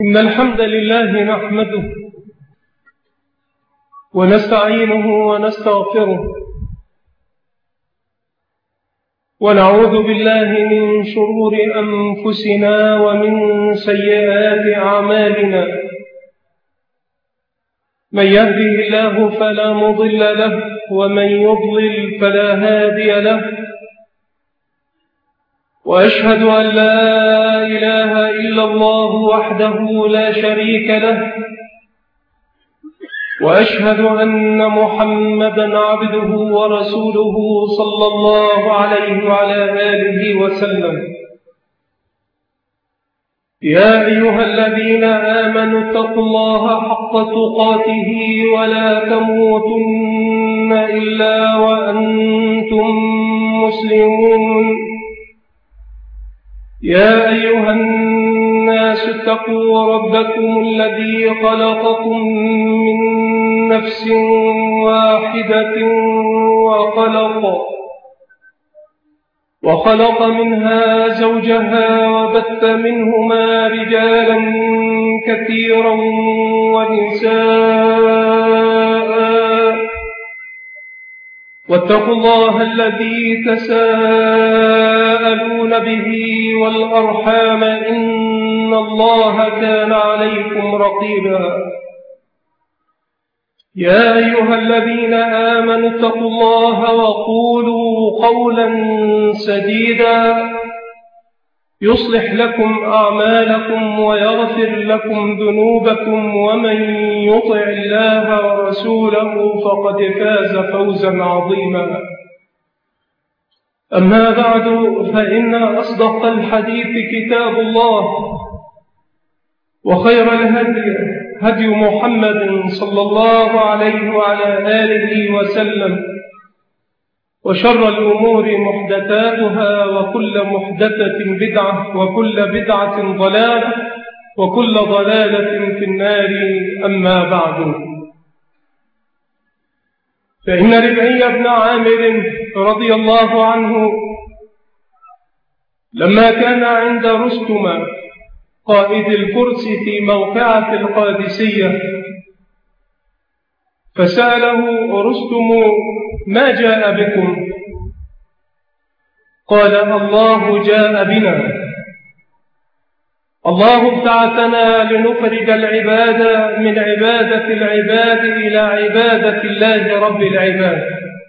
إن الحمد لله نحمده ونستعينه ونستغفره ونعوذ بالله من شرور أنفسنا ومن سيئات أعمالنا. من يهده الله فلا مضل له ومن يضلل فلا هادي له، وأشهد أن لا إله إلا الله وحده لا شريك له، وأشهد أن محمدًا عبده ورسوله صلى الله عليه وعلى آله وسلم. يا أيها الذين آمنوا اتقوا الله حق تقاته ولا تموتن إلا وأنتم مسلمون. يا أيها الناس اتقوا ربكم الذي خلقكم من نفس واحدة وخلق منها زوجها وبث منهما رجالا كثيرا ونساء، واتقوا الله الذي تساءلون به والأرحام إن الله كان عليكم رقيبا. يا أيها الذين آمنوا اتقوا الله وقولوا قولا سديدا يصلح لكم أعمالكم ويغفر لكم ذنوبكم، ومن يطع الله ورسوله فقد فاز فوزا عظيما. أما بعد، فإن أصدق الحديث كتاب الله، وخير الهدي هدي محمد صلى الله عليه وعلى آله وسلم، وشر الأمور محدثاتها، وكل محدثة بدعة، وكل بدعة ضلالة، وكل ضلالة في النار. أما بعد، فإن ربعي بن عامر رضي الله عنه لما كان عند رستم قائد الفرس في موقعة القادسية، فسأله رستم: ما جاء بكم؟ قال: الله جاء بنا، الله ابتعثنا لنخرج العباد من عبادة العباد إلى عبادة الله رب العباد،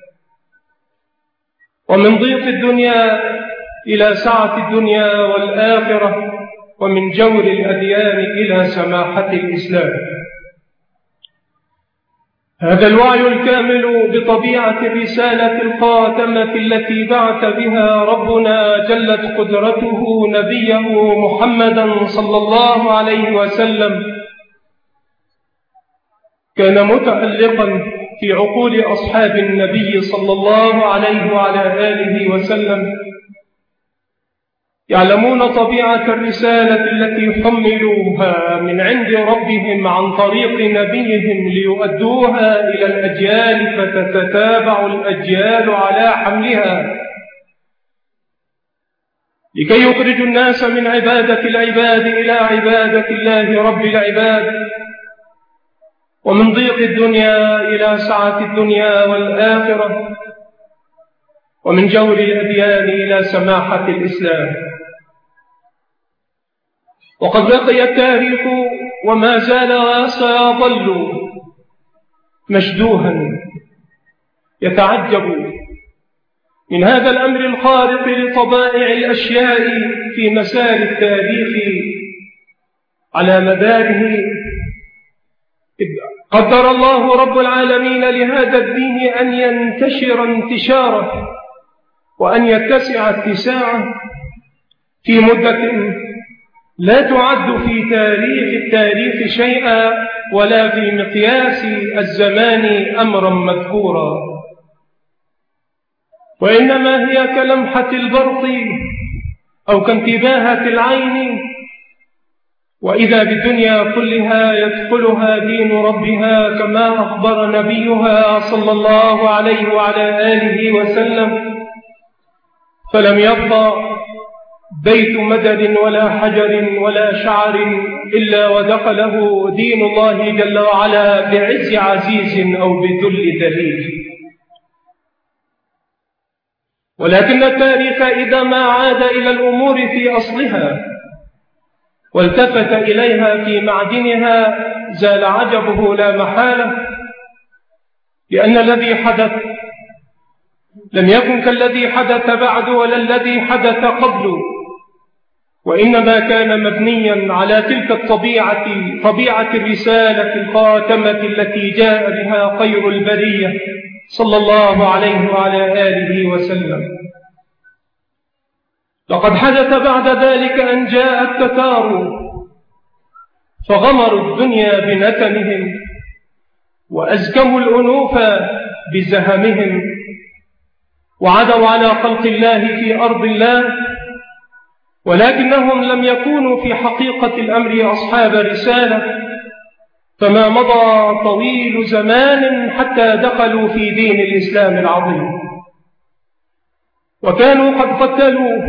ومن ضيق الدنيا إلى سعة الدنيا والآخرة، ومن جور الأديان إلى سماحة الإسلام. هذا الوعي الكامل بطبيعة الرسالة الخاتمة التي بعث بها ربنا جلت قدرته نبيه محمدا صلى الله عليه وسلم كان متعلقا في عقول أصحاب النبي صلى الله عليه وعلى آله وسلم، يعلمون طبيعة الرسالة التي حملوها من عند ربهم عن طريق نبيهم ليؤدوها إلى الأجيال، فتتتابع الأجيال على حملها لكي يخرجوا الناس من عبادة العباد إلى عبادة الله رب العباد، ومن ضيق الدنيا إلى سعة الدنيا والآخرة، ومن جور الأديان إلى سماحة الإسلام. وقد بقي التاريخ وما زال وسيظل مشدوها يتعجب من هذا الأمر الخارق لطبائع الأشياء في مسار التاريخ على مداره. قدر الله رب العالمين لهذا الدين أن ينتشر انتشاره وأن يتسع اتساعه في مدة لا تعد في تاريخ التاريخ شيئا، ولا في مقياس الزمان أمرا مذكورا، وإنما هي كلمحة البرق أو كانتباهة العين، وإذا بالدنيا كلها يدخلها دين ربها كما أخبر نبيها صلى الله عليه وعلى آله وسلم. فلم يبقى بيت مدد ولا حجر ولا شعر إلا ودخله دين الله جل وعلا بعز عزيز أو بذل ذليل. ولكن التاريخ إذا ما عاد إلى الأمور في أصلها والتفت إليها في معدنها زال عجبه لا محالة، لأن الذي حدث لم يكن كالذي حدث بعد ولا الذي حدث قبل، وإنما كان مبنيا على تلك الطبيعة، طبيعة الرسالة الخاتمة التي جاء بها خير البرية صلى الله عليه وعلى آله وسلم. لقد حدث بعد ذلك أن جاء التتار فغمروا الدنيا بنتنهم وأزكموا الأنوف بزهمهم وعدوا على خلق الله في أرض الله، ولكنهم لم يكونوا في حقيقة الأمر أصحاب رسالة، فما مضى طويل زمان حتى دخلوا في دين الإسلام العظيم، وكانوا قد قتلوا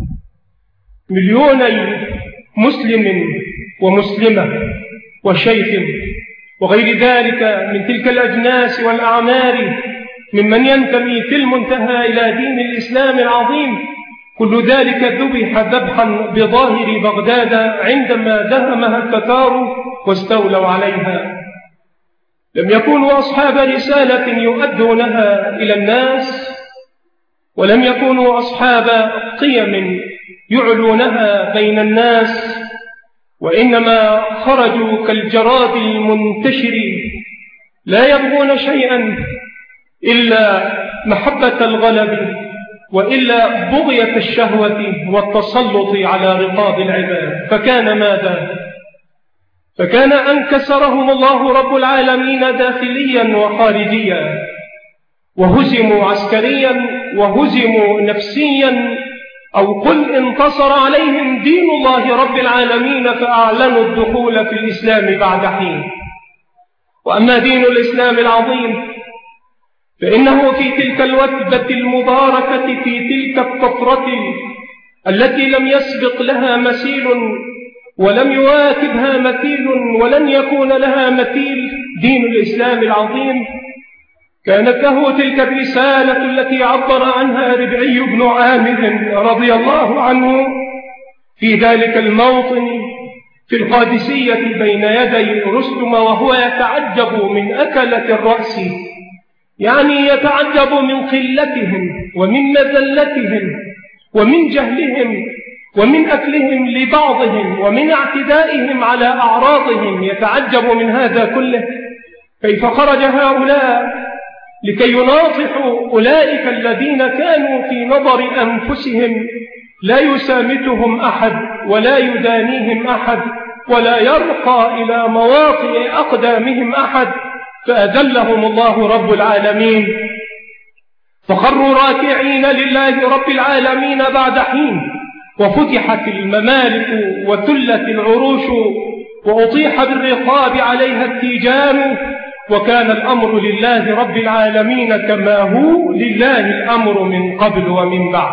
مليوني مسلم ومسلمة وشيخ وغير ذلك من تلك الأجناس والأعمار ممن ينتمي في المنتهى إلى دين الإسلام العظيم. كل ذلك ذبح ذبحا بظاهر بغداد عندما دهمها التتار واستولوا عليها. لم يكونوا أصحاب رسالة يؤدونها إلى الناس، ولم يكونوا أصحاب قيم يعلونها بين الناس، وإنما خرجوا كالجراد المنتشر لا يبغون شيئا إلا محبة الغلب وإلا بغية الشهوة والتسلط على رقاب العباد. فكان ماذا؟ فكان أن كسرهم الله رب العالمين داخليا وخارجيا، وهزموا عسكريا وهزموا نفسيا، أو قل انتصر عليهم دين الله رب العالمين فأعلنوا الدخول في الإسلام بعد حين. وأما دين الإسلام العظيم فإنه في تلك الوثبة المباركة، في تلك الطفرة التي لم يسبق لها مثيل ولم يواكبها مثيل ولن يكون لها مثيل، دين الإسلام العظيم كانت له تلك الرسالة التي عبر عنها ربعي بن عامر رضي الله عنه في ذلك الموطن في القادسية بين يدي رستم، وهو يتعجب من أكلة الرأس، يعني يتعجب من قلتهم ومن مذلتهم ومن جهلهم ومن أكلهم لبعضهم ومن اعتدائهم على أعراضهم، يتعجب من هذا كله. كيف خرج هؤلاء لكي يناصحوا أولئك الذين كانوا في نظر أنفسهم لا يسامتهم أحد ولا يدانيهم أحد ولا يرقى إلى مواطئ أقدامهم أحد، فأذلهم الله رب العالمين فخروا راكعين لله رب العالمين بعد حين، وفتحت الممالك وثلت العروش وأطيح بالرقاب عليها التيجان، وكان الأمر لله رب العالمين كما هو لله الأمر من قبل ومن بعد.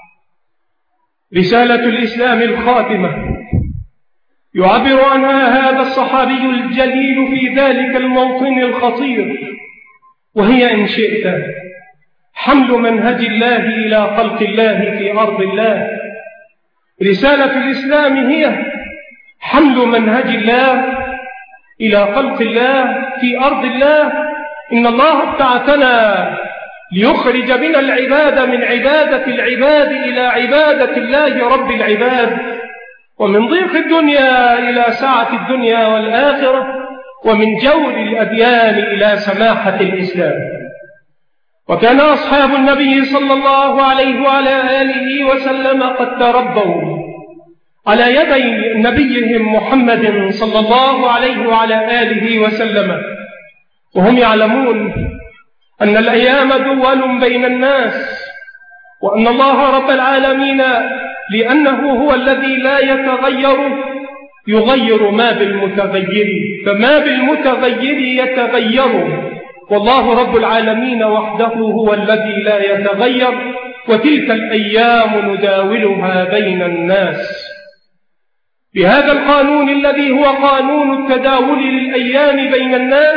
رسالة الإسلام الخاتمة يعبر عنها هذا الصحابي الجليل في ذلك الموطن الخطير، وهي إن شئت حمل منهج الله إلى خلق الله في أرض الله. رسالة الإسلام هي حمل منهج الله إلى خلق الله في أرض الله. إن الله ابتعثنا ليخرج بنا العباد من عبادة العباد إلى عبادة الله رب العباد، ومن ضيق الدنيا إلى سعة الدنيا والآخرة، ومن جور الأديان إلى سماحة الإسلام. وكان أصحاب النبي صلى الله عليه وعلى آله وسلم قد تربوا على يدي نبيهم محمد صلى الله عليه وعلى آله وسلم، وهم يعلمون أن الأيام دول بين الناس، وأن الله رب العالمين لأنه هو الذي لا يتغير يغير ما بالمتغير، فما بالمتغير يتغير، والله رب العالمين وحده هو الذي لا يتغير، وتلك الأيام نداولها بين الناس. بهذا القانون الذي هو قانون التداول للأيام بين الناس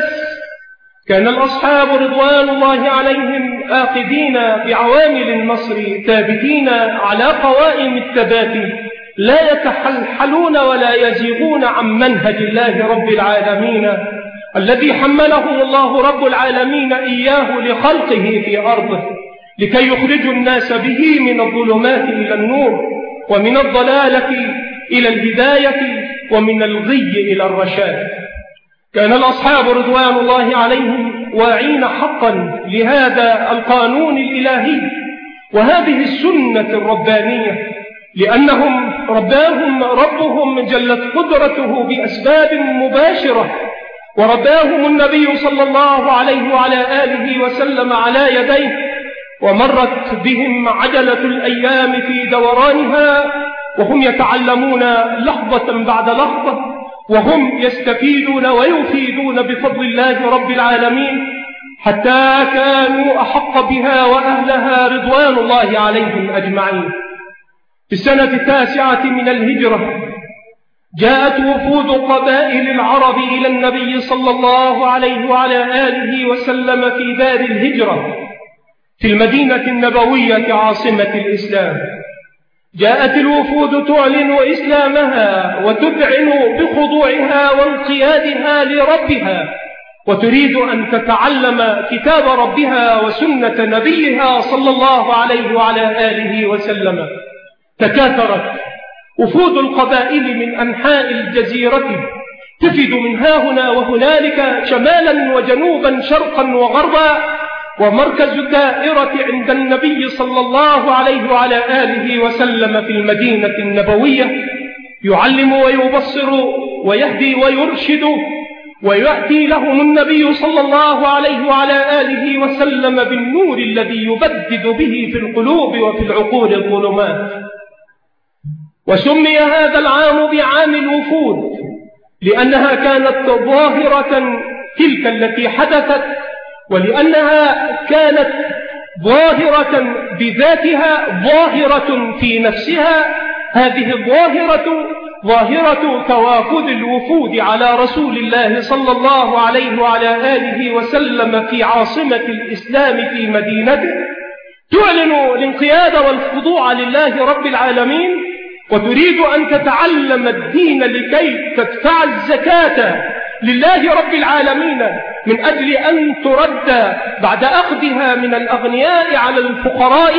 كان الأصحاب رضوان الله عليهم آخذين بعوامل النصر ثابتين على قوائم الثبات، لا يتحلحلون ولا يزيغون عن منهج الله رب العالمين الذي حمله الله رب العالمين إياه لخلقه في أرضه لكي يخرجوا الناس به من الظلمات إلى النور، ومن الضلالة إلى الهداية، ومن الغي إلى الرشاد. كان الأصحاب رضوان الله عليهم واعين حقا لهذا القانون الإلهي وهذه السنة الربانية، لأنهم رباهم ربهم جلت قدرته بأسباب مباشرة، ورباهم النبي صلى الله عليه وعلى آله وسلم على يديه، ومرت بهم عجلة الأيام في دورانها وهم يتعلمون لحظة بعد لحظة، وهم يستفيدون ويفيدون بفضل الله رب العالمين، حتى كانوا أحق بها وأهلها رضوان الله عليهم أجمعين. في السنة 9 من الهجرة جاءت وفود قبائل العرب إلى النبي صلى الله عليه وعلى آله وسلم في دار الهجرة في المدينة النبوية عاصمة الإسلام. جاءت الوفود تعلن إسلامها وتذعن بخضوعها وانقيادها لربها، وتريد أن تتعلم كتاب ربها وسنة نبيها صلى الله عليه وعلى آله وسلم. تكاثرت وفود القبائل من أنحاء الجزيرة تفد من هاهنا وهنالك، شمالا وجنوبا شرقا وغربا، ومركز الدائرة عند النبي صلى الله عليه وعلى آله وسلم في المدينة النبوية، يعلم ويبصر ويهدي ويرشد، ويأتي لهم النبي صلى الله عليه وعلى آله وسلم بالنور الذي يبدد به في القلوب وفي العقول الظلمات. وسمي هذا العام بعام الوفود لأنها كانت ظاهرة تلك التي حدثت، ولأنها كانت ظاهرة بذاتها، ظاهرة في نفسها. هذه الظاهرة ظاهرة توافد الوفود على رسول الله صلى الله عليه وعلى آله وسلم في عاصمة الإسلام في مدينته، تعلن الانقياد والخضوع لله رب العالمين، وتريد أن تتعلم الدين لكي تدفع الزكاة لله رب العالمين من أجل أن ترد بعد أخذها من الأغنياء على الفقراء،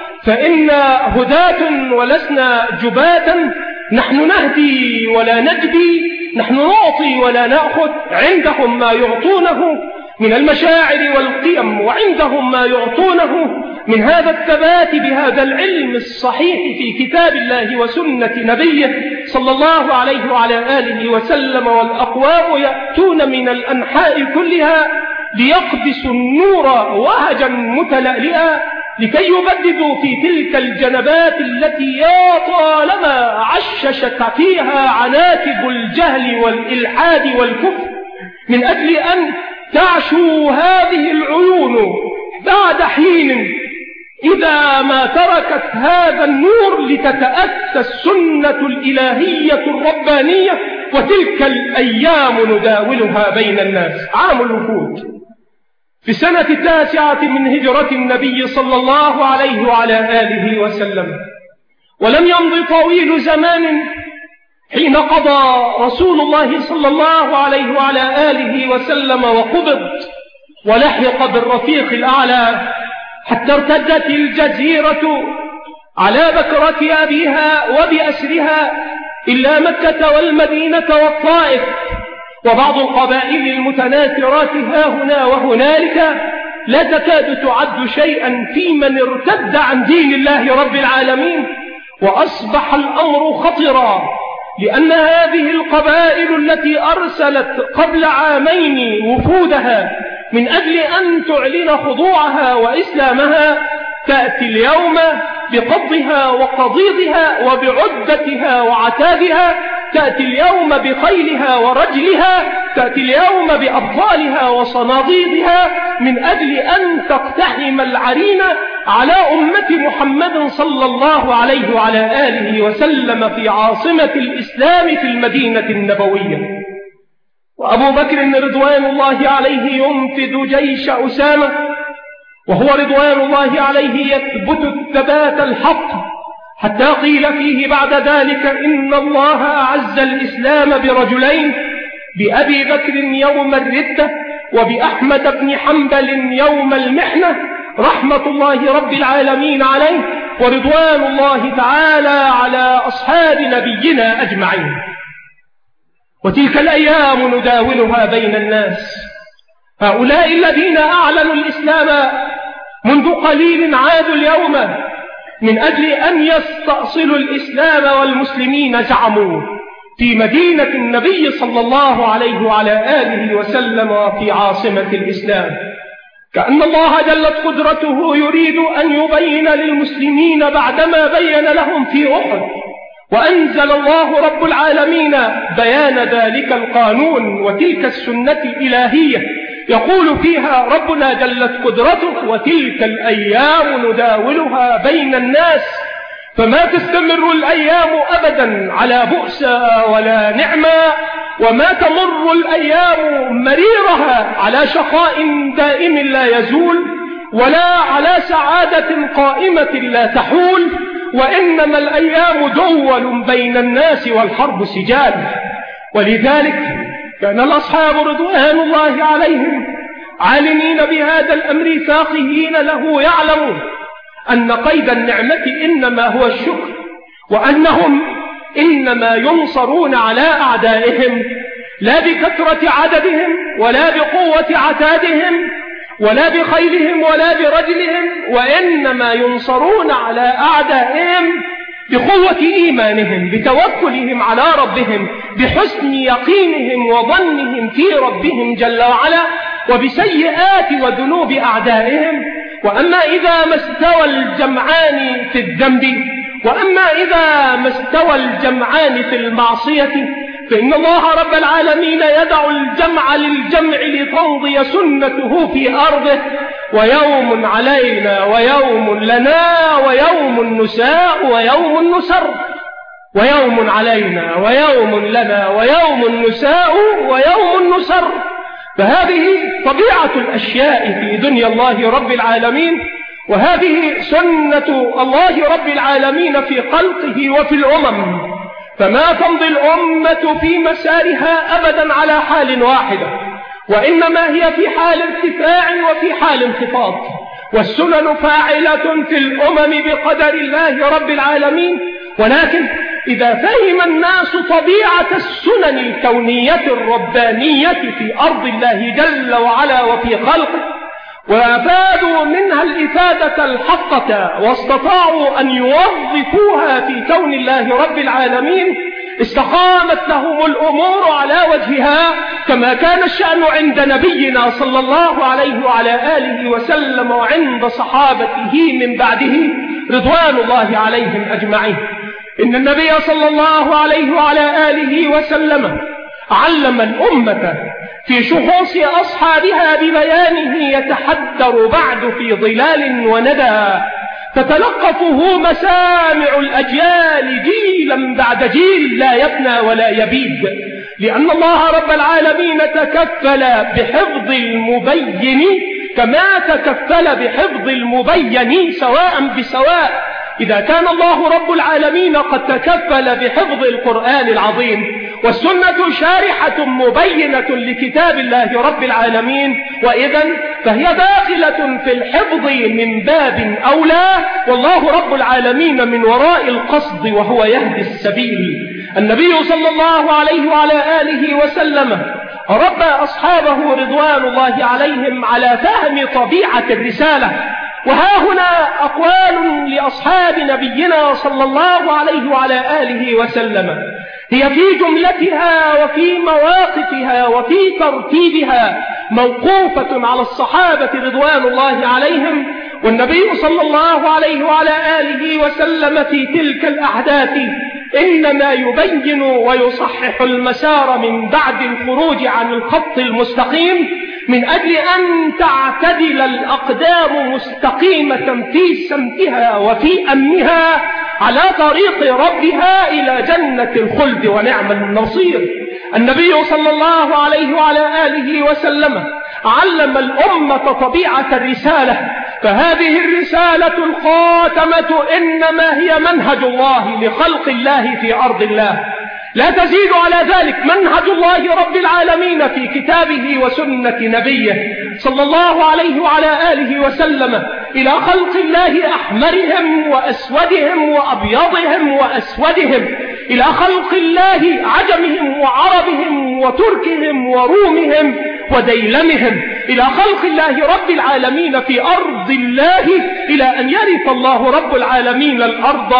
فإنا هداة ولسنا جباتا، نحن نهدي ولا نجدي، نحن نعطي ولا نأخذ. عندهم ما يعطونه من المشاعر والقيم، وعندهم ما يعطونه من هذا الثبات بهذا العلم الصحيح في كتاب الله وسنة نبيه صلى الله عليه وعلى آله وسلم. والأقوام يأتون من الأنحاء كلها ليقدسوا النور وهجا متلألئا لكي يبددوا في تلك الجنبات التي يا طالما عششت فيها عناكب الجهل والإلحاد والكفر، من أجل أن تعشو هذه العيون بعد حين إذا ما تركت هذا النور لتتأتى السنة الإلهية الربانية، وتلك الأيام نداولها بين الناس. عام الوفود في السنة 9 من هجرة النبي صلى الله عليه وعلى آله وسلم، ولم يمض طويل زمان حين قضى رسول الله صلى الله عليه وعلى آله وسلم وقبض ولحق بالرفيق الأعلى، حتى ارتدت الجزيرة على بكرة أبيها وبأسرها إلا مكة والمدينة والطائف، وبعض القبائل المتناثرات هاهنا وهنالك لا تكاد تعد شيئا في من ارتد عن دين الله رب العالمين. وأصبح الأمر خطرا، لأن هذه القبائل التي أرسلت قبل عامين وفودها من أجل أن تعلن خضوعها وإسلامها تأتي اليوم بقضها وقضيضها وبعدتها وعتادها، تأتي اليوم بخيلها ورجلها، تأتي اليوم بأبطالها وصناديدها من أجل أن تقتحم العرين على أمة محمد صلى الله عليه وعلى آله وسلم في عاصمة الإسلام في المدينة النبوية. وأبو بكر رضوان الله عليه ينفذ جيش أسامة، وهو رضوان الله عليه يثبت الثبات الحق، حتى قيل فيه بعد ذلك إن الله أعز الإسلام برجلين، بأبي بكر يوم الردة وبأحمد بن حنبل يوم المحنة، رحمة الله رب العالمين عليه ورضوان الله تعالى على أصحاب نبينا أجمعين. وتلك الأيام نداولها بين الناس. هؤلاء الذين أعلنوا الإسلام منذ قليل عادوا اليوم من أجل أن يستأصلوا الإسلام والمسلمين، زعموا في مدينة النبي صلى الله عليه وعلى آله وسلم وفي عاصمة الإسلام، كأن الله جلت قدرته يريد أن يبين للمسلمين بعدما بين لهم في أحد، وأنزل الله رب العالمين بيان ذلك القانون وتلك السنة الإلهية يقول فيها ربنا جلت قدرته: وتلك الأيام نداولها بين الناس. فما تستمر الأيام أبدا على بؤسى ولا نعمة، وما تمر الأيام مريرها على شقاء دائم لا يزول، ولا على سعادة قائمة لا تحول، وإنما الأيام دول بين الناس والحرب سجال. ولذلك كان الأصحاب رضوان الله عليهم عالمين بهذا الأمر فاقهين له، يعلمون أن قيد النعمة إنما هو الشكر، وأنهم إنما ينصرون على أعدائهم لا بكثرة عددهم ولا بقوة عتادهم ولا بخيلهم ولا برجلهم، وإنما ينصرون على أعدائهم بقوة إيمانهم، بتوكلهم على ربهم، بحسن يقينهم وظنهم في ربهم جل وعلا، وبسيئات وذنوب أعدائهم. وأما إذا ما استوى الجمعان في الذنب، وأما إذا ما استوى الجمعان في المعصية، فإن الله رب العالمين يدع الجمع للجمع لتمضي سنته في أرضه. ويوم علينا ويوم لنا ويوم نساء ويوم نسر، ويوم علينا ويوم لنا ويوم نساء ويوم نسر. فهذه طبيعة الأشياء في دنيا الله رب العالمين، وهذه سنة الله رب العالمين في خلقه وفي الأمم. فما تمضي الأمة في مسارها أبدا على حال واحدة، وإنما هي في حال ارتفاع وفي حال انخفاض، والسنن فاعلة في الأمم بقدر الله رب العالمين. ولكن إذا فهم الناس طبيعة السنن الكونية الربانية في أرض الله جل وعلا وفي خلقه، وأفادوا منها الإفادة الحقة، واستطاعوا أن يوظفوها في كون الله رب العالمين، استقامت لهم الأمور على وجهها، كما كان الشأن عند نبينا صلى الله عليه وعلى آله وسلم وعند صحابته من بعده رضوان الله عليهم أجمعين. إن النبي صلى الله عليه وعلى آله وسلم علم الأمة في شخوص أصحابها ببيانه يتحدر بعد في ظلال وندى، تتلقفه مسامع الأجيال جيلا بعد جيل، لا يفنى ولا يبيد، لأن الله رب العالمين تكفل بحفظ المبين كما تكفل بحفظ المبين سواء بسواء. إذا كان الله رب العالمين قد تكفل بحفظ القرآن العظيم، والسنة شارحة مبينة لكتاب الله رب العالمين، وإذن فهي داخلة في الحفظ من باب أولى، والله رب العالمين من وراء القصد وهو يهدي السبيل. النبي صلى الله عليه وعلى آله وسلم ربى أصحابه رضوان الله عليهم على فهم طبيعة الرسالة. وها هنا أقوال لأصحاب نبينا صلى الله عليه وعلى آله وسلم، هي في جملتها وفي مواقفها وفي ترتيبها موقوفة على الصحابة رضوان الله عليهم، والنبي صلى الله عليه وعلى آله وسلم في تلك الأحداث إنما يبين ويصحح المسار من بعد الخروج عن الخط المستقيم، من أجل أن تعتدل الأقدام مستقيمة في سمتها وفي أمنها على طريق ربها إلى جنة الخلد ونعم النصير. النبي صلى الله عليه وعلى آله وسلم علم الأمة طبيعة الرسالة، فهذه الرسالة الخاتمة إنما هي منهج الله لخلق الله في أرض الله، لا تزيد على ذلك منهج الله رب العالمين في كتابه وسنة نبيه صلى الله عليه وعلى آله وسلم إلى خلق الله أحمرهم وأسودهم وأبيضهم وأسودهم، إلى خلق الله عجمهم وعربهم وتركهم ورومهم وديلمهم، إلى خلق الله رب العالمين في أرض الله إلى أن يرث الله رب العالمين الأرض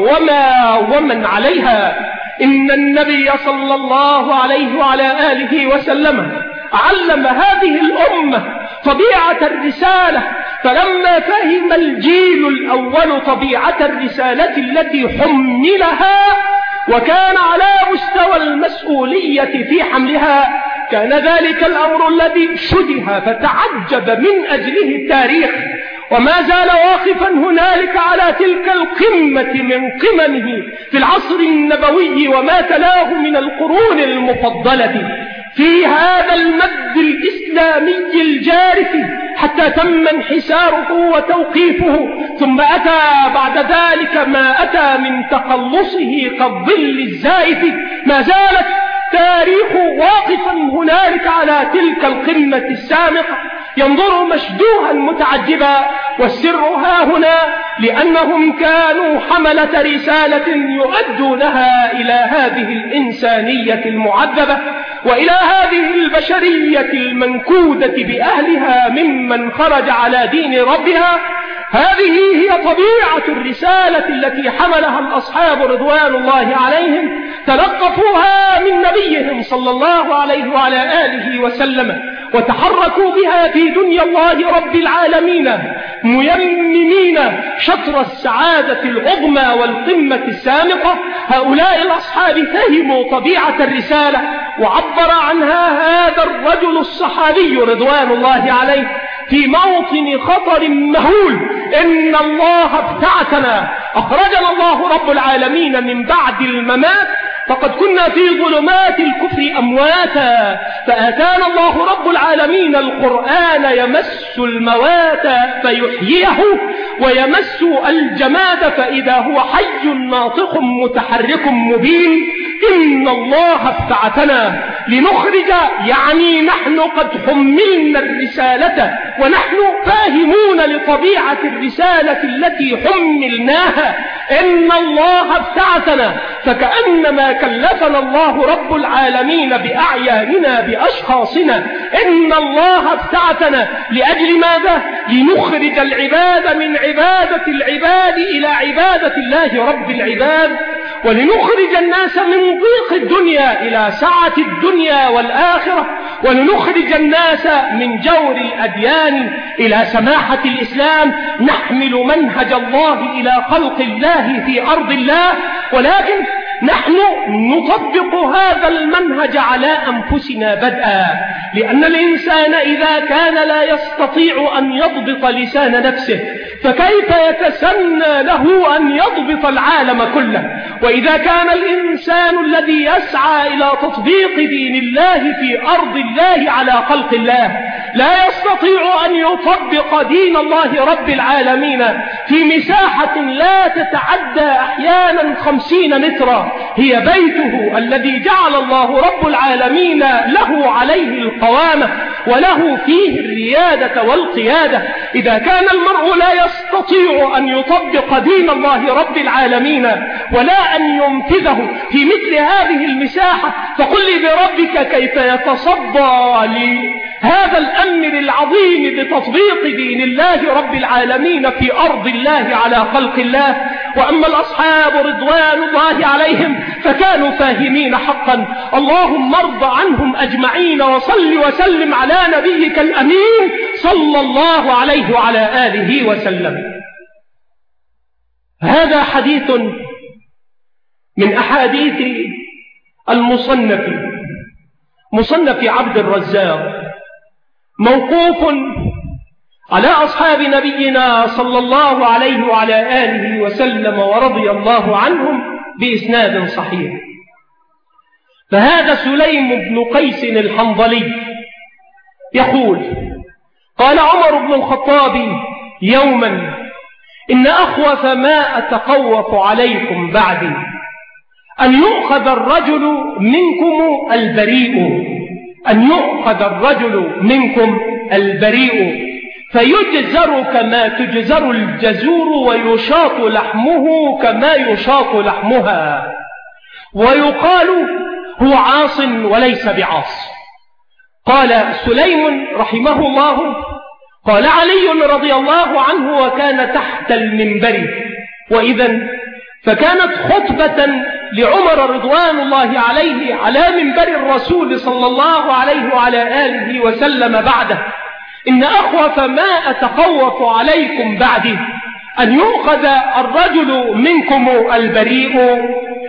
ومن عليها. إن النبي صلى الله عليه وعلى آله وسلم علم هذه الأمة طبيعة الرسالة، فلما فهم الجيل الأول طبيعة الرسالة التي حملها وكان على مستوى المسؤولية في حملها، كان ذلك الأمر الذي شده فتعجب من أجله التاريخ، وما زال واقفا هنالك على تلك القمة من قممه في العصر النبوي وما تلاه من القرون المفضلة في هذا المد الإسلامي الجارف حتى تم انحساره وتوقيفه، ثم أتى بعد ذلك ما أتى من تقلصه كالظل الزائف. ما زالت تاريخ واقفا هنالك على تلك القمة السامقة ينظر مشدوها متعجبا، والسر ها هنا لأنهم كانوا حملة رسالة يؤدونها إلى هذه الإنسانية المعذبة وإلى هذه البشرية المنكودة بأهلها ممن خرج على دين ربها. هذه هي طبيعة الرسالة التي حملها الأصحاب رضوان الله عليهم، تلقفوها من نبيهم صلى الله عليه وعلى آله وسلم وتحركوا بها في دنيا الله رب العالمين ميمنين شطر السعادة العظمى والقمة السامقة. هؤلاء الأصحاب فهموا طبيعة الرسالة وعبر عنها هذا الرجل الصحابي رضوان الله عليه في موطن خطر مهول: إن الله ابتعثنا، أخرجنا الله رب العالمين من بعد الممات، فقد كنا في ظلمات الكفر أمواتا، فآتانا الله رب العالمين القرآن يمس الموات فيحييه ويمس الجماد فإذا هو حي ناطق متحرك مبين. إن الله ابتعثنا لنخرج، يعني نحن قد حملنا الرسالة ونحن فاهمون لطبيعة الرسالة التي حملناها. إن الله ابتعثنا، فكأنما كلفنا الله رب العالمين بأعياننا بأشخاصنا. إن الله ابتعثنا لأجل ماذا؟ لنخرج العباد من عبادة العباد إلى عبادة الله رب العباد، ولنخرج الناس من ضيق الدنيا إلى سعة الدنيا والآخرة، ولنخرج الناس من جور الأديان إلى سماحة الإسلام. نحمل منهج الله إلى خلق الله في أرض الله، ولكن نحن نطبق هذا المنهج على أنفسنا بدءا، لأن الإنسان إذا كان لا يستطيع أن يضبط لسان نفسه فكيف يتسنى له أن يضبط العالم كله؟ وإذا كان الإنسان الذي يسعى إلى تطبيق دين الله في أرض الله على خلق الله لا يستطيع أن يطبق دين الله رب العالمين في مساحة لا تتعدى أحيانا 50 مترا هي بيته الذي جعل الله رب العالمين له عليه القوامة وله فيه الريادة والقيادة. إذا كان المرء لا يستطيع أن يطبق دين الله رب العالمين ولا أن ينفذه في مثل هذه المساحة، فقل لي بربك كيف يتصدى لهذا الأمر العظيم بتطبيق دين الله رب العالمين في أرض الله على خلق الله. وأما الأصحاب رضوان الله عليهم فكانوا فاهمين حقا. اللهم ارض عنهم أجمعين وصل وسلم على نبيك الأمين صلى الله عليه وعلى آله وسلم. هذا حديث من أحاديث المصنف عبد الرزاق موقوف على أصحاب نبينا صلى الله عليه وعلى آله وسلم ورضي الله عنهم بإسناد صحيح. فهذا سليم بن قيس الحنظلي يقول: قال عمر بن الخطاب يوما: إن أخوف ما أتخوف عليكم بعدي أن يؤخذ الرجل منكم البريء، أن يؤخذ الرجل منكم البريء فيجزر كما تجزر الجزور ويشاط لحمه كما يشاط لحمها، ويقال هو عاص وليس بعاص. قال سليم رحمه الله: قال علي رضي الله عنه وكان تحت المنبر، وإذا فكانت خطبة لعمر رضوان الله عليه على منبر الرسول صلى الله عليه وعلى آله وسلم بعده: إن أخوف ما أتخوف عليكم بعدي أن يؤخذ الرجل منكم البريء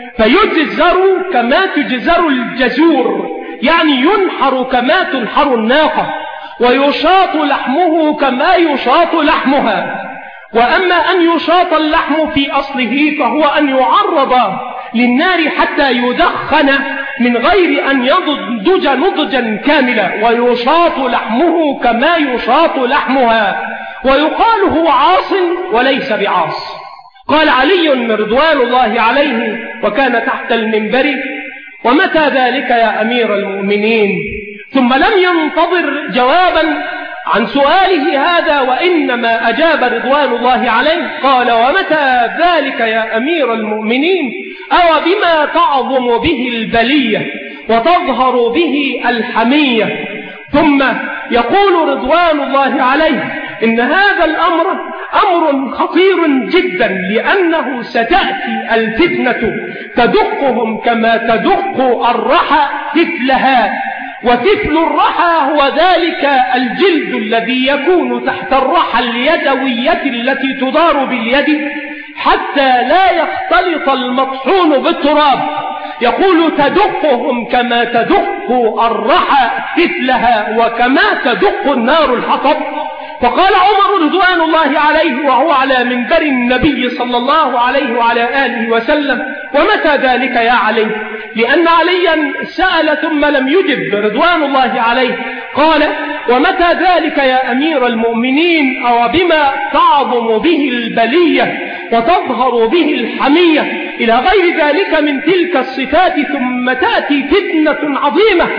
فيجزر كما تجزر الجزور، يعني ينحر كما تنحر الناقة، ويشاط لحمه كما يشاط لحمها. وأما أن يشاط اللحم في أصله فهو أن يعرض للنار حتى يدخن من غير أن ينضج نضجا كاملا، ويشاط لحمه كما يشاط لحمها، ويقال هو عاص وليس بعاص. قال علي رضوان الله عليه وكان تحت المنبر: ومتى ذلك يا أمير المؤمنين؟ ثم لم ينتظر جوابا عن سؤاله هذا، وإنما أجاب رضوان الله عليه قال: ومتى ذلك يا أمير المؤمنين؟ أو بما تعظم به البلية وتظهر به الحمية. ثم يقول رضوان الله عليه: إن هذا الأمر أمر خطير جدا، لأنه ستأتي الفتنة تدقهم كما تدق الرحى تفلها، وتفل الرحى هو ذلك الجلد الذي يكون تحت الرحى اليدوية التي تدار باليد حتى لا يختلط المطحون بالتراب. يقول: تدقهم كما تدق الرحى تفلها وكما تدق النار الحطب. فقال عمر رضوان الله عليه وهو على منبر النبي صلى الله عليه وعلى آله وسلم: ومتى ذلك يا علي؟ لأن عليا سأل ثم لم يجب رضوان الله عليه. قال: ومتى ذلك يا أمير المؤمنين؟ أو بما تعظم به البلية وتظهر به الحمية، إلى غير ذلك من تلك الصفات. ثم تأتي فتنة عظيمة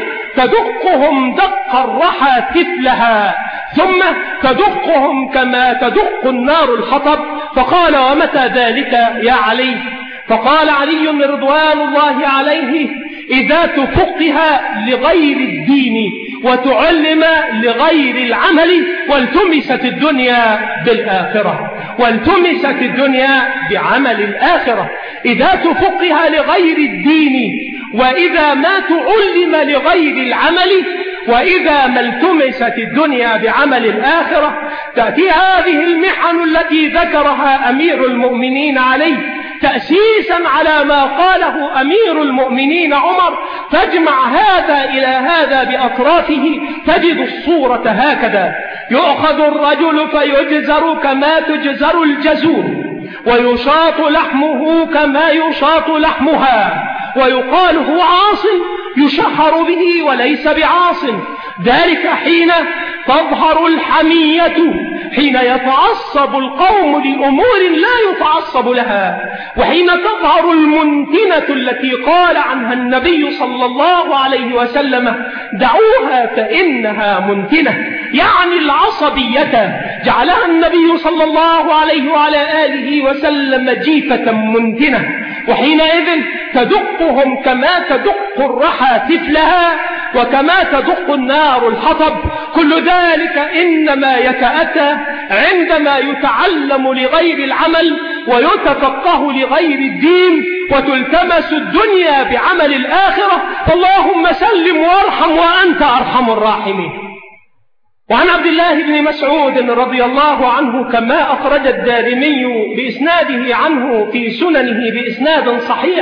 تدقهم دق الرحى تفلها، ثم تدقهم كما تدق النار الحطب. فقال: ومتى ذلك يا علي؟ فقال علي رضوان الله عليه: إذا تفقه لغير الدين وتعلم لغير العمل والتمست الدنيا بالآخرة، والتمست الدنيا بعمل الآخرة. إذا تفقه لغير الدين، وإذا ما تعلم لغير العمل، وإذا ما التمست الدنيا بعمل الآخرة، تأتي هذه المحن التي ذكرها أمير المؤمنين عليه تأسيسا على ما قاله أمير المؤمنين عمر. تجمع هذا إلى هذا بأطرافه تجد الصورة هكذا: يؤخذ الرجل فيجزر كما تجزر الجزور، ويشاط لحمه كما يشاط لحمها، ويقال هو عاص يشهر به وليس بعاص. ذلك حين تظهر الحمية، حين يتعصب القوم لأمور لا يتعصب لها، وحين تظهر المنتنة التي قال عنها النبي صلى الله عليه وسلم: دعوها فإنها منتنة، يعني العصبية جعلها النبي صلى الله عليه وعلى آله وسلم جيفة منتنة. وحينئذ تدقهم كما تدق الرحى تفلها وكما تدق النار الحطب. كل ذلك إنما يتأتى عندما يتعلم لغير العمل ويتفقه لغير الدين، وتلتمس الدنيا بعمل الآخرة. اللهم سلم وارحم وأنت أرحم الراحمين. وعن عبد الله بن مسعود رضي الله عنه كما أخرج الدارمي بإسناده عنه في سننه بإسناد صحيح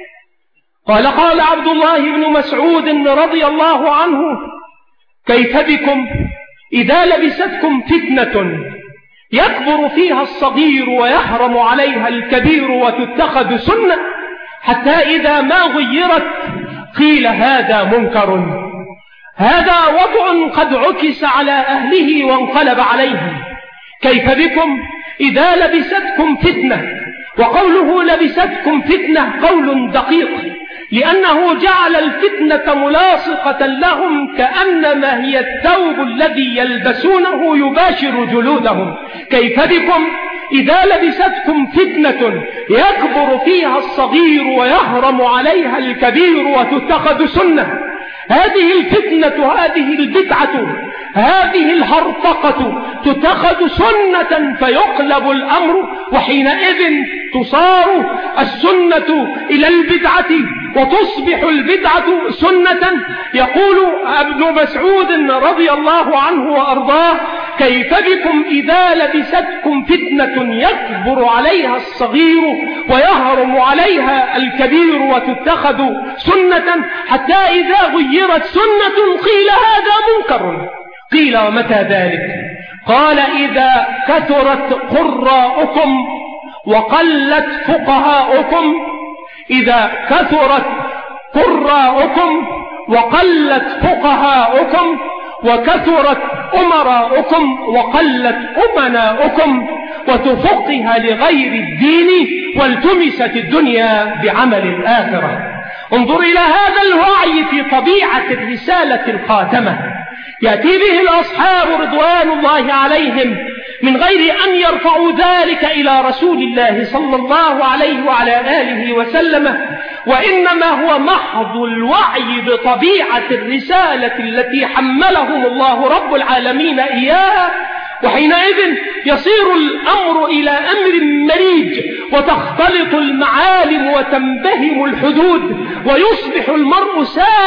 قال: قال عبد الله بن مسعود رضي الله عنه: كيف بكم إذا لبستكم فتنة يكبر فيها الصغير ويحرم عليها الكبير وتتخذ سنة، حتى إذا ما غيرت قيل هذا منكر، هذا وضع قد عكس على أهله وانقلب عليه. كيف بكم إذا لبستكم فتنة؟ وقوله لبستكم فتنة قول دقيق، لأنه جعل الفتنة ملاصقة لهم كأنما هي الثوب الذي يلبسونه يباشر جلودهم. كيف بكم إذا لبستكم فتنة يكبر فيها الصغير ويهرم عليها الكبير وتتخذ سنة؟ هذه الفتنة، هذه البدعة، هذه الهرطقة تتخذ سنة فيقلب الأمر، وحينئذ تصار السنة إلى البدعة وتصبح البدعة سنة. يقول ابن مسعود رضي الله عنه وأرضاه: كيف بكم إذا لبستكم فتنة يكبر عليها الصغير ويهرم عليها الكبير وتتخذ سنة، حتى إذا غيرت سنة قيل هذا منكر. قيل ومتى ذلك؟ قال إذا كثرت قراءكم وقلت فقهاؤكم. إذا كثرت قراءكم وقلت فقهاؤكم وكثرت أمراؤكم وقلت أمناؤكم وتفقه لغير الدين والتمست الدنيا بعمل الآخرة. انظر إلى هذا الوعي في طبيعة الرسالة الخاتمة، يأتي به الأصحاب رضوان الله عليهم من غير أن يرفعوا ذلك إلى رسول الله صلى الله عليه وعلى آله وسلم، وإنما هو محض الوعي بطبيعة الرسالة التي حملهم الله رب العالمين إياها. وحينئذ يصير الأمر إلى أمر مريج، وتختلط المعالم وتنبهم الحدود، ويصبح المرء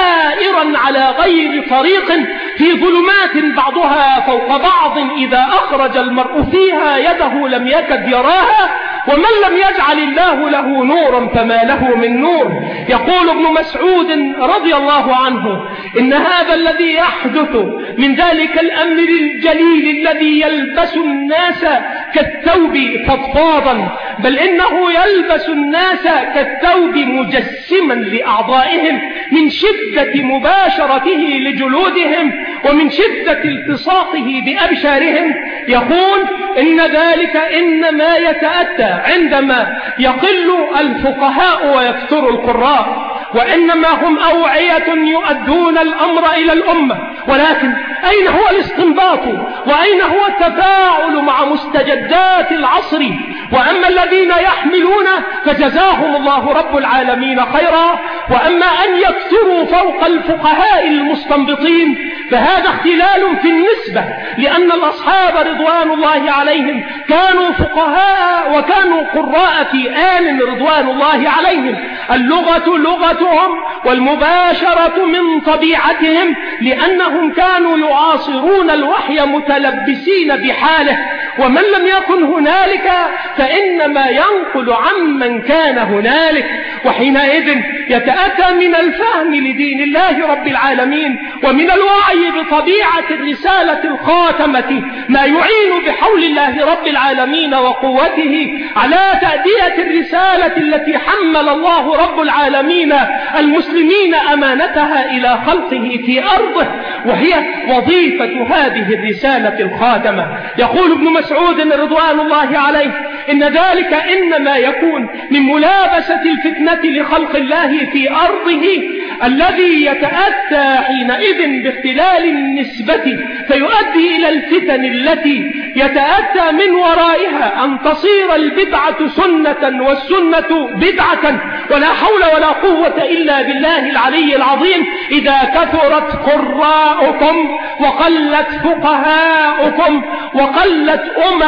سائرا على غير طريق في ظلمات بعضها فوق بعض، إذا أخرج المرء فيها يده لم يكد يراها، ومن لم يجعل الله له نورا فما له من نور. يقول ابن مسعود رضي الله عنه: إن هذا الذي يحدث من ذلك الأمر الجليل الذي يلبس الناس كالثوب فضفاضا، بل إنه يلبس الناس كالثوب مجسما لأعضائهم من شدة مباشرته لجلودهم ومن شدة التصاقه بأبشارهم. يقول إن ذلك إنما يتأتى عندما يقل الفقهاء ويكثر القراء، وإنما هم أوعية يؤدون الأمر إلى الأمة، ولكن أين هو الاستنباط وأين هو التفاعل مع مستجدات العصر؟ وأما الذين يحملون فجزاهم الله رب العالمين خيرا، وأما أن يكثروا فوق الفقهاء المستنبطين فهذا اختلال في النسبة، لأن الأصحاب رضوان الله عليهم كانوا فقهاء وكانوا قراء في آن رضوان الله عليهم. اللغة لغتهم والمباشرة من طبيعتهم، لأنهم كانوا يعاصرون الوحي متلبسين بحاله، ومن لم يكن هنالك فإنما ينقل عمن كان هنالك. وحينئذ يتأتى من الفهم لدين الله رب العالمين ومن الوعي بطبيعة الرسالة الخاتمة ما يعين بحول الله رب العالمين وقوته على تأدية الرسالة التي حمل الله رب العالمين المسلمين أمانتها إلى خلقه في أرضه، وهي وظيفة هذه الرسالة الخاتمة. يقول ابن مسعود رضوان الله عليه: إن ذلك إنما يكون من ملابسة الفتنة لخلق الله في أرضه، الذي يتأتى حينئذ باختلال النسبة فيؤدي إلى الفتن التي يتأتى من ورائها أن تصير البدعة سنة والسنة بدعة، ولا حول ولا قوة إلا بالله العلي العظيم. إذا كثرت قراءكم وقلت فقهاؤكم وقلت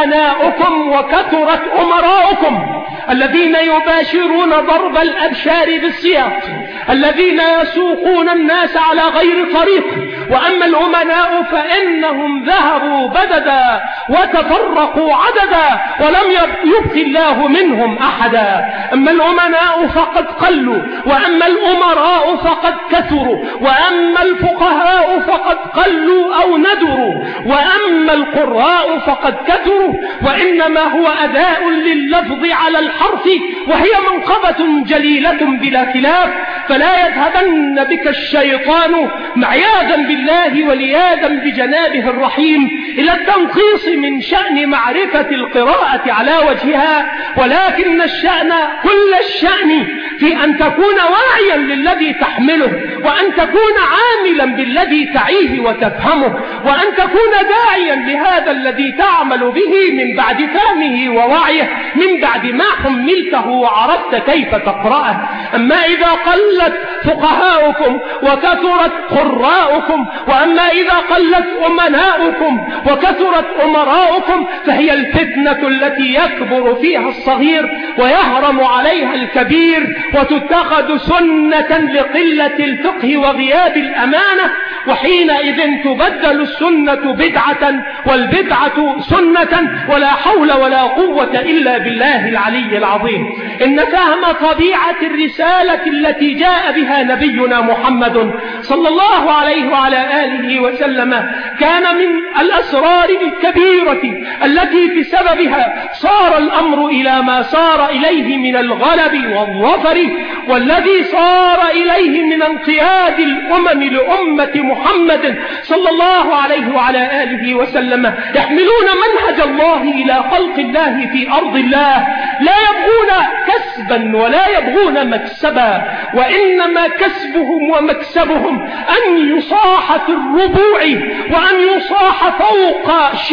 أمناؤكم وكثرت أمراؤكم، الذين يباشرون ضرب الأبشار بالسياط، الذين يسوقون الناس على غير طريق، وأما الأمناء فإنهم ذهبوا بددا وتفرقوا عددا ولم يبق الله منهم أحدا. أما الأمناء فقد قلوا، وأما الأمراء فقد كثروا، وأما الفقهاء فقد قلوا أو ندروا، وأما القراء فقد كثروا. وإنما هو أداء لللفظ على الحرف، وهي منقبة جليلة بلا خلاف. فلا يذهبن بك الشيطان عياذا بالله ولياذا بجنابه الرحيم إلى التنقيص من شأن معرفة القراءة على وجهها، ولكن الشأن كل الشأن في أن تكون واعيا للذي تحمله، وأن تكون عاملا بالذي تعيه وتفهمه، وأن تكون داعيا لهذا الذي تعمل به من بعد فهمه ووعيه، من بعد ما حملته وعرفت كيف تقرأه. أما إذا قلت فقهاؤكم وكثرت قراؤكم، وأما إذا قلت أمناؤكم وكثرت أمراؤكم، فهي الفتنة التي يكبر فيها الصغير ويهرم عليها الكبير، وتتخذ سنة لقلة الفقه وغياب الأمانة، وحينئذ تبدل السنة بدعة والبدعة سنة، ولا حول ولا قوة إلا بالله العلي العظيم. إن فهم طبيعة الرسالة التي جاء بها نبينا محمد صلى الله عليه وعلى آله وسلم كان من الأسرار الكبيرة التي بسببها صار الأمر إلى ما صار إليه من الغلب والظفر، والذي صار إليه من انقياد الأمم لأمة محمد صلى الله عليه وعلى آله وسلم، يحملون منهج الله إلى خلق الله في أرض الله، لا يبغون كسبا ولا يبغون مكسبا، وإنما كسبهم ومكسبهم أن يصاح في الربوع، وأن يصاح فوق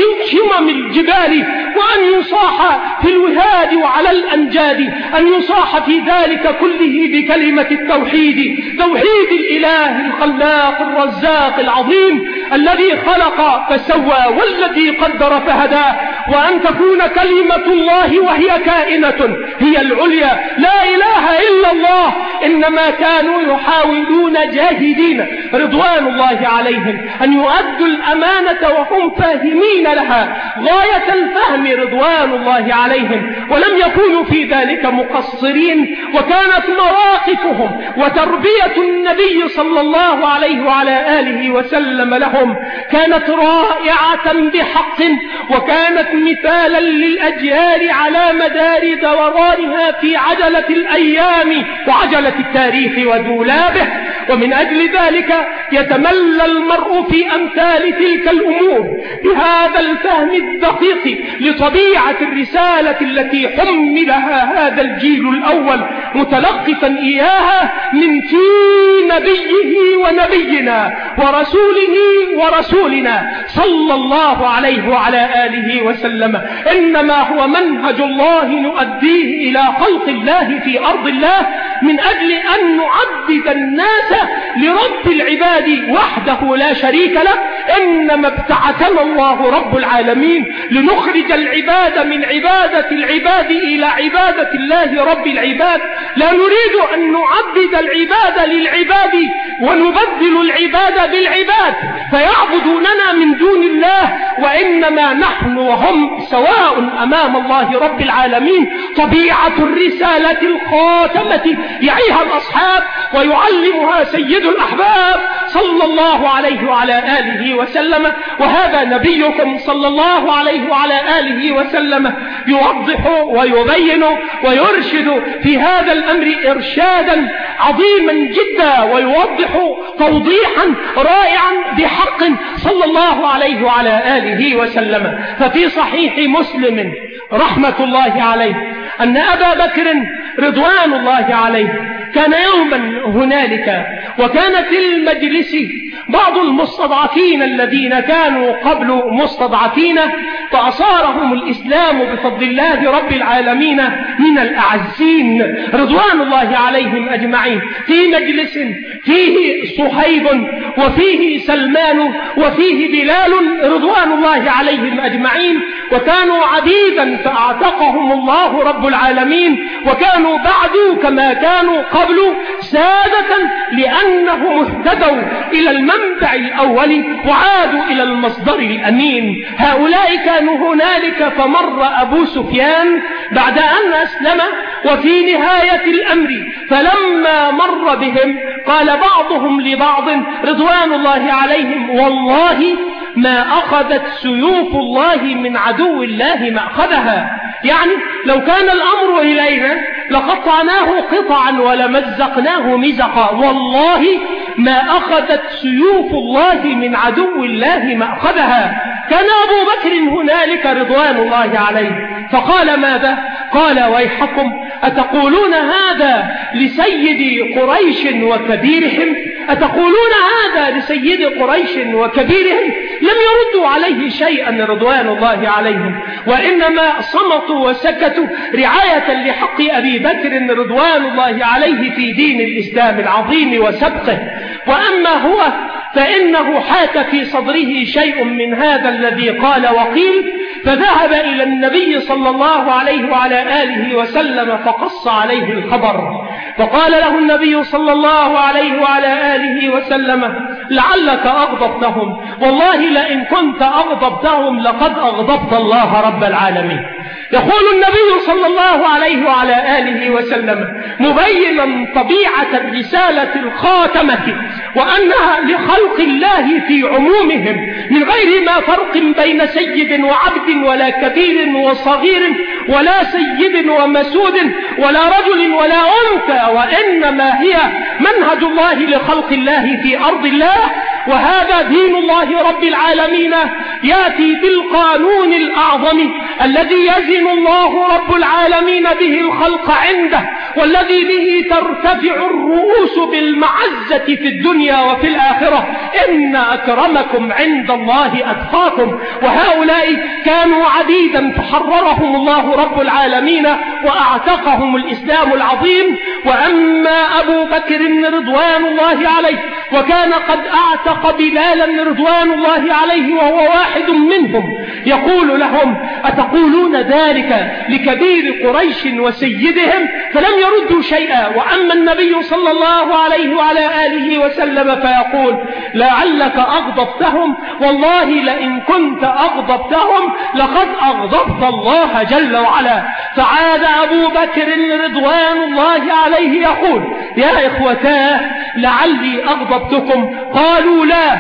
شمم الجبال، وأن يصاح في الوهاد وعلى الأنجاد، أن يصاح في ذلك كله بكلمة التوحيد، توحيد الإله الخلاق الرزاق العظيم الذي خلق فسوى والذي قدر فهدى، وأن تكون كلمة الله وهي كائنة هي العليا، لا إله إلا الله. إنما كانوا يحاولون جاهدين رضوان الله عليهم أن يؤدوا الأمانة وهم فاهمين لها غاية الفهم رضوان الله عليهم، ولم يكونوا في ذلك مقصرين. وكانت مواقفهم وتربية النبي صلى الله عليه وعلى آله وسلم لهم كانت رائعة بحق، وكانت مثالا للأجيال على مدار دورانها في عجلة الأيام وعجلة التاريخ ودولابه. ومن أجل ذلك يتملى المرء في أمثال تلك الأمور بهذا الفهم الدقيق لطبيعة الرسالة التي حملها هذا الجيل الأول، متلقفا إياها من في نبيه ونبينا ورسوله ورسولنا صلى الله عليه وعلى آله وسلم. إنما هو منهج الله نؤديه إلى خلق الله في أرض الله من أجل أن نعبد الناس لرب العباد وحده لا شريك له. إنما ابتعثنا الله رب العالمين لنخرج العباد من عبادة العباد إلى عبادة الله رب العباد. لا نريد أن نعبد العباد للعباد ونبدل العباد بالعباد فيعبدوننا من دون الله، وإنما نحن وهم سواء أمام الله رب العالمين. طبيعة الرسالة الخاتمة يعيها الأصحاب ويعلمها سيد الأحباب صلى الله عليه وعلى آله وسلم، وهذا نبيكم صلى الله عليه وعلى آله وسلم يوضح ويبين ويرشد في هذا الأمر إرشادا عظيما جدا، ويوضح توضيحا رائعا بحق صلى الله عليه وعلى آله وسلم. ففي صحيح مسلم رحمة الله عليه أن أبا بكر رضوان الله عليه كان يوما هنالك، وكان في المجلس بعض المستضعفين الذين كانوا قبل مستضعفين، فأصارهم الإسلام بفضل الله رب العالمين من الأعزين رضوان الله عليهم أجمعين، في مجلس فيه صهيب وفيه سلمان وفيه بلال رضوان الله عليهم أجمعين، وكانوا عبيدا فأعتقهم الله رب العالمين، وكانوا بعد كما كانوا قبل قبل سادة لأنهم اهتدوا إلى المنبع الأول وعادوا إلى المصدر الأمين. هؤلاء كانوا هنالك فمر أبو سفيان بعد أن أسلم وفي نهاية الأمر، فلما مر بهم قال بعضهم لبعض رضوان الله عليهم: والله ما أخذت سيوف الله من عدو الله ما أخذها. يعني لو كان الأمر إلينا لقطعناه قطعا ولمزقناه مزقا، والله ما أخذت سيوف الله من عدو الله ما أخذها. كان أبو بكر هنالك رضوان الله عليه فقال: ماذا؟ قال: ويحكم أتقولون هذا لسيد قريش وكبيرهم؟ أتقولون هذا لسيد قريش وكبيرهم؟ لم يردوا عليه شيئا رضوان الله عليهم، وإنما صمتوا وسكتوا رعاية لحق أبي بكر رضوان الله عليه في دين الإسلام العظيم وسبقه. وأما هو فإنه حاك في صدره شيء من هذا الذي قال وقيل، فذهب إلى النبي صلى الله عليه وعلى آله وسلم فقص عليه الخبر، فقال له النبي صلى الله عليه وعلى آله وسلم: لعلك أغضبتهم، والله لئن كنت أغضبتهم لقد أغضبت الله رب العالمين. يقول النبي صلى الله عليه وعلى آله وسلم مبينا طبيعة الرسالة الخاتمة وأنها لخلق الله في عمومهم من غير ما فرق بين سيد وعبد ولا كبير وصغير ولا سيد ومسود ولا رجل ولا أنثى، وإنما هي منهج الله لخلق الله في أرض الله، وهذا دين الله رب العالمين يأتي بالقانون الأعظم الذي يزن الله رب العالمين به الخلق عنده، والذي به ترتفع الرؤوس بالمعزة في الدنيا وفي الآخرة: إن أكرمكم عند الله أتقاكم. وهؤلاء كانوا عبيدا فحررهم الله رب العالمين وأعتقهم الإسلام العظيم. وأما أبو بكر رضوان الله عليه وكان قد أعتق بلالا رضوان الله عليه وهو واحد منهم، يقول لهم: أتقولون ذلك لكبير قريش وسيدهم؟ فلم يردوا شيئا. وأما النبي صلى الله عليه وعلى آله وسلم فيقول: لعلك أغضبتهم، والله لئن كنت أغضبتهم لقد أغضبت الله جل وعلا. فعاد أبو بكر رضوان الله عليه يقول: يا إخوتاه لعلي أغضبتكم؟ قالوا: لا،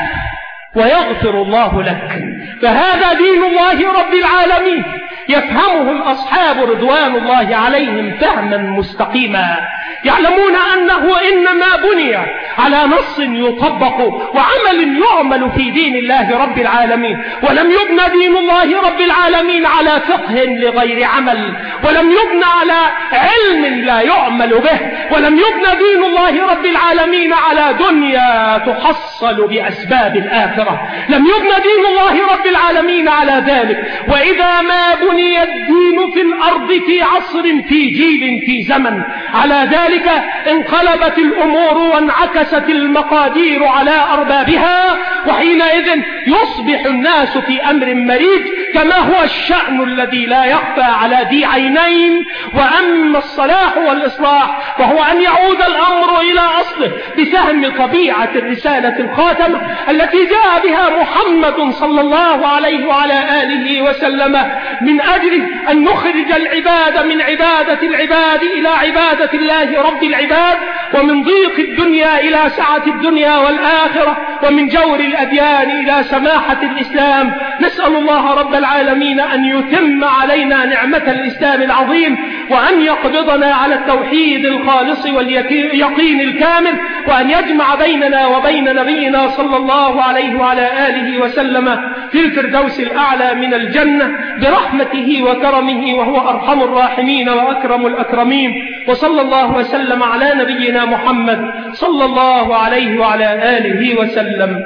ويغفر الله لك. فهذا دين الله رب العالمين يفهمه الأصحاب رضوان الله عليهم فهما مستقيما، يعلمون أنه إنما بني على نص يطبق وعمل يعمل في دين الله رب العالمين، ولم يبنى دين الله رب العالمين على فقه لغير عمل، ولم يبنى على علم لا يعمل به، ولم يبنى دين الله رب العالمين على دنيا تحصل بأسباب الآخرة، لم يبنى دين الله رب العالمين على ذلك. وإذا ما بني الدين في الأرض في عصر في جيل في زمن على ذلك انقلبت الأمور وانعكست المقادير على أربابها، وحينئذ يصبح الناس في أمر مريج كما هو الشأن الذي لا يخفى على ذي عينين. وأما الصلاح والإصلاح فهو أن يعود الأمر إلى أصله بفهم طبيعة الرسالة الخاتمة التي جاء بها محمد صلى الله عليه وعلى آله وسلم من أجل أن نخرج العباد من عبادة العباد إلى عبادة الله رب العباد، ومن ضيق الدنيا إلى سعة الدنيا والآخرة، ومن جور الأديان إلى سماحة الإسلام. نسأل الله رب العالمين أن يتم علينا نعمة الإسلام العظيم، وأن يقبضنا على التوحيد الخالص واليقين الكامل، وأن يجمع بيننا وبين نبينا صلى الله عليه وعلى آله وسلم في الفردوس الأعلى من الجنة برحمته وكرمه، وهو أرحم الراحمين وأكرم الأكرمين. وصلى الله وسلم على نبينا محمد صلى الله عليه وعلى آله وسلم.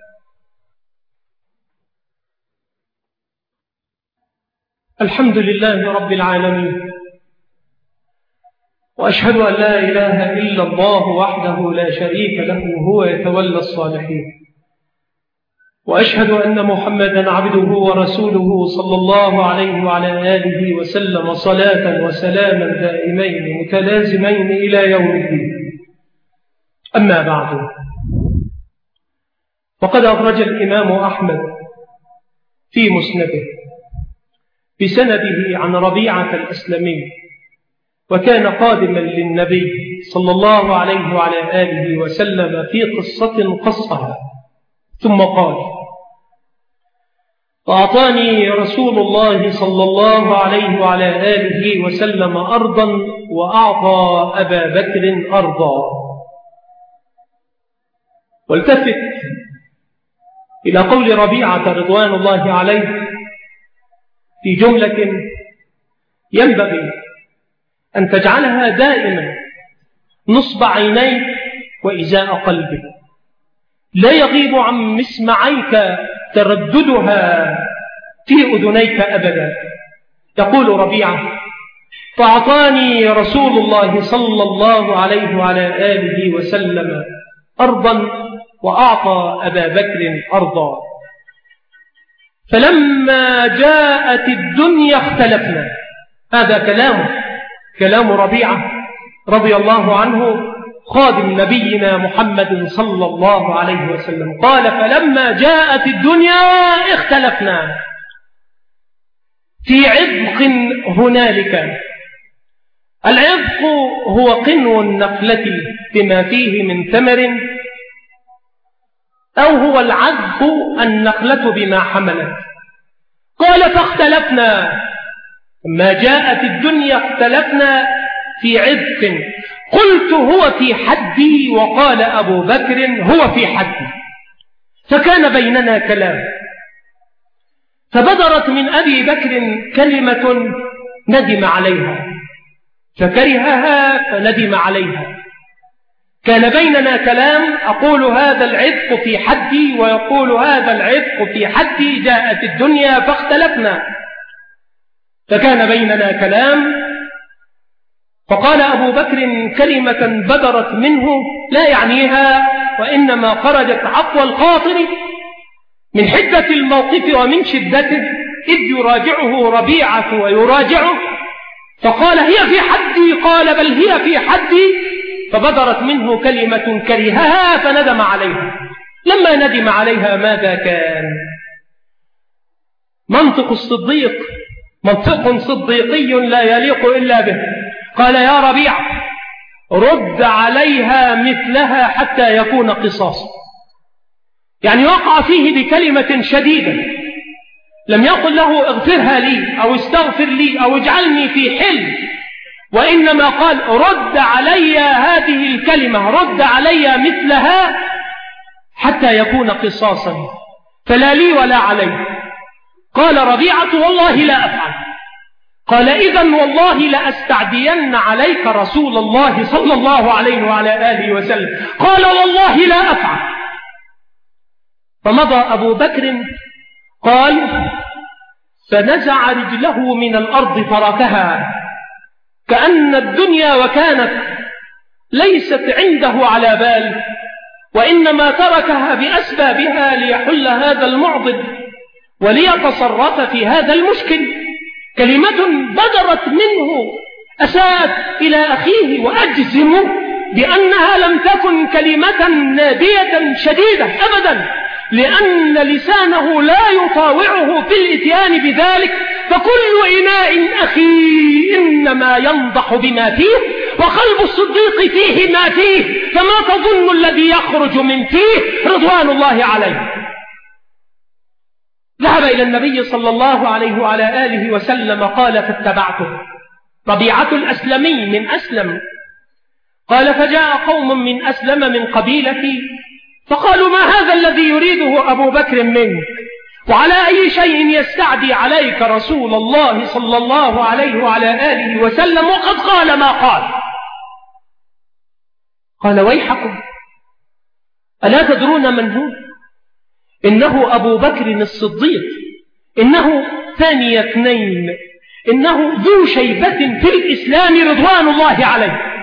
الحمد لله رب العالمين، وأشهد أن لا إله إلا الله وحده لا شريك له وهو يتولى الصالحين، وأشهد أن محمدا عبده ورسوله صلى الله عليه وعلى آله وسلم صلاة وسلاما دائمين متلازمين إلى يوم الدين. أما بعد، فقد أخرج الإمام أحمد في مسنده بسنده عن ربيعة الأسلمي، وكان قادما للنبي صلى الله عليه وعلى آله وسلم في قصة قصها، ثم قال: فأعطاني رسول الله صلى الله عليه وعلى آله وسلم أرضا وأعطى أبا بكر أرضا. والتفت إلى قول ربيعة رضوان الله عليه في جملة ينبغي أن تجعلها دائما نصب عينيك وإزاء قلبك، لا يغيب عن مسمعيك ترددها في أذنيك أبدا. يقول ربيعة: فأعطاني رسول الله صلى الله عليه وعلى آله وسلم أرضا وأعطى أبا بكر أرضا، فلما جاءت الدنيا اختلفنا. هذا كلام ربيعة رضي الله عنه خادم نبينا محمد صلى الله عليه وسلم. قال: فلما جاءت الدنيا اختلفنا في عذق هنالك. العذق هو قنو النخلة بما فيه من ثمر، أو هو العذق النخلة بما حملت. قال: فاختلفنا، لما جاءت الدنيا اختلفنا في عذق. قلت: هو في حدي، وقال أبو بكر: هو في حدي. فكان بيننا كلام، فبدرت من أبي بكر كلمة ندم عليها، فكرهها فندم عليها. كان بيننا كلام، أقول هذا العذق في حدي ويقول هذا العذق في حدي. جاءت الدنيا فاختلفنا، فكان بيننا كلام. فقال أبو بكر كلمة بدرت منه لا يعنيها، وإنما خرجت عفو الخاطر من حدة الموقف ومن شدته، إذ يراجعه ربيعة ويراجعه. فقال: هي في حدي. قال: بل هي في حدي. فبدرت منه كلمة كرهها فندم عليها. لما ندم عليها ماذا كان؟ منطق الصديق، منطق صديقي لا يليق إلا به. قال: يا ربيعة، رد عليها مثلها حتى يكون قصاصا. يعني وقع فيه بكلمة شديدة، لم يقل له اغفرها لي أو استغفر لي أو اجعلني في حل، وإنما قال: رد علي هذه الكلمة، رد علي مثلها حتى يكون قصاصا، فلا لي ولا علي. قال ربيعة: والله لا أفعل. قال: إذن والله لأستعدين عليك رسول الله صلى الله عليه وعلى آله وسلم. قال: والله لا أفعل. فمضى أبو بكر. قال: فنزع رجله من الأرض تركها كأن الدنيا وكانت ليست عنده على بال، وإنما تركها بأسبابها ليحل هذا المعضد وليتصرف في هذا المشكل. كلمة بدرت منه أساءت إلى أخيه، وأجزم بأنها لم تكن كلمة نادية شديدة أبدا، لأن لسانه لا يطاوعه في الإتيان بذلك. فكل إناء أخي إنما ينضح بما فيه، وقلب الصديق فيه ما فيه، فما تظن الذي يخرج من فيه رضوان الله عليه. ذهب إلى النبي صلى الله عليه وعلى آله وسلم. قال: فاتبعته. ربيعة الأسلمي من أسلم. قال: فجاء قوم من أسلم من قبيلتي فقالوا: ما هذا الذي يريده أبو بكر منك؟ وعلى أي شيء يستعدي عليك رسول الله صلى الله عليه وعلى آله وسلم وقد قال ما قال؟ قال: ويحكم، ألا تدرون من هو؟ إنه أبو بكر الصديق، إنه ثاني اثنين، إنه ذو شيبة في الإسلام رضوان الله عليه.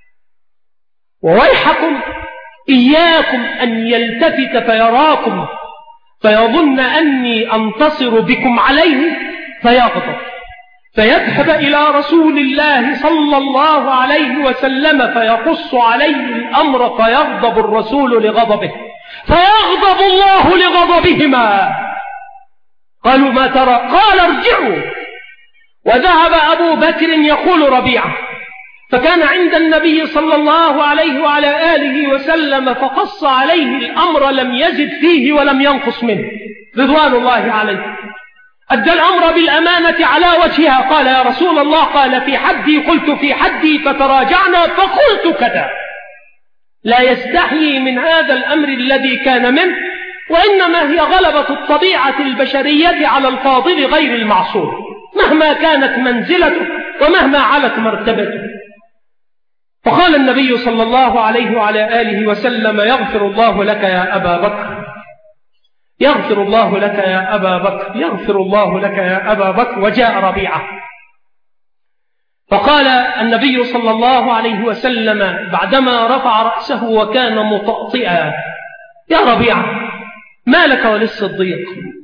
وويحكم إياكم أن يلتفت فيراكم فيظن أني أنتصر بكم عليه فيغضب، فيذهب إلى رسول الله صلى الله عليه وسلم فيقص عليه الأمر فيغضب الرسول لغضبه فيغضب الله لغضبهما. قالوا ما ترى؟ قال ارجعوا. وذهب أبو بكر يقول ربيعة فكان عند النبي صلى الله عليه وعلى آله وسلم فقص عليه الأمر لم يزد فيه ولم ينقص منه رضوان الله عليه. أدى الأمر بالأمانة على وجهها. قال يا رسول الله قال في حدي قلت في حدي فتراجعنا فقلت كذا. لا يستحيي من هذا الأمر الذي كان منه وإنما هي غلبة الطبيعة البشرية على الفاضل غير المعصوم مهما كانت منزلته ومهما علت مرتبته. فقال النبي صلى الله عليه وعلى آله وسلم يغفر الله لك يا أبا بكر يغفر الله لك يا أبا بكر يغفر الله لك يا أبا بكر. وجاء ربيعة فقال النبي صلى الله عليه وسلم بعدما رفع رأسه وكان مطأطئا يا ربيعة ما لك وللصديق؟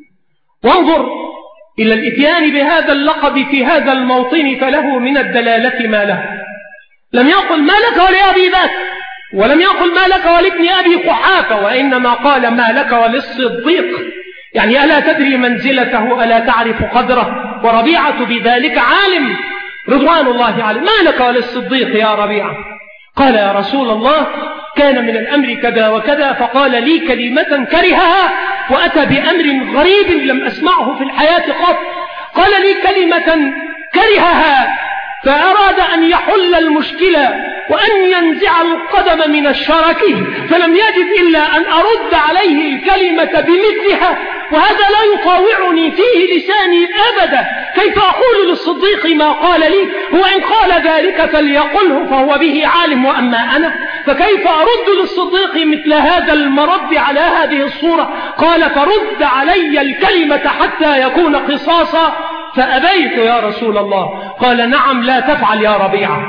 وانظر إلى الإتيان بهذا اللقب في هذا الموطن فله من الدلالة ما له. لم يقل ما لك ولأبي بكر ولم يقل ما لك ولابن أبي قحافة وإنما قال ما لك وللصديق يعني ألا تدري منزلته ألا تعرف قدره؟ وربيعة بذلك عالم رضوان الله عليه. ما لك وللصديق يا ربيعة؟ قال يا رسول الله كان من الأمر كذا وكذا فقال لي كلمة كرهها وأتى بأمر غريب لم أسمعه في الحياة قط. قال لي كلمة كرهها فأراد أن يحل المشكلة وأن ينزع القدم من الشرك فلم يجد إلا أن أرد عليه الكلمة بمثلها وهذا لا يطاوعني فيه لساني أبدا. كيف أقول للصديق ما قال لي؟ هو إن قال ذلك فليقله فهو به عالم وأما أنا فكيف أرد للصديق مثل هذا المرد على هذه الصورة؟ قال فرد علي الكلمة حتى يكون قصاصا فأبيت يا رسول الله. قال نعم لا تفعل يا ربيعة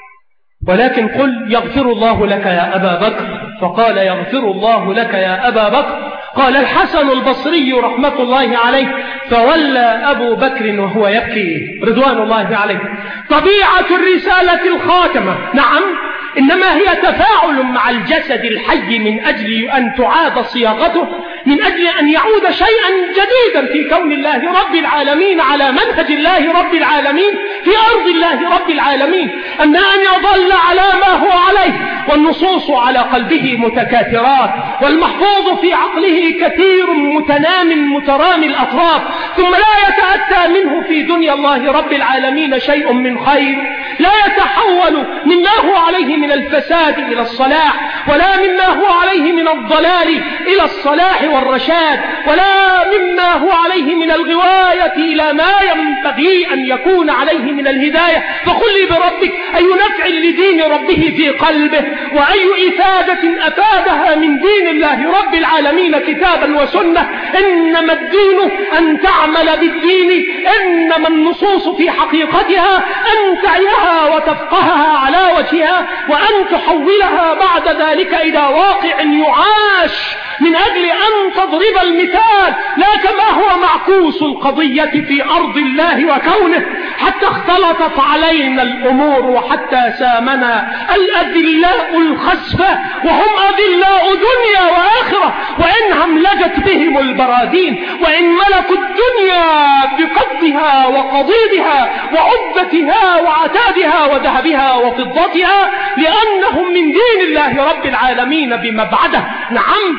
ولكن قل يغفر الله لك يا أبا بكر. فقال يغفر الله لك يا أبا بكر. قال الحسن البصري رحمة الله عليه فولى أبو بكر وهو يبكي رضوان الله عليه. طبيعة الرسالة الخاتمة نعم إنما هي تفاعل مع الجسد الحي من أجل أن تعاد صياغته من أجل أن يعود شيئا جديدا في كون الله رب العالمين على منهج الله رب العالمين في أرض الله رب العالمين. أما أن يظل على ما هو عليه والنصوص على قلبه متكاثرات والمحفوظ في عقله كثير متنام مترامي الأطراف ثم لا يتأتى منه في دنيا الله رب العالمين شيء من خير لا يتحول مما هو عليه من الفساد إلى الصلاح ولا مما هو عليه من الضلال إلى الصلاح والرشاد ولا مما هو عليه من الغواية إلى ما ينبغي أن يكون عليه من الهداية. فقل لي بربك أي نفع لدين ربه في قلبه وأي إفادة أفادها من دين الله رب العالمين كتابا وسنة. إنما الدين أن تعمل بالدين إنما النصوص في حقيقتها أن تعيها وتفقهها على وجهها وأن تحولها بعد ذلك إلى واقع يعاش من أجل أن تضرب المثال لا كما هو معكوس القضية في أرض الله وكونه حتى اختلطت علينا الأمور وحتى سامنا الأذلاء الخسفة وهم أذلاء دنيا وآخرة وإن هملجت بهم البرادين وإن ملكوا الدنيا بقبضها وقضيبها وعدتها وعتادها وذهبها وفضتها لأنهم من دين الله رب العالمين بمبعده. نعم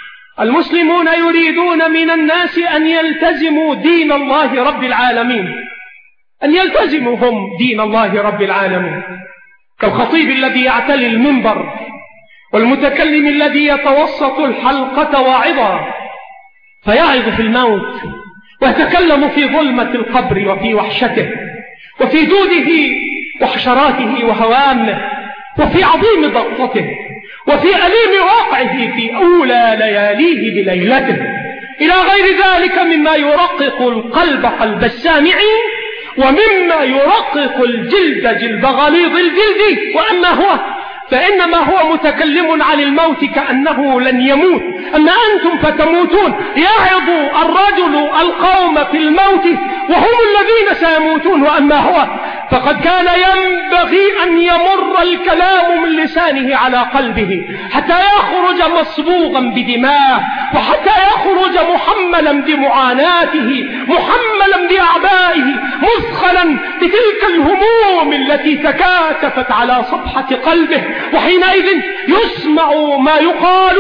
المسلمون يريدون من الناس أن يلتزموا دين الله رب العالمين أن يلتزموا هم دين الله رب العالمين كالخطيب الذي يعتلي المنبر والمتكلم الذي يتوسط الحلقة واعظا فيعظ في الموت ويتكلم في ظلمة القبر وفي وحشته وفي دوده وحشراته وهوامه وفي عظيم ضغطته وفي أليم واقعه في أولى لياليه بليلته إلى غير ذلك مما يرقق القلب قلب السامعين ومما يرقق الجلد جلد غليظ الجلد. وأما هو فإنما هو متكلم عن الموت كأنه لن يموت، أما أنتم فتموتون. يعظ الرجل القوم في الموت وهم الذين سيموتون، وأما هو فقد كان ينبغي أن يمر الكلام من لسانه على قلبه حتى يخرج مصبوغا بدماءه، وحتى يخرج محملا بمعاناته، محملا بأعبائه، مثخلا بتلك الهموم التي تكاتفت على صفحة قلبه. وحينئذ يسمع ما يقال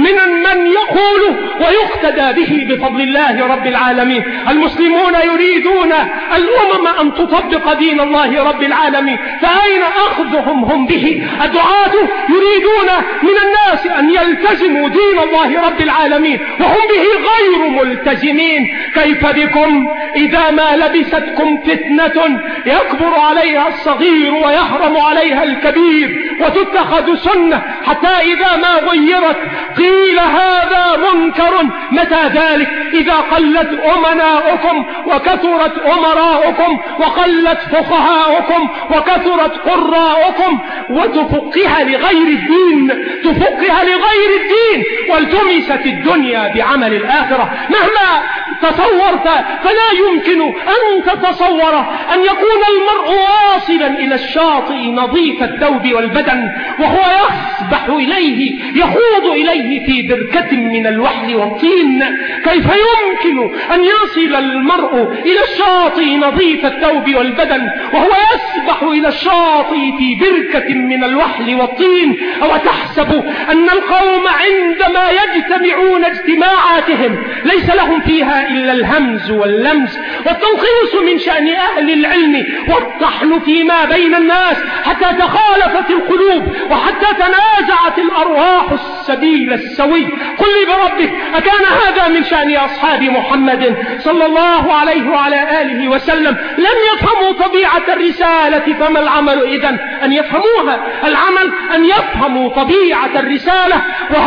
من يقول ويقتدى به بفضل الله رب العالمين. المسلمون يريدون الأمم أن تطبق دين الله رب العالمين، فأين أخذهم هم به؟ الدعاة يريدون من الناس أن يلتزموا دين الله رب العالمين وهم به غير ملتزمين. كيف بكم إذا ما لبستكم فتنة يكبر عليها الصغير ويحرم عليها الكبير وتتخذ سنة، حتى إذا ما غيرت قيل هذا منكر. متى ذلك؟ إذا قلت أمناؤكم وكثرت أمراؤكم وقلت فقهاؤكم وكثرت قراؤكم، وتفقها لغير الدين، تفقها لغير الدين، والتمست الدنيا بعمل الآخرة. مهما تصورت فلا يمكن أن تتصور أن يكون المرء واصلا إلى الشاطئ نظيف الثوب والبدن وهو يسبح إليه، يخوض إليه في بركة من الوحل والطين. كيف يمكن أن يصل المرء إلى الشاطئ نظيف الثوب والبدن وهو يسبح إلى الشاطئ في بركة من الوحل والطين؟ أو تحسب أن القوم عندما يجتمعون اجتماعاتهم ليس لهم فيها إلا الهمز واللمز والتلخيص من شأن أهل العلم والطحن فيما بين الناس حتى تخالفت القلوب وحتى تنازعت الأرواح السبيل السوي؟ قل لي بربك، أكان هذا من شأن أصحاب محمد صلى الله عليه وعلى آله وسلم؟ لم يفهموا طبيعة الرسالة، فما العمل إذن؟ أن يفهموها. العمل أن يفهموا طبيعة الرسالة،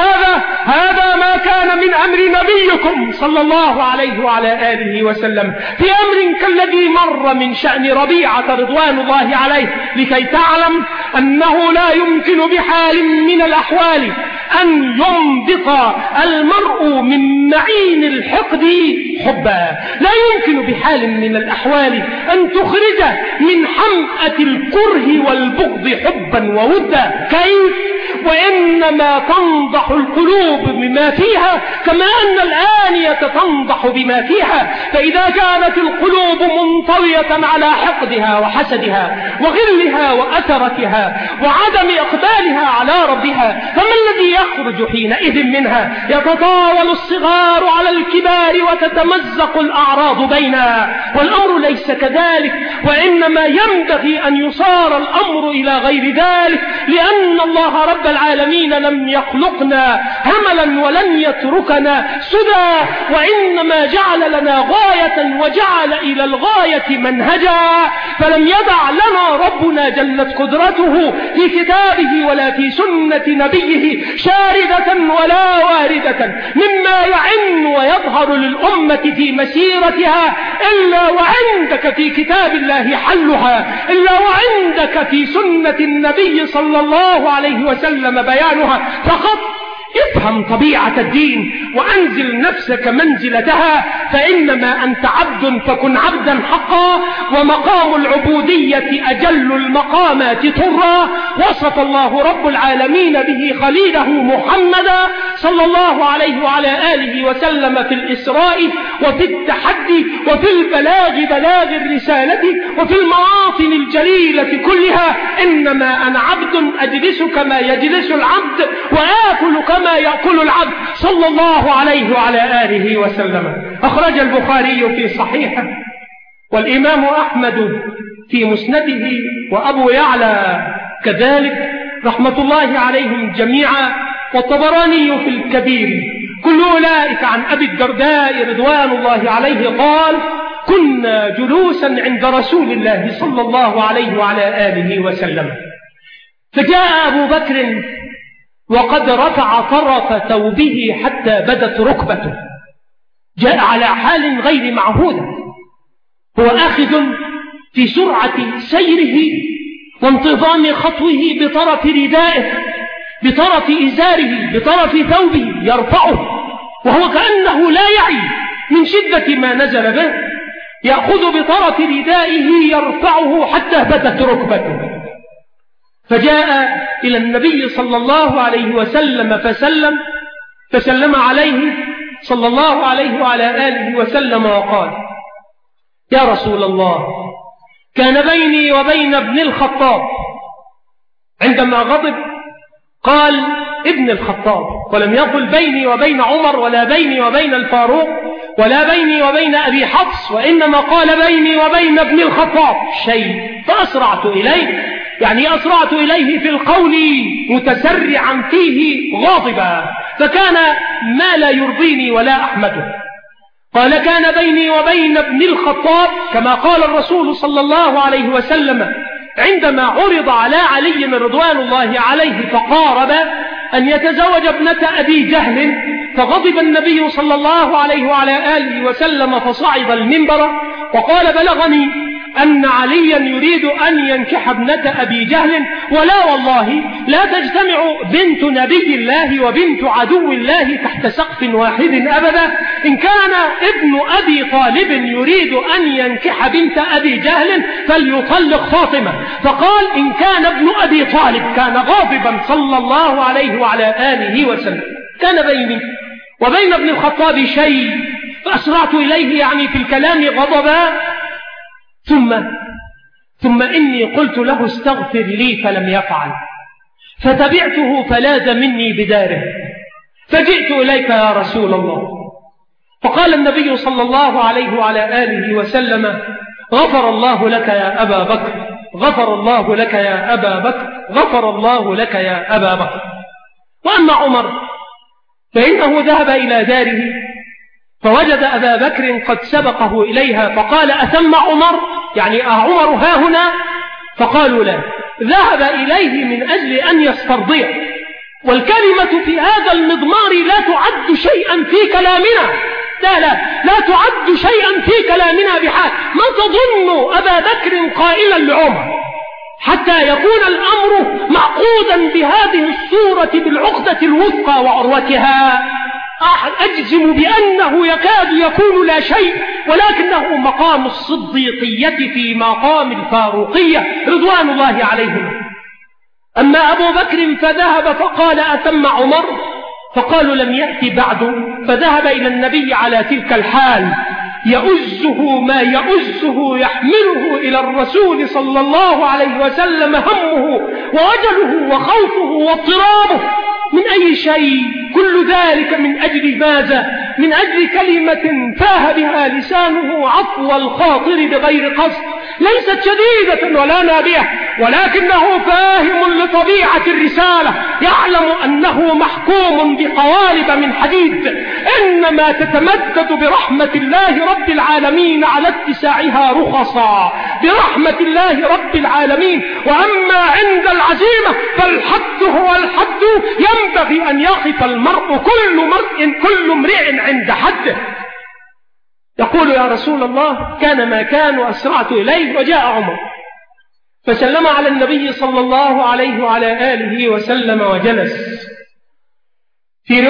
وهذا ما كان من أمر نبيكم صلى الله عليه وعلى آله وسلم في أمر كالذي مر من شأن ربيعة رضوان الله عليه، لكي تعلم أنه لا يمكن بحال من الأحوال أن ينبط المرء من معين الحقد حبا، لا يمكن بحال من الأحوال أن تخرج من حمأة الكره والبغض حبا وودا. كيف؟ وإنما تنضح القلوب بما فيها كما أن الآنية تنضح بما فيها. فإذا كانت القلوب منطوية على حقدها وحسدها وغلها وأثرتها وعدم إقبالها على ربها، فما الذي يخرج حينئذ منها؟ يتطاول الصغار على الكبار وتتمزق الأعراض بينها، والأمر ليس كذلك، وإنما ينبغي أن يصار الأمر إلى غير ذلك، لأن الله رب العالمين لم يخلقنا هملا ولن يتركنا سدى، وإنما جعل لنا غاية وجعل إلى الغاية منهجا. فلم يدع لنا ربنا جلت قدرته في كتابه ولا في سنة نبيه شاردة ولا واردة مما يعن ويظهر للأمة في مسيرتها إلا وعندك في كتاب الله حلها، إلا وعندك في سنة النبي صلى الله عليه وسلم بيانها. فقط افهم طبيعة الدين وأنزل نفسك منزلتها، فإنما أنت عبد فكن عبدا حقا، ومقام العبودية أجل المقامات طرا. وصف الله رب العالمين به خليله محمدا صلى الله عليه وعلى آله وسلم في الإسراء وفي التحدي وفي البلاغ بلاغ الرسالة وفي المواطن الجليلة كلها. إنما أنا عبد أجلس كما يجلس العبد وآكل كما يأكل العبد صلى الله عليه وعلى آله وسلم. أخرج البخاري في صحيحه، والإمام أحمد في مسنده، وأبو يعلى كذلك رحمة الله عليهم جميعا، والطبراني في الكبير، كل أولئك عن أبي الدرداء رضوان الله عليه قال: كنا جلوسا عند رسول الله صلى الله عليه وعلى آله وسلم، فجاء أبو بكر وقد رفع طرف ثوبه حتى بدت ركبته، جاء على حال غير معهودة، هو آخذ في سرعة سيره وانتظام خطوه بطرف ردائه، بطرف إزاره، بطرف ثوبه يرفعه، وهو كأنه لا يعي من شدة ما نزل به، يأخذ بطرف ردائه يرفعه حتى بدت ركبته. فجاء إلى النبي صلى الله عليه وسلم فسلم عليه صلى الله عليه وعلى آله وسلم وقال: يا رسول الله، كان بيني وبين ابن الخطاب، عندما غضب قال ابن الخطاب، ولم يقل بيني وبين عمر ولا بيني وبين الفاروق ولا بيني وبين أبي حفص، وإنما قال بيني وبين ابن الخطاب شيء، فأسرعت إليه، يعني أسرعت إليه في القول متسرعا فيه غاضبا، فكان ما لا يرضيني ولا أحمده. قال: كان بيني وبين ابن الخطاب كما قال الرسول صلى الله عليه وسلم عندما عرض على علي رضوان الله عليه فقارب أن يتزوج ابنة أبي جهل، فغضب النبي صلى الله عليه وعلى آله وسلم فصعد المنبر وقال: بلغني أن عليا يريد أن ينكح ابنة أبي جهل، ولا والله لا تجتمع بنت نبي الله وبنت عدو الله تحت سقف واحد أبدا. إن كان ابن أبي طالب يريد أن ينكح بنت أبي جهل فليطلق فاطمة. فقال: إن كان ابن أبي طالب، كان غاضبا صلى الله عليه وعلى آله وسلم. كان بيني وبين ابن الخطاب شيء، فأسرعت إليه يعني في الكلام غضبا، ثم إني قلت له استغفر لي فلم يفعل، فتبعته فلاذ مني بداره، فجئت إليك يا رسول الله. فقال النبي صلى الله عليه وعلى آله وسلم: غفر الله لك يا أبا بكر، غفر الله لك يا أبا بكر، غفر الله لك يا أبا بكر. وأما عمر فإنه ذهب إلى داره فوجد أبا بكر قد سبقه إليها، فقال: أثم عمر؟ يعني عمر ها هنا؟ فقالوا لا، ذهب إليه من أجل أن يسترضيه. والكلمة في هذا المضمار لا تعد شيئا في كلامنا، لا تعد شيئا في كلامنا بحال. ما تظن أبا بكر قائلا لعمر حتى يكون الأمر معقودا بهذه الصورة بالعقدة الوثقى وعروتها؟ أجزم بأنه يكاد يكون لا شيء، ولكنه مقام الصديقية في مقام الفاروقية رضوان الله عليهم. أما أبو بكر فذهب فقال: أتم عمر؟ فقالوا: لم يأتي بعد. فذهب إلى النبي على تلك الحال يؤزه ما يؤزه، يحمله إلى الرسول صلى الله عليه وسلم همه ووجله وخوفه واضطرابه. من أي شيء؟ كل ذلك من أجل ماذا؟ من أجل كلمة فاه بها لسانه عفو الخاطر بغير قصد، ليست شديدة ولا نابية، ولكنه فاهم لطبيعة الرسالة، يعلم أنه محكوم بقوالب من حديد، إنما تتمدد برحمة الله رب العالمين على اتساعها رخصا، برحمة الله رب العالمين. وأما عند العزيمة فالحد هو الحد، ينبغي أن يقف المرء كل امرئ عند حده. يقول: يا رسول الله، كان ما كان وأسرعت إليه. وجاء عمر فسلم على النبي صلى الله عليه وعلى آله وسلم وجلس. في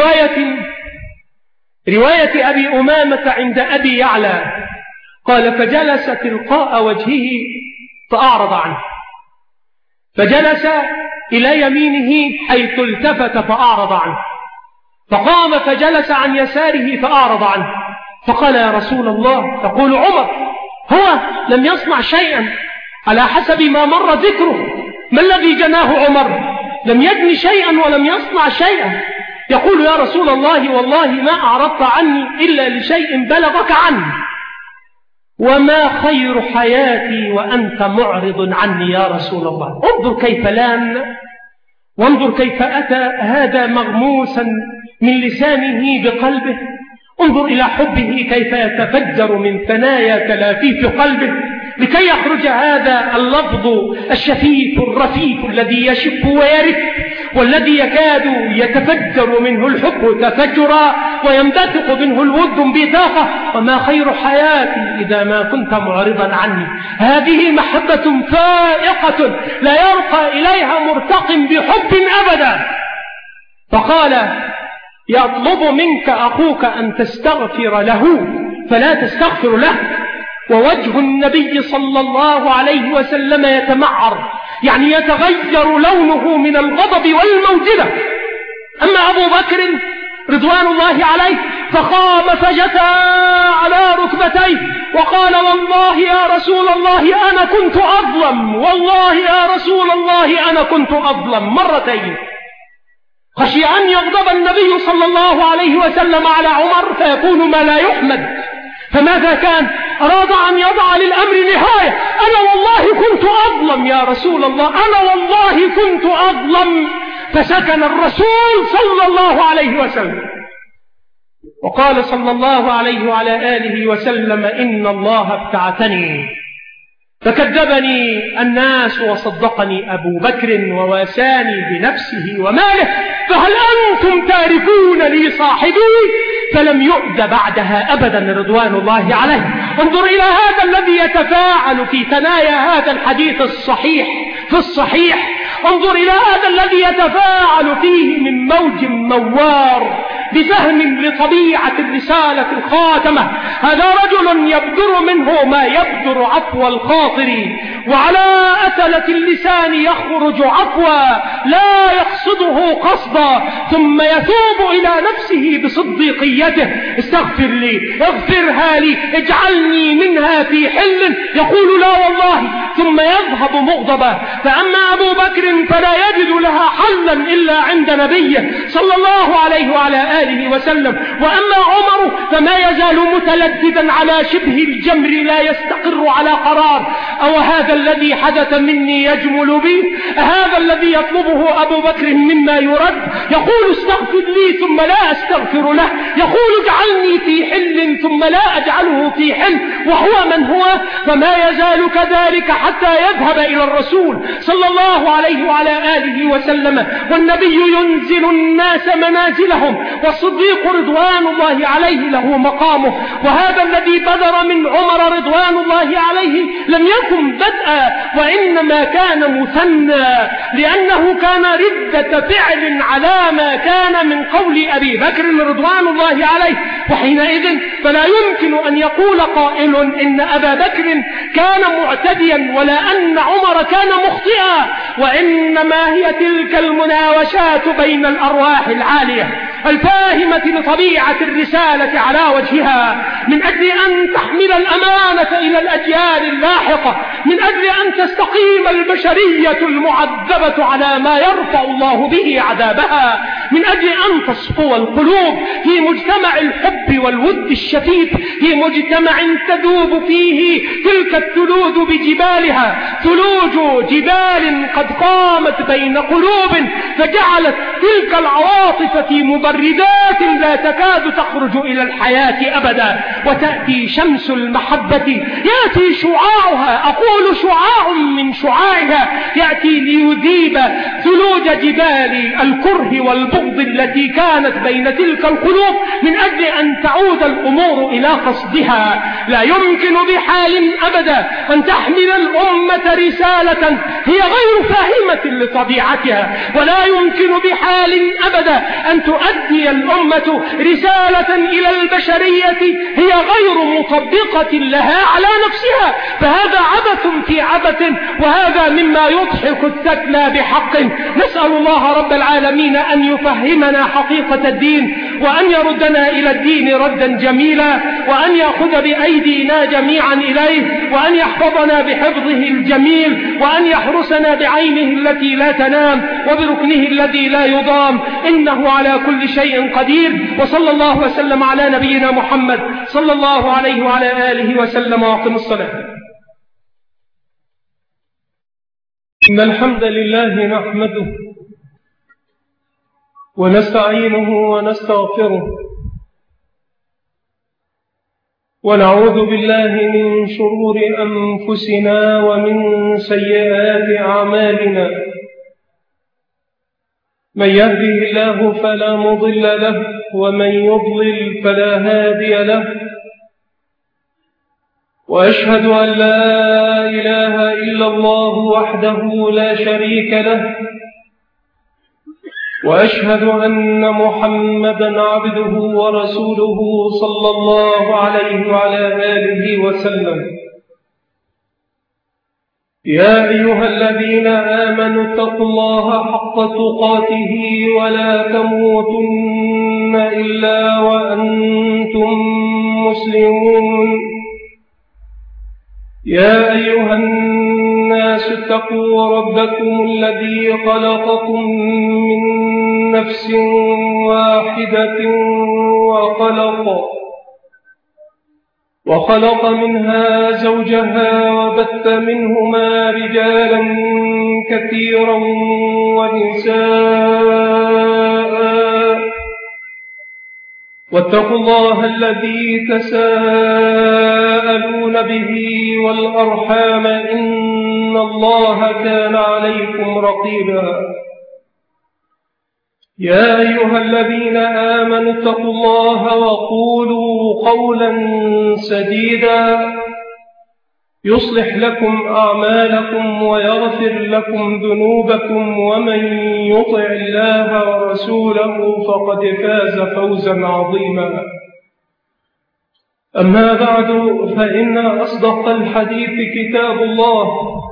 رواية أبي أمامة عند أبي يعلى قال: فجلس تلقاء وجهه فأعرض عنه، فجلس إلى يمينه حيث التفت فأعرض عنه، فقام فجلس عن يساره فأعرض عنه. فقال: يا رسول الله، يقول عمر: هو لم يصنع شيئا على حسب ما مر ذكره. ما الذي جناه عمر؟ لم يجن شيئا ولم يصنع شيئا. يقول: يا رسول الله، والله ما أعرضت عني إلا لشيء بلغك عني، وما خير حياتي وأنت معرض عني يا رسول الله. انظر كيف لان، وانظر كيف أتى هذا مغموسا من لسانه بقلبه. انظر إلى حبه كيف يتفجر من ثنايا تلافيف قلبه. لكي يخرج هذا اللفظ الشفيف الرفيف الذي يشب ويرف والذي يكاد يتفجر منه الحب تفجرا وينبثق منه الود انبثاقا. وما خير حياتي إذا ما كنت معرضا عني. هذه محبة فائقة لا يرقى إليها مرتق بحب أبدا. فقال يطلب منك أخوك أن تستغفر له فلا تستغفر له. ووجه النبي صلى الله عليه وسلم يتمعر، يعني يتغير لونه من الغضب والموجلة. أما أبو بكر رضوان الله عليه فقام فجثى على ركبتيه وقال والله يا رسول الله أنا كنت أظلم، والله يا رسول الله أنا كنت أظلم مرتين. خشي أن يغضب النبي صلى الله عليه وسلم على عمر فيكون ما لا يحمد. فماذا كان؟ أراد أن يضع للأمر نهاية. أنا والله كنت أظلم يا رسول الله، أنا والله كنت أظلم. فسكن الرسول صلى الله عليه وسلم وقال صلى الله عليه وعلى آله وسلم إن الله ابتعثني فكذبني الناس وصدقني أبو بكر وواساني بنفسه وماله، فهل أنتم تاركون لي صاحبي؟ فلم يؤذ بعدها أبدا رضوان الله عليه. انظر إلى هذا الذي يتفاعل في ثنايا هذا الحديث الصحيح في الصحيح. انظر إلى هذا الذي يتفاعل فيه من موج موار بفهم لطبيعة الرسالة الخاتمة. هذا رجل يبدر منه ما يبدر عفو الخاطر، وعلى أثلة اللسان يخرج عفوا لا يقصده قصدا، ثم يتوب إلى نفسه بصديقيته. استغفر لي، اغفرها لي، اجعلني منها في حل. يقول لا والله، ثم يذهب مغضبا. فأما أبو بكر فلا يجد لها حلا إلا عند نبيه صلى الله عليه وعلى آله وسلم. وأما عمر فما يزال متلددا على شبه الجمر لا يستقر على قرار. أو هذا الذي حدث مني يجمل بي؟ هذا الذي يطلبه أبو بكر مما يرد؟ يقول استغفر لي ثم لا أستغفر له، يقول اجعلني في حل ثم لا أجعله في حل، وهو من هو؟ فما يزال كذلك حتى يذهب إلى الرسول صلى الله عليه وعلى آله وسلم، والنبي ينزل الناس منازلهم، والصديق رضوان الله عليه له مقامه. وهذا الذي بدر من عمر رضوان الله عليه لم يكن بدءا، وإنما كان مثنى، لأنه كان ردة فعل على ما كان من قول أبي بكر رضوان الله عليه. وحينئذ فلا يمكن أن يقول قائل إن أبا بكر كان معتديا ولا أن عمر كان مخطئا، وإنما هي تلك المناوشات بين الأرواح العالية الفاهمة لطبيعة الرسالة على وجهها، من أجل أن تحمل الأمانة إلى الأجيال اللاحقة، من أجل أن تستقيم البشرية المعذبة على ما يرفع الله به عذابها، من أجل أن تصفو القلوب في مجتمع الحب والود الشفيف، في مجتمع تذوب فيه تلك الثلوج بجبالها، ثلوج جبال قد قامت بين قلوب فجعلت تلك العواطف في مبردات لا تكاد تخرج إلى الحياة أبدا. وتأتي شمس المحبة يأتي شعاعها، أقول شعاع من شعاعها، يأتي ليذيب ثلوج جبال الكره والبغض التي كانت بين تلك القلوب، من أجل أن تعود الأمور إلى قصدها. لا يمكن بحال أبدا أن تحمل الأمة رسالة هي غير فاهمة لطبيعتها، ولا يمكن بحال أبدا أن تؤدي الأمة رسالة إلى البشرية هي غير مطبقة لها على نفسها. فهذا عبث في عبث، وهذا مما يضحك الثكلى بحق. نسأل الله رب العالمين أن يفهمنا حقيقة الدين، وأن يردنا إلى الدين ردا جميلا، وأن يأخذ بأيدينا جميعا إليه، وأن يحفظنا بحفظه الجميل، وأن يحرسنا بعينه التي لا تنام وبركنه الذي لا يضام، إنه على كل شيء قدير. وصلى الله وسلم على نبينا محمد صلى الله عليه وعلى آله وسلم. وأقم الصلاة. إن الحمد لله نحمده ونستعينه ونستغفره ونعوذ بالله من شرور أنفسنا ومن سيئات أعمالنا. من يهده الله فلا مضل له ومن يضلل فلا هادي له. وأشهد أن لا إله إلا الله وحده لا شريك له، وأشهد أن محمدًا عبده ورسوله صلى الله عليه وعلى آله وسلم. يا أيها الذين آمنوا اتقوا الله حق تقاته ولا تموتن إلا وأنتم مسلمون. يا أيها الناس اتقوا ربكم الذي خلقكم من نفس واحدة وخلق منها زوجها وبث منهما رجالا كثيرا ونساء. واتقوا الله الذي تساءلون به والأرحام إن الله كان عليكم رقيبا. يا أيها الذين آمنوا اتقوا الله وقولوا قولا سديدا يصلح لكم أعمالكم ويغفر لكم ذنوبكم، ومن يطع الله ورسوله فقد فاز فوزا عظيما. أما بعد، فإن أصدق الحديث كتاب الله،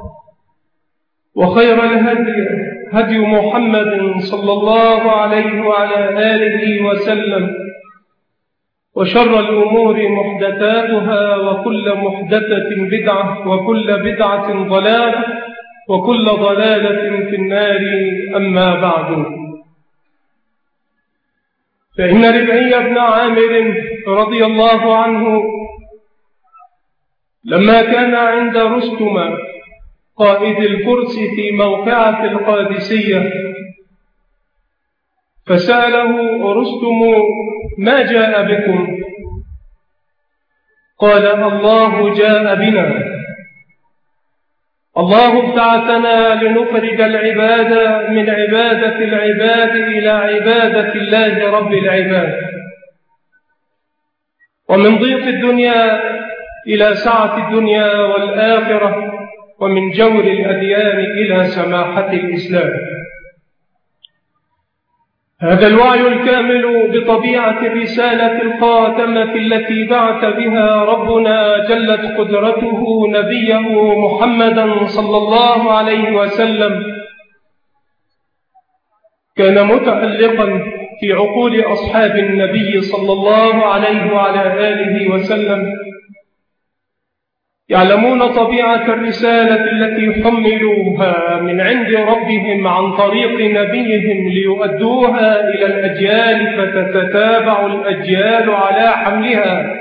وخير الهدي هدي محمد صلى الله عليه وعلى آله وسلم، وشر الأمور محدثاتها، وكل محدثة بدعة، وكل بدعة ضلالة، وكل ضلالة في النار. أما بعد، فإن ربعي بن عامر رضي الله عنه لما كان عند رستم قائد الفرس في موقعة القادسية، فسأله رستم: ما جاء بكم؟ قال: الله جاء بنا، الله ابتعثنا لنخرج العباد من عبادة العباد إلى عبادة الله رب العباد، ومن ضيق الدنيا إلى سعة الدنيا والآخرة، ومن جور الأديان إلى سماحة الإسلام. هذا الوعي الكامل بطبيعة الرسالة الخاتمة التي بعث بها ربنا جلت قدرته نبيه محمدا صلى الله عليه وسلم كان متعلقا في عقول أصحاب النبي صلى الله عليه وعلى آله وسلم، يعلمون طبيعة الرسالة التي حملوها من عند ربهم عن طريق نبيهم ليؤدوها إلى الأجيال، فتتتابع الأجيال على حملها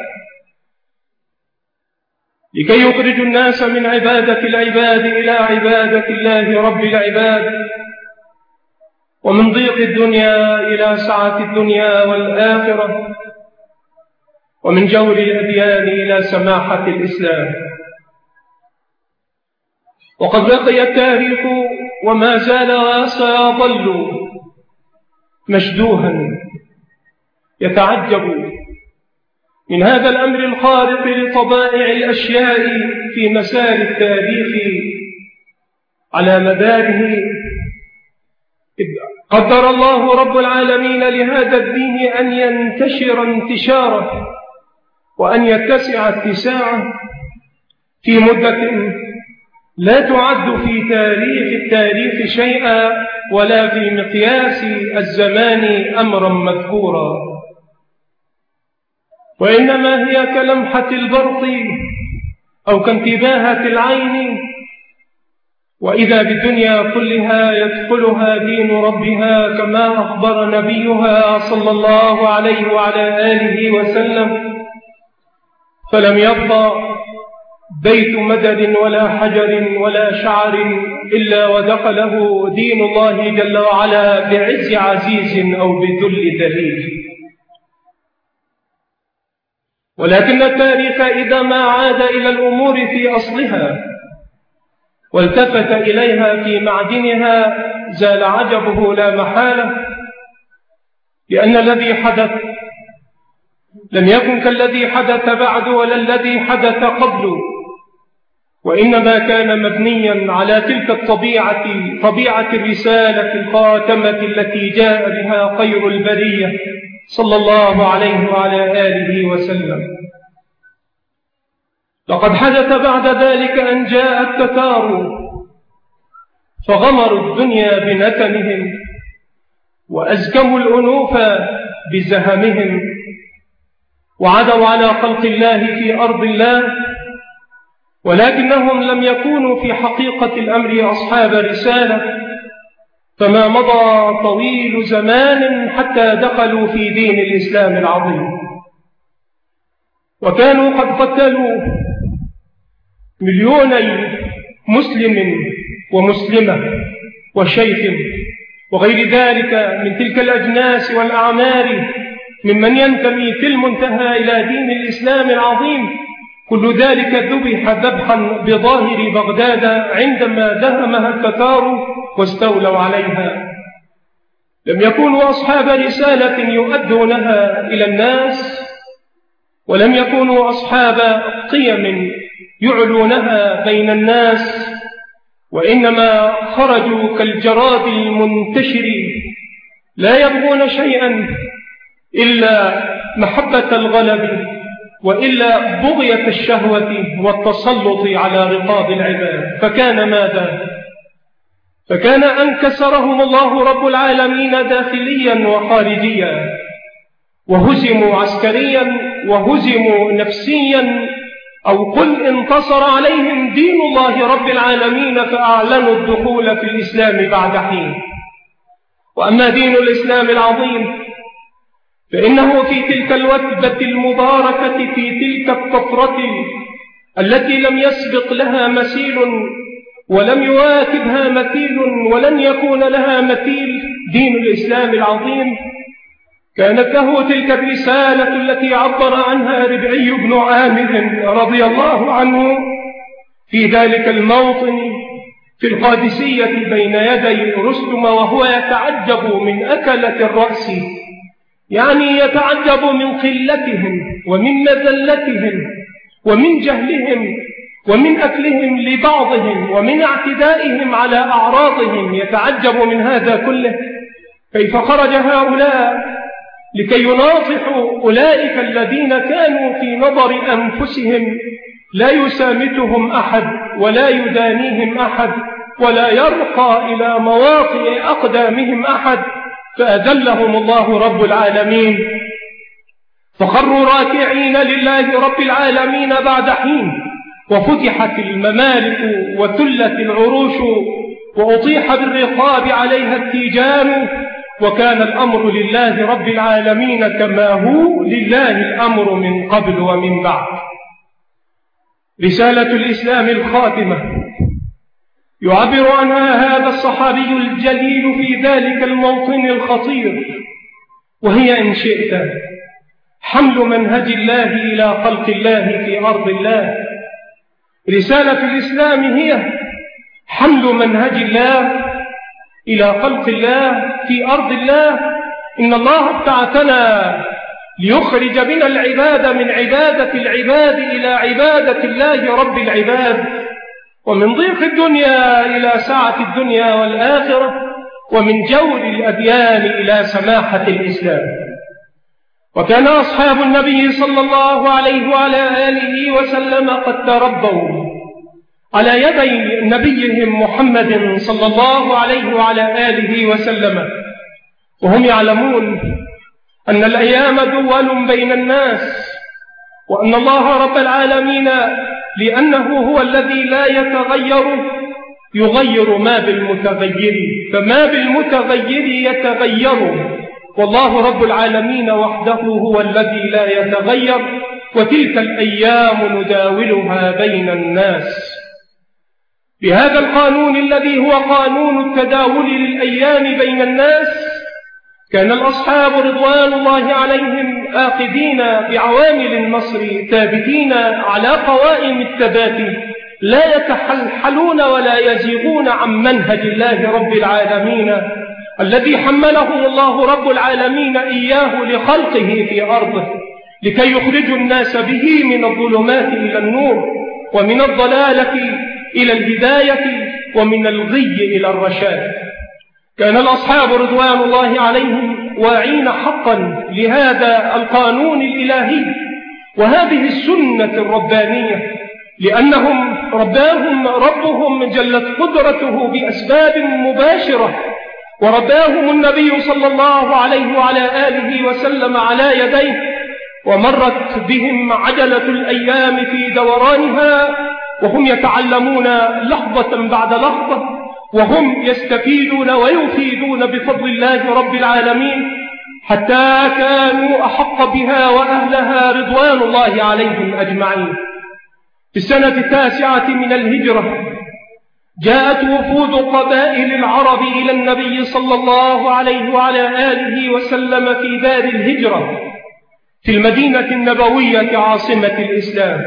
لكي يخرجوا الناس من عبادة العباد إلى عبادة الله رب العباد، ومن ضيق الدنيا إلى سعة الدنيا والآخرة، ومن جور الأديان إلى سماحة الإسلام. وقد بقي التاريخ وما زال وسيظل مشدوها يتعجب من هذا الأمر الخارق لطبائع الأشياء في مسار التاريخ على مداره. قدر الله رب العالمين لهذا الدين أن ينتشر انتشاره وأن يتسع اتساعه في مدة لا تعد في تاريخ التاريخ شيئا، ولا في مقياس الزمان أمرا مذكورا، وإنما هي كلمحة البرق أو كانتباهة العين، وإذا بالدنيا كلها يدخلها دين ربها كما أخبر نبيها صلى الله عليه وعلى آله وسلم. فلم يبقى بيت مدد ولا حجر ولا شعر إلا ودخله دين الله جل وعلا بعز عزيز أو بذل ذليل. ولكن التاريخ إذا ما عاد إلى الأمور في أصلها والتفت إليها في معدنها زال عجبه لا محالة، لأن الذي حدث لم يكن كالذي حدث بعد ولا الذي حدث قبل، وإنما كان مبنيا على تلك الطبيعة، طبيعة الرسالة الخاتمة التي جاء بها خير البرية صلى الله عليه وعلى آله وسلم. لقد حدث بعد ذلك أن جاء التتار فغمروا الدنيا بنتنهم وأزكموا الأنوف بزهمهم وعدوا على خلق الله في أرض الله، ولكنهم لم يكونوا في حقيقة الأمر أصحاب رسالة، فما مضى طويل زمان حتى دخلوا في دين الإسلام العظيم، وكانوا قد قتلوا مليوني مسلم ومسلمة وشيخ وغير ذلك من تلك الأجناس والأعمار ممن ينتمي في المنتهى إلى دين الإسلام العظيم. كل ذلك ذبح ذبحا بظاهر بغداد عندما دهمها التتار واستولوا عليها. لم يكونوا أصحاب رسالة يؤدونها إلى الناس، ولم يكونوا أصحاب قيم يعلونها بين الناس، وإنما خرجوا كالجراد المنتشر لا يبغون شيئا إلا محبة الغلب وإلا بغية الشهوة والتسلط على رقاب العباد. فكان ماذا؟ فكان أن كسرهم الله رب العالمين داخليا وخارجيا، وهزموا عسكريا وهزموا نفسيا، أو قل انتصر عليهم دين الله رب العالمين فأعلنوا الدخول في الإسلام بعد حين. وأما دين الإسلام العظيم فإنه في تلك الوثبة المباركة في تلك الفترة التي لم يسبق لها مثيل ولم يواكبها مثيل ولن يكون لها مثيل، دين الإسلام العظيم كانت له تلك الرسالة التي عبر عنها ربعي بن عامر رضي الله عنه في ذلك الموطن في القادسية بين يدي رستم، وهو يتعجب من أكلة الرأس، يعني يتعجب من قلتهم ومن مذلتهم ومن جهلهم ومن أكلهم لبعضهم ومن اعتدائهم على أعراضهم، يتعجب من هذا كله. كيف خرج هؤلاء لكي يناصحوا أولئك الذين كانوا في نظر أنفسهم لا يسامتهم أحد ولا يدانيهم أحد ولا يرقى إلى مواطئ أقدامهم أحد، فأذلهم الله رب العالمين فخروا راكعين لله رب العالمين بعد حين، وفتحت الممالك وتلت العروش وأطيح بالرقاب عليها التيجان، وكان الأمر لله رب العالمين كما هو لله الأمر من قبل ومن بعد. رسالة الإسلام الخاتمة يعبر عنها هذا الصحابي الجليل في ذلك الموطن الخطير، وهي إن شئت حمل منهج الله إلى خلق الله في أرض الله. رسالة الإسلام هي حمل منهج الله إلى خلق الله في أرض الله. إن الله ابتعثنا ليخرج بنا العباد من عبادة العباد إلى عبادة الله رب العباد، ومن ضيق الدنيا إلى سعة الدنيا والآخرة، ومن جور الأديان إلى سماحة الإسلام. وكان أصحاب النبي صلى الله عليه وعلى آله وسلم قد تربوا على يدي نبيهم محمد صلى الله عليه وعلى آله وسلم، وهم يعلمون أن الأيام دول بين الناس، وأن الله رب العالمين لأنه هو الذي لا يتغير يغير ما بالمتغير، فما بالمتغير يتغير، والله رب العالمين وحده هو الذي لا يتغير، وتلك الأيام نداولها بين الناس. بهذا القانون الذي هو قانون التداول للأيام بين الناس كان الأصحاب رضوان الله عليهم آخذين بعوامل النصر ثابتين على قوائم الثبات لا يتحلحلون ولا يزيغون عن منهج الله رب العالمين الذي حملهم الله رب العالمين إياه لخلقه في أرضه لكي يخرجوا الناس به من الظلمات إلى النور ومن الضلالة إلى الهداية ومن الغي إلى الرشاد. كان الأصحاب رضوان الله عليهم واعين حقا لهذا القانون الإلهي وهذه السنة الربانية، لأنهم رباهم ربهم جلت قدرته بأسباب مباشرة، ورباهم النبي صلى الله عليه وعلى آله وسلم على يديه، ومرت بهم عجلة الأيام في دورانها وهم يتعلمون لحظة بعد لحظة، وهم يستفيدون ويفيدون بفضل الله رب العالمين، حتى كانوا أحق بها وأهلها رضوان الله عليهم أجمعين. في السنة 9 من الهجرة جاءت وفود قبائل العرب إلى النبي صلى الله عليه وعلى آله وسلم في دار الهجرة في المدينة النبوية عاصمة الإسلام.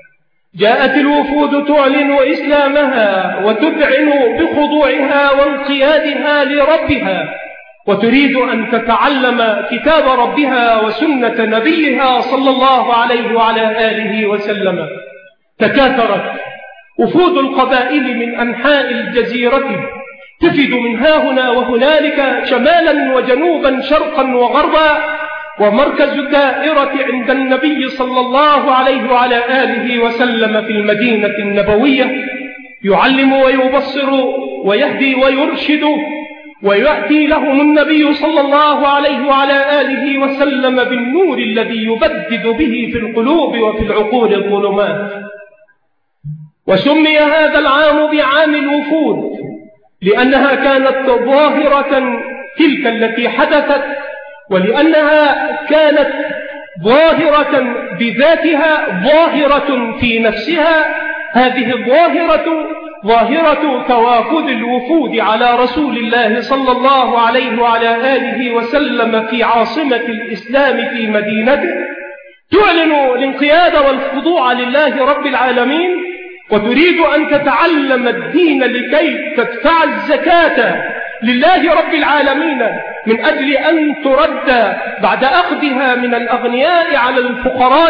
جاءت الوفود تعلن إسلامها وتذعن بخضوعها وانقيادها لربها، وتريد أن تتعلم كتاب ربها وسنة نبيها صلى الله عليه وعلى آله وسلم. تكاثرت وفود القبائل من أنحاء الجزيرة تفد من هاهنا وهنالك شمالا وجنوبا شرقا وغربا، ومركز الدائرة عند النبي صلى الله عليه وعلى آله وسلم في المدينة النبوية، يعلم ويبصر ويهدي ويرشد، ويأتي لهم النبي صلى الله عليه وعلى آله وسلم بالنور الذي يبدد به في القلوب وفي العقول الظلمات. وسمي هذا العام بعام الوفود لأنها كانت ظاهرة تلك التي حدثت، ولأنها كانت ظاهرة بذاتها، ظاهرة في نفسها. هذه الظاهرة ظاهرة توافد الوفود على رسول الله صلى الله عليه وعلى آله وسلم في عاصمة الإسلام في مدينته، تعلن الانقياد والخضوع لله رب العالمين، وتريد أن تتعلم الدين لكي تدفع الزكاة لله رب العالمين من أجل أن ترد بعد أخذها من الأغنياء على الفقراء،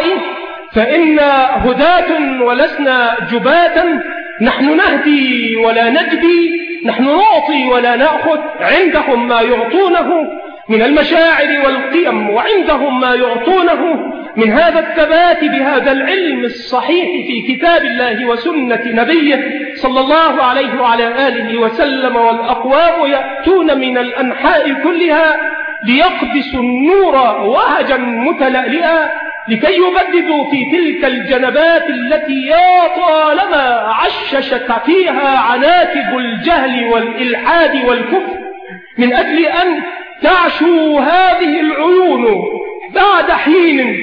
فإنا هداة ولسنا جباتا، نحن نهدي ولا نجبي، نحن نعطي ولا نأخذ. عندهم ما يعطونه من المشاعر والقيم، وعندهم ما يعطونه من هذا الثبات بهذا العلم الصحيح في كتاب الله وسنة نبيه صلى الله عليه وعلى آله وسلم. والأقوام يأتون من الأنحاء كلها ليقدسوا النور وهجا متلألئا لكي يبددوا في تلك الجنبات التي يا طالما عششت فيها عناكب الجهل والإلحاد والكفر، من أجل أن تعشو هذه العيون بعد حين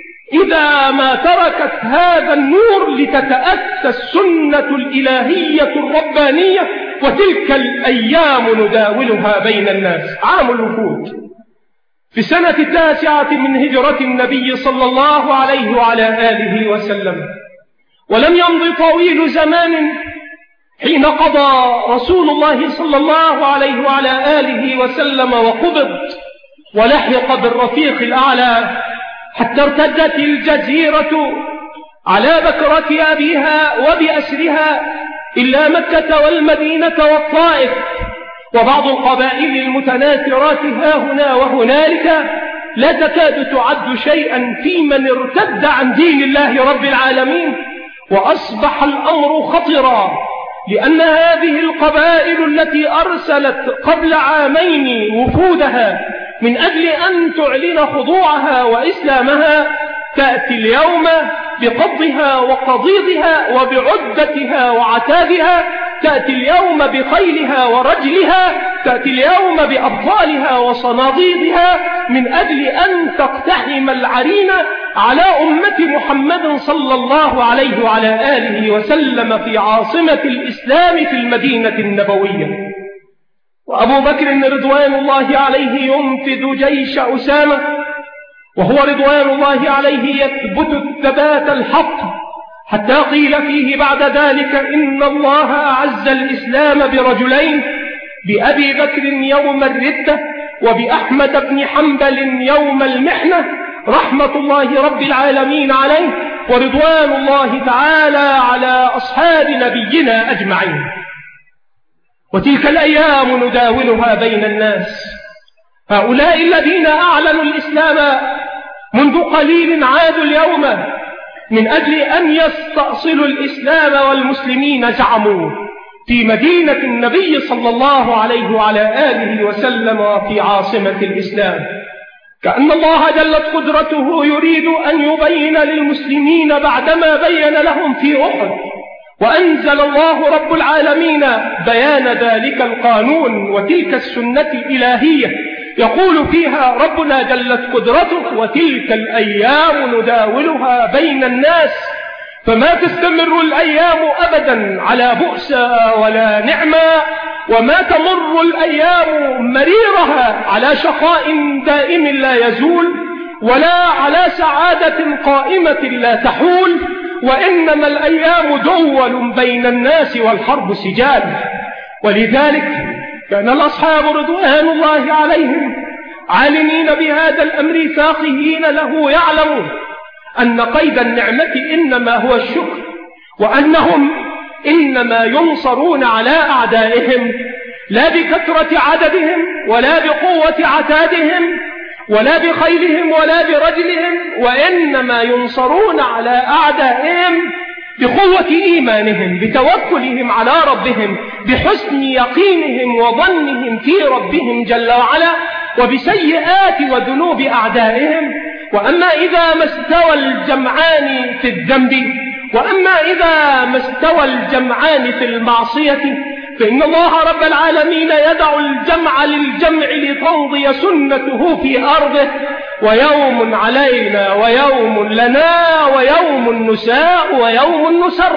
إذا ما تركت هذا النور لتتأتى السنة الإلهية الربانية، وتلك الأيام نداولها بين الناس. عام الوفود في السنة 9 من هجرة النبي صلى الله عليه وعلى آله وسلم، ولم يمض طويل زمان حين قضى رسول الله صلى الله عليه وعلى آله وسلم وقبض ولحق بالرفيق الأعلى، حتى ارتدت الجزيرة على بكرة أبيها وبأسرها إلا مكة والمدينة والطائف وبعض القبائل المتناثرات هاهنا وهنالك، لا تكاد تعد شيئا في من ارتد عن دين الله رب العالمين. وأصبح الأمر خطرا، لأن هذه القبائل التي أرسلت قبل عامين وفودها من أجل أن تعلن خضوعها وإسلامها، تأتي اليوم بقضها وقضيضها وبعدتها وعتادها، تأتي اليوم بخيلها ورجلها، تأتي اليوم بأبطالها وصناديدها من أجل أن تقتحم العرين على أمة محمد صلى الله عليه وعلى آله وسلم في عاصمة الإسلام في المدينة النبوية. وأبو بكر رضوان الله عليه ينفذ جيش أسامة وهو رضوان الله عليه يثبت الثبات الحق، حتى قيل فيه بعد ذلك إن الله أعز الإسلام برجلين، بأبي بكر يوم الردة وبأحمد بن حنبل يوم المحنة، رحمة الله رب العالمين عليه ورضوان الله تعالى على أصحاب نبينا أجمعين. وتلك الأيام نداولها بين الناس. هؤلاء الذين أعلنوا الإسلام منذ قليل عادوا اليوم من أجل أن يستأصلوا الإسلام والمسلمين، زعموا في مدينة النبي صلى الله عليه وعلى آله وسلم وفي عاصمة الإسلام، كأن الله جلت قدرته يريد أن يبين للمسلمين بعدما بين لهم في أحد، وأنزل الله رب العالمين بيان ذلك القانون وتلك السنة الإلهية يقول فيها ربنا جلت قدرته: وتلك الأيام نداولها بين الناس. فما تستمر الأيام أبدا على بؤسى ولا نعمة، وما تمر الأيام مريرها على شقاء دائم لا يزول، ولا على سعادة قائمة لا تحول، وإنما الأيام دول بين الناس والحرب سجال. ولذلك كان الأصحاب رضوان الله عليهم عالمين بهذا الأمر فاقهين له، يعلمون أن قيد النعمة إنما هو الشكر، وأنهم إنما ينصرون على أعدائهم لا بكثرة عددهم ولا بقوة عتادهم ولا بخيلهم ولا برجلهم، وإنما ينصرون على أعدائهم بقوة إيمانهم، بتوكلهم على ربهم، بحسن يقينهم وظنهم في ربهم جل وعلا، وبسيئات وذنوب أعدائهم. وأما إذا ما استوى الجمعان في الذنب، وأما إذا ما استوى الجمعان في المعصية، فإن الله رب العالمين يدع الجمع للجمع لتمضي سنته في أرضه. ويوم علينا ويوم لنا ويوم نساء ويوم نسر،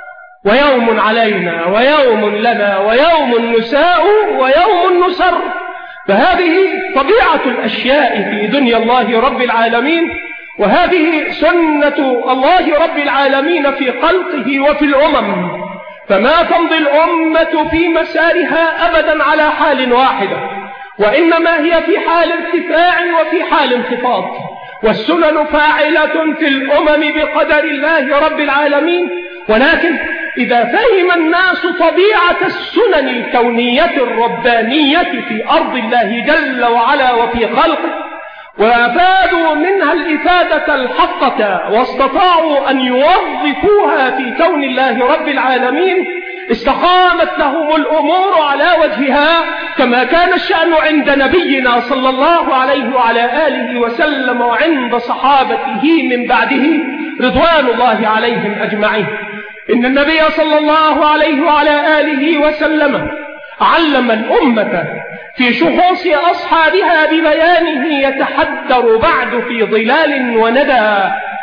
ويوم علينا ويوم لنا ويوم نساء ويوم نسر. فهذه طبيعة الأشياء في دنيا الله رب العالمين، وهذه سنة الله رب العالمين في خلقه وفي الأمم. فما تمضي الأمة في مسارها أبدا على حال واحدة، وإنما هي في حال ارتفاع وفي حال انخفاض، والسنن فاعلة في الأمم بقدر الله رب العالمين. ولكن إذا فهم الناس طبيعة السنن الكونية الربانية في أرض الله جل وعلا وفي خلقه، وأفادوا منها الإفادة الحقة، واستطاعوا أن يوظفوها في كون الله رب العالمين، استقامت لهم الأمور على وجهها، كما كان الشأن عند نبينا صلى الله عليه وعلى آله وسلم وعند صحابته من بعده رضوان الله عليهم أجمعين. إن النبي صلى الله عليه وعلى آله وسلم علم الأمة في شخوص أصحابها ببيانه يتحدر بعد في ظلال وندى،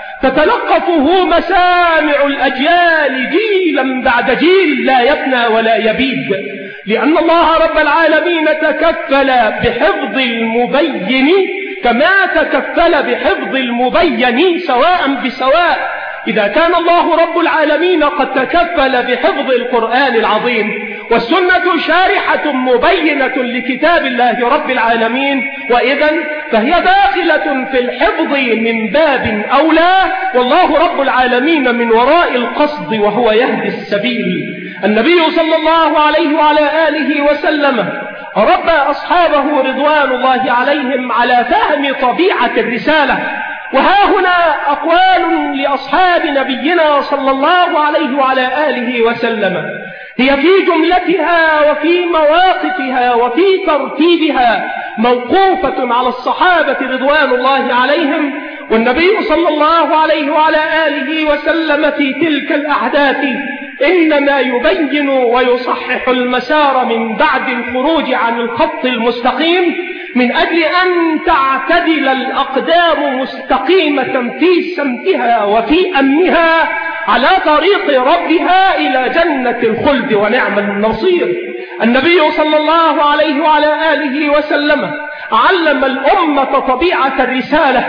تتلقفه مسامع الأجيال جيلا بعد جيل، لا يفنى ولا يبيد، لأن الله رب العالمين تكفل بحفظ المبين كما تكفل بحفظ المبين سواء بسواء. إذا كان الله رب العالمين قد تكفل بحفظ القرآن العظيم، والسنة شارحة مبينة لكتاب الله رب العالمين، وإذن فهي داخلة في الحفظ من باب أولى، والله رب العالمين من وراء القصد وهو يهدي السبيل. النبي صلى الله عليه وعلى آله وسلم ربى أصحابه رضوان الله عليهم على فهم طبيعة الرسالة. وها هنا أقوال لأصحاب نبينا صلى الله عليه وعلى آله وسلم، هي في جملتها وفي مواقفها وفي ترتيبها موقوفة على الصحابة رضوان الله عليهم، والنبي صلى الله عليه وعلى آله وسلم في تلك الأحداث إنما يبين ويصحح المسار من بعد الخروج عن الخط المستقيم، من أجل أن تعتدل الأقدام مستقيمة في سمتها وفي أمنها على طريق ربها إلى جنة الخلد ونعم النصير. النبي صلى الله عليه وعلى آله وسلم علم الأمة طبيعة الرسالة،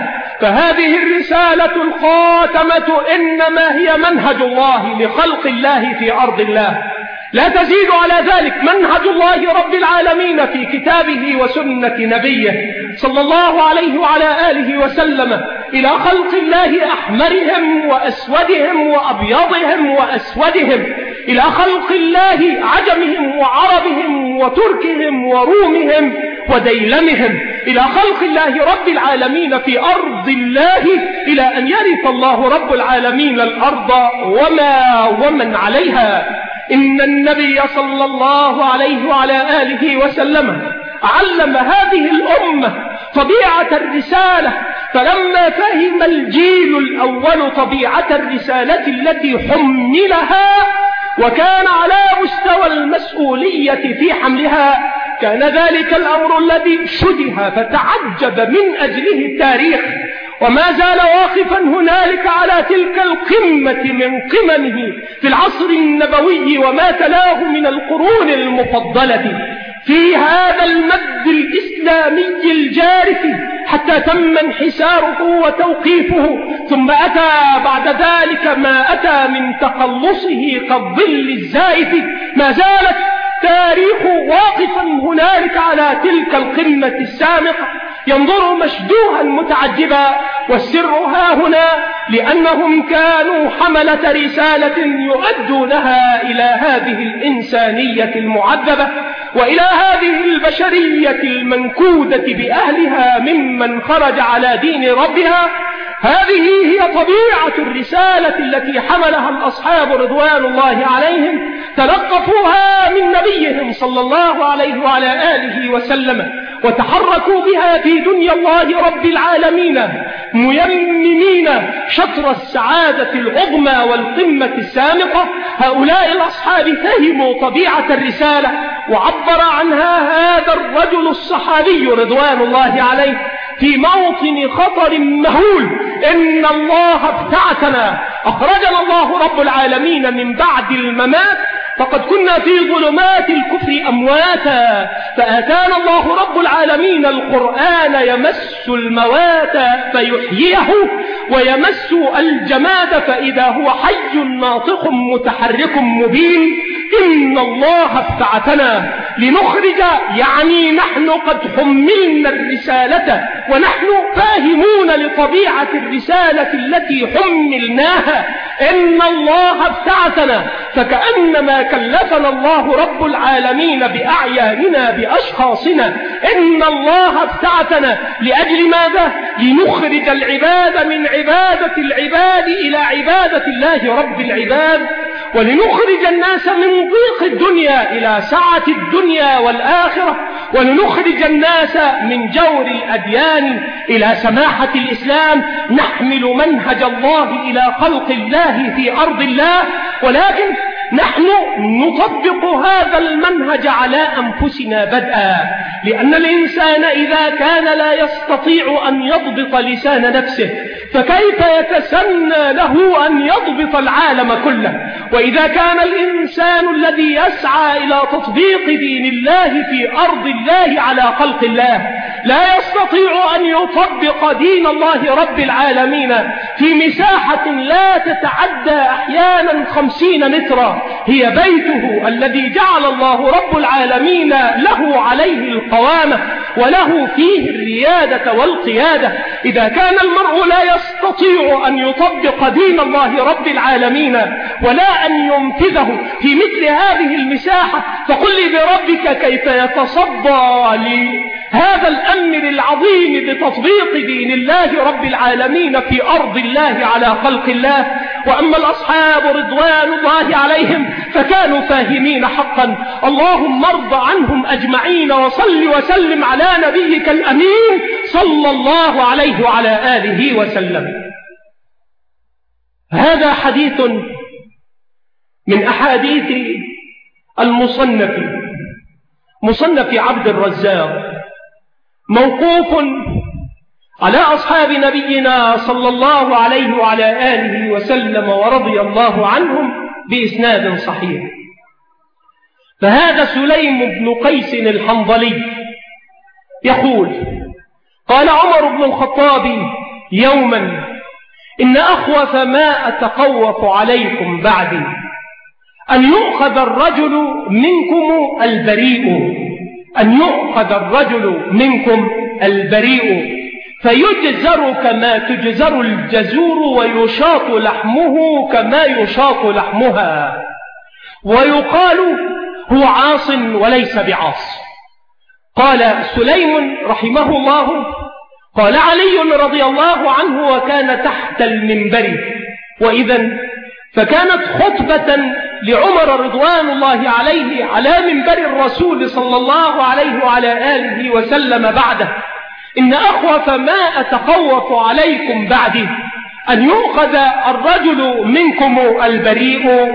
فهذه الرسالة الخاتمة إنما هي منهج الله لخلق الله في أرض الله، لا تزيد على ذلك، منهج الله رب العالمين في كتابه وسنة نبيه صلى الله عليه وعلى آله وسلم إلى خلق الله أحمرهم وأسودهم وأبيضهم وأسودهم، إلى خلق الله عجمهم وعربهم وتركهم ورومهم وديلمهم، إلى خلق الله رب العالمين في أرض الله، إلى أن يرث الله رب العالمين الأرض ومن عليها. إن النبي صلى الله عليه وعلى آله وسلم علم هذه الأمة طبيعة الرسالة، فلما فهم الجيل الأول طبيعة الرسالة التي حملها وكان على مستوى المسؤولية في حملها، كان ذلك الأمر الذي شده فتعجب من أجله التاريخ، وما زال واقفا هنالك على تلك القمة من قممه في العصر النبوي وما تلاه من القرون المفضلة في هذا المد الإسلامي الجارف، حتى تم انحساره وتوقيفه، ثم أتى بعد ذلك ما أتى من تقلصه كالظل الزائف. ما زالت تاريخ واقفا هنالك على تلك القمة السامقة، ينظر مشدوها متعجبا، والسر ها هنا لأنهم كانوا حملة رسالة يؤدونها إلى هذه الإنسانية المعذبة وإلى هذه البشرية المنكودة بأهلها ممن خرج على دين ربها. هذه هي طبيعة الرسالة التي حملها الأصحاب رضوان الله عليهم، تلقفوها من نبيهم صلى الله عليه وعلى آله وسلم، وتحركوا بها في دنيا الله رب العالمين ميمنين شطر السعادة العظمى والقمة السامقة. هؤلاء الأصحاب فهموا طبيعة الرسالة، وعبر عنها هذا الرجل الصحابي رضوان الله عليه في موطن خطر مهول: إن الله ابتعثنا، أخرجنا الله رب العالمين من بعد الممات، فقد كنا في ظلمات الكفر أمواتا، فآتانا الله رب العالمين القرآن يمس الموات فيحييه، ويمس الجماد فإذا هو حي ناطق متحرك مبين. إن الله ابتعثنا لنخرج، يعني نحن قد حملنا الرسالة ونحن فاهمون لطبيعة الرسالة التي حملناها. إن الله ابتعثنا، فكأنما كلفنا الله رب العالمين بأعياننا بأشخاصنا. إن الله ابتعثنا لأجل ماذا؟ لنخرج العباد من عبادة العباد إلى عبادة الله رب العباد، ولنخرج الناس من ضيق الدنيا إلى سعة الدنيا والآخرة، ولنخرج الناس من جور الأديان إلى سماحة الإسلام. نحمل منهج الله إلى خلق الله في أرض الله، ولكن نحن نطبق هذا المنهج على أنفسنا بدءا، لأن الإنسان إذا كان لا يستطيع أن يضبط لسان نفسه فكيف يتسنى له أن يضبط العالم كله؟ وإذا كان الإنسان الذي يسعى إلى تطبيق دين الله في أرض الله على خلق الله لا يستطيع أن يطبق دين الله رب العالمين في مساحة لا تتعدى أحيانا 50 مترا، هي بيته الذي جعل الله رب العالمين له عليه القوامة وله فيه الريادة والقيادة. إذا كان المرء لا يستطيع أن يطبق دين الله رب العالمين ولا أن ينفذه في مثل هذه المساحة، فقل لي بربك كيف يتصدى لهذا الأمر العظيم بتطبيق دين الله رب العالمين في أرض الله على خلق الله. وأما الأصحاب رضوان الله عليهم فكانوا فاهمين حقا. اللهم ارض عنهم أجمعين، وصل وسلم على نبيك الأمين صلى الله عليه وعلى آله وسلم. هذا حديث من أحاديث مصنف عبد الرزاق، موقوف على أصحاب نبينا صلى الله عليه وعلى آله وسلم ورضي الله عنهم بإسناد صحيح. فهذا سليم بن قيس الحنظلي يقول: قال عمر بن الخطاب يوما إن أخوف ما أتخوف عليكم بعدي أن يؤخذ الرجل منكم البريء، أن يؤخذ الرجل منكم البريء فيجزر كما تجزر الجزور ويشاط لحمه كما يشاط لحمها، ويقال هو عاص وليس بعاص. قال سليم رحمه الله: قال علي رضي الله عنه وكان تحت المنبر، وإذا فكانت خطبة لعمر رضوان الله عليه على منبر الرسول صلى الله عليه وعلى آله وسلم بعده: إن أخوف ما أتخوف عليكم بعدي أن يؤخذ الرجل منكم البريء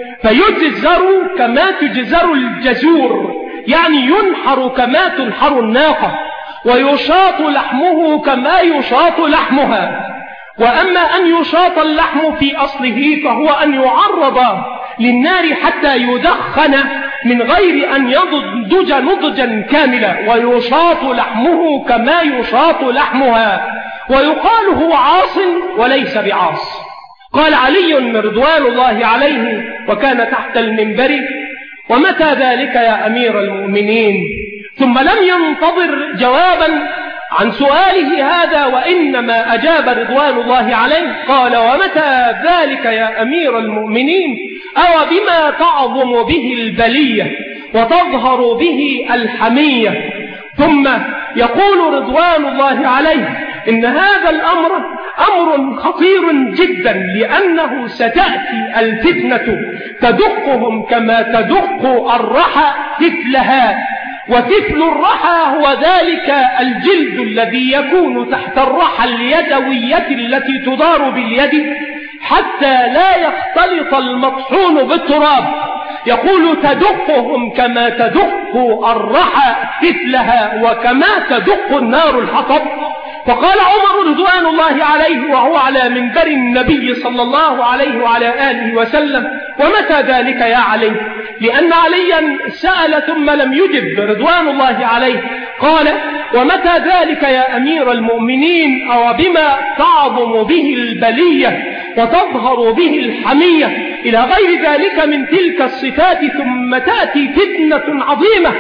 فيجزر كما تجزر الجزور، يعني ينحر كما تنحر الناقة، ويشاط لحمه كما يشاط لحمها. وأما أن يشاط اللحم في أصله فهو أن يعرض للنار حتى يدخن من غير أن ينضج نضجا كاملا، ويشاط لحمه كما يشاط لحمها، ويقال هو عاص وليس بعاص. قال علي رضوان الله عليه وكان تحت المنبر: ومتى ذلك يا أمير المؤمنين؟ ثم لم ينتظر جوابا عن سؤاله هذا، وإنما أجاب رضوان الله عليه قال: ومتى ذلك يا أمير المؤمنين؟ أو بما تعظم به البلية وتظهر به الحمية. ثم يقول رضوان الله عليه: إن هذا الأمر أمر خطير جدا، لأنه ستأتي الفتنة تدقهم كما تدق الرحى تفلها، وتفل الرحى هو ذلك الجلد الذي يكون تحت الرحى اليدوية التي تدار باليد حتى لا يختلط المطحون بالتراب. يقول: تدقهم كما تدق الرحى تفلها وكما تدق النار الحطب. فقال عمر رضوان الله عليه وهو على منبر النبي صلى الله عليه وعلى آله وسلم: ومتى ذلك يا علي؟ لأن عليا سأل ثم لم يجب رضوان الله عليه. قال: ومتى ذلك يا أمير المؤمنين؟ أو بما تعظم به البلية وتظهر به الحمية، إلى غير ذلك من تلك الصفات. ثم تأتي فتنة عظيمة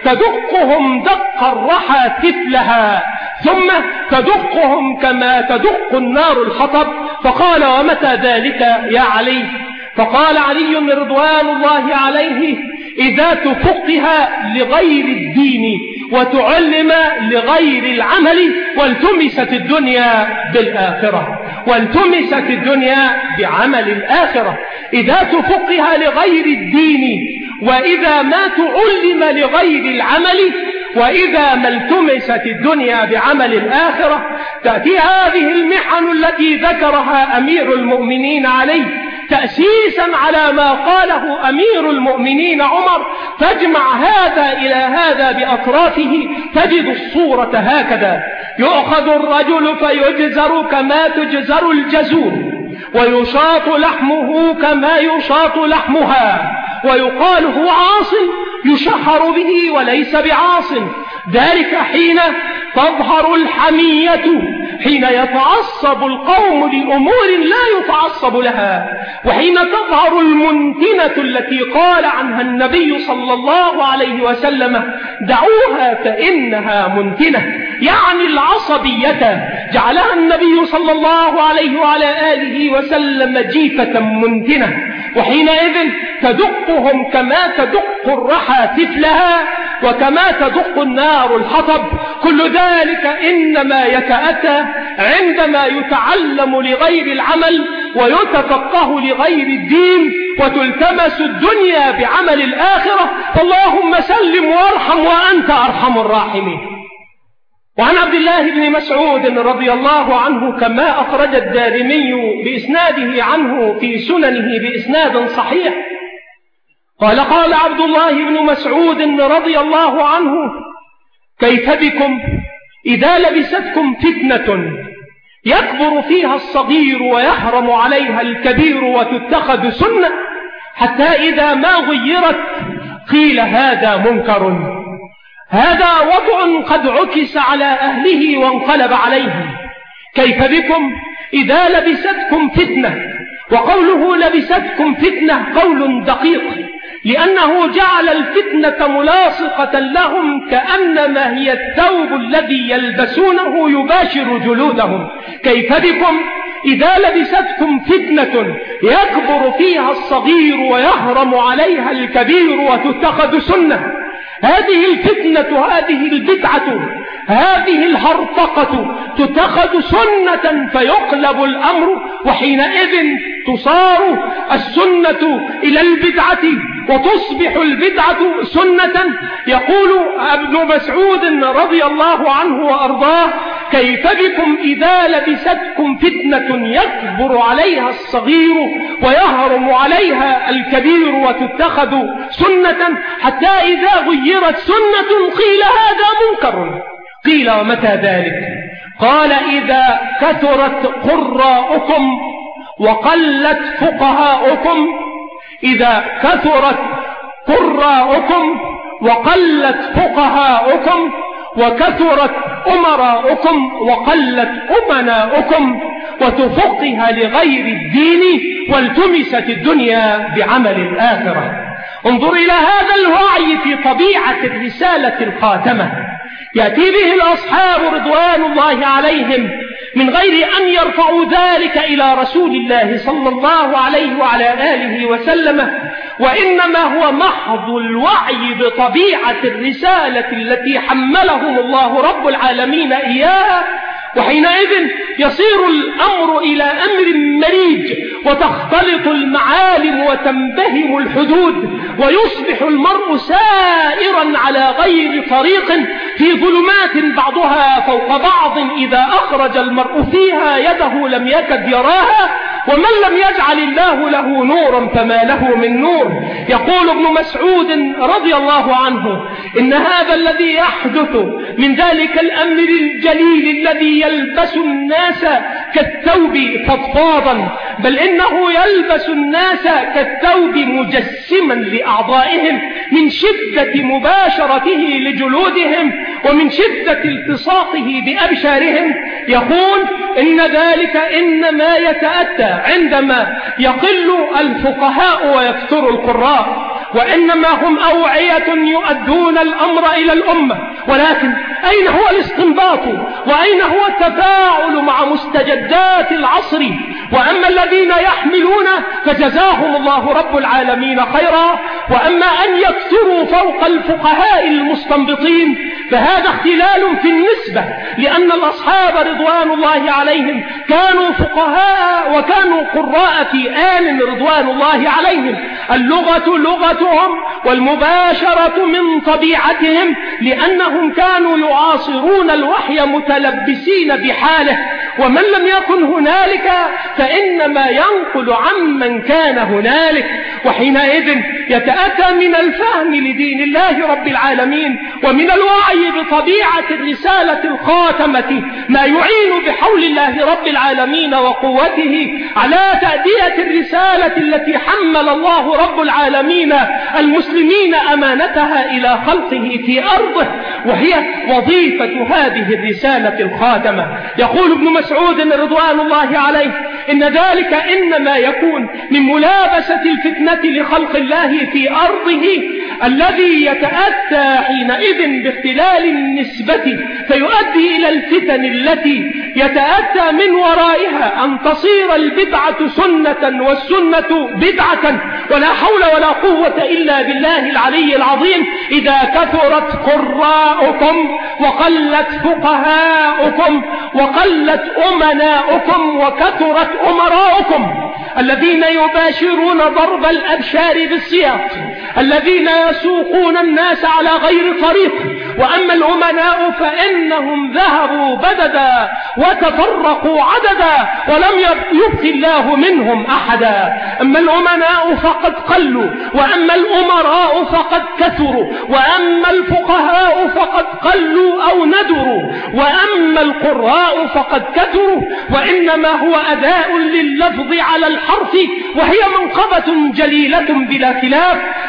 تدقهم دق الرحى تفلها، ثم تدقهم كما تدق النار الحطب. فقال: ومتى ذلك يا علي؟ فقال علي رضوان الله عليه: إذا تفقه لغير الدين وتعلم لغير العمل والتمست الدنيا بالآخرة، والتمست الدنيا بعمل الآخرة. إذا تفقه لغير الدين وإذا ما تعلم لغير العمل وإذا ما التمست الدنيا بعمل الآخرة، تأتي هذه المحن التي ذكرها أمير المؤمنين عليه تأسيسا على ما قاله أمير المؤمنين عمر، تجمع هذا إلى هذا بأطرافه، تجد الصورة هكذا: يؤخذ الرجل فيجزر كما تجزر الجزور، ويشاط لحمه كما يشاط لحمها، ويقال هو عاص يشهر به وليس بعاص. ذلك حين تظهر الحمية، حين يتعصب القوم لأمور لا يتعصب لها، وحين تظهر المنتنة التي قال عنها النبي صلى الله عليه وسلم: دعوها فإنها منتنة، يعني العصبية جعلها النبي صلى الله عليه وعلى آله وسلم جيفة منتنة. وحينئذ تدقهم كما تدق الرحى تفلها وكما تدق النار الحطب. كل ذلك إنما يتأتى عندما يتعلم لغير العمل ويتفقه لغير الدين وتلتمس الدنيا بعمل الآخرة. اللهم سلم وارحم وأنت أرحم الراحمين. وعن عبد الله بن مسعود رضي الله عنه كما أخرج الدارمي بإسناده عنه في سننه بإسناد صحيح قال: قال عبد الله بن مسعود رضي الله عنه: كيف بكم إذا لبستكم فتنة يكبر فيها الصغير ويحرم عليها الكبير وتتخذ سنة، حتى إذا ما غيرت قيل هذا منكر، هذا وضع قد عكس على أهله وانقلب عليهم، كيف بكم إذا لبستكم فتنة. وقوله لبستكم فتنة قول دقيق، لأنه جعل الفتنة ملاصقة لهم كأنما هي الثوب الذي يلبسونه يباشر جلودهم. كيف بكم إذا لبستكم فتنة يكبر فيها الصغير ويهرم عليها الكبير وتتخذ سنة. هذه الفتنة، هذه البدعة، هذه الهرطقة تتخذ سنة فيقلب الأمر، وحينئذ تصار السنة إلى البدعة وتصبح البدعة سنة. يقول ابن مسعود رضي الله عنه وأرضاه: كيف بكم إذا لبستكم فتنة يكبر عليها الصغير ويهرم عليها الكبير وتتخذ سنة، حتى إذا غيرت سنة قيل هذا منكر. قيل ومتى ذلك؟ قال: إذا كثرت قراءكم وقلت فقهاؤكم. إذا كثرت قراءكم وقلت فقهاؤكم وكثرت أمراؤكم وقلت أمناؤكم وتفقه لغير الدين والتمست الدنيا بعمل الآخرة. انظر إلى هذا الوعي في طبيعة الرسالة الخاتمة، يأتي به الأصحاب رضوان الله عليهم من غير أن يرفعوا ذلك إلى رسول الله صلى الله عليه وعلى آله وسلم، وإنما هو محض الوعي بطبيعة الرسالة التي حملهم الله رب العالمين إياها. وحينئذ يصير الأمر إلى أمر مريج، وتختلط المعالم وتنبهم الحدود، ويصبح المرء سائرا على غير طريق في ظلمات بعضها فوق بعض، إذا أخرج المرء فيها يده لم يكد يراها، ومن لم يجعل الله له نورا فما له من نور. يقول ابن مسعود رضي الله عنه: إن هذا الذي يحدث من ذلك الأمر الجليل الذي يلبس الناس كالثوب فضفاضا، بل إنه يلبس الناس كالثوب مجسما لأعضائهم من شدة مباشرته لجلودهم ومن شدة التصاقه بأبشارهم. يقول إن ذلك إنما يتأتى عندما يقل الفقهاء ويكثر القراء، وإنما هم أوعية يؤدون الأمر إلى الأمة، ولكن أين هو الاستنباط وأين هو التفاعل مع مستجدات العصر؟ وأما الذين يحملون فجزاهم الله رب العالمين خيرا، وأما أن يكثروا فوق الفقهاء المستنبطين فهذا اختلال في النسبة، لأن الأصحاب رضوان الله عليهم كانوا فقهاء وكانوا قراء في آن رضوان الله عليهم. اللغة لغتهم والمباشرة من طبيعتهم، لأنهم كانوا يعاصرون الوحي متلبسين بحاله، ومن لم يكن هنالك فإنما ينقل عمن كان هنالك. وحينئذ يتأتى من الفهم لدين الله رب العالمين ومن الوعي بطبيعة الرسالة الخاتمة ما يعين بحول الله رب العالمين وقوته على تأدية الرسالة التي حمل الله رب العالمين المسلمين أمانتها إلى خلقه في أرضه، وهي وظيفة هذه الرسالة الخاتمة. يقول ابن مسعود رضوان الله عليه: إن ذلك إنما يكون من ملابسة الفتنة لخلق الله في أرضه، الذي يتأتى حينئذ باختلال النسبة فيؤدي إلى الفتن التي يتأتى من ورائها أن تصير البدعة سنة والسنة بدعة، ولا حول ولا قوة إلا بالله العلي العظيم. إذا كثرت قراءكم وقلت فقهاؤكم وقلت أمناؤكم وكثرت أمراؤكم، الذين يباشرون ضرب الأبشار بالسياط، الذين يسوقون الناس على غير طريق. وأما الأمناء فإنهم ذهبوا بددا وتفرقوا عددا ولم يبق الله منهم أحدا. أما الأمناء فقد قلوا، وأما الأمراء فقد كثروا، وأما الفقهاء فقد قلوا أو ندروا، وأما القراء فقد كثروا. وإنما هو أداء لللفظ على الحرف، وهي منقبة جليلة بلا خلاف.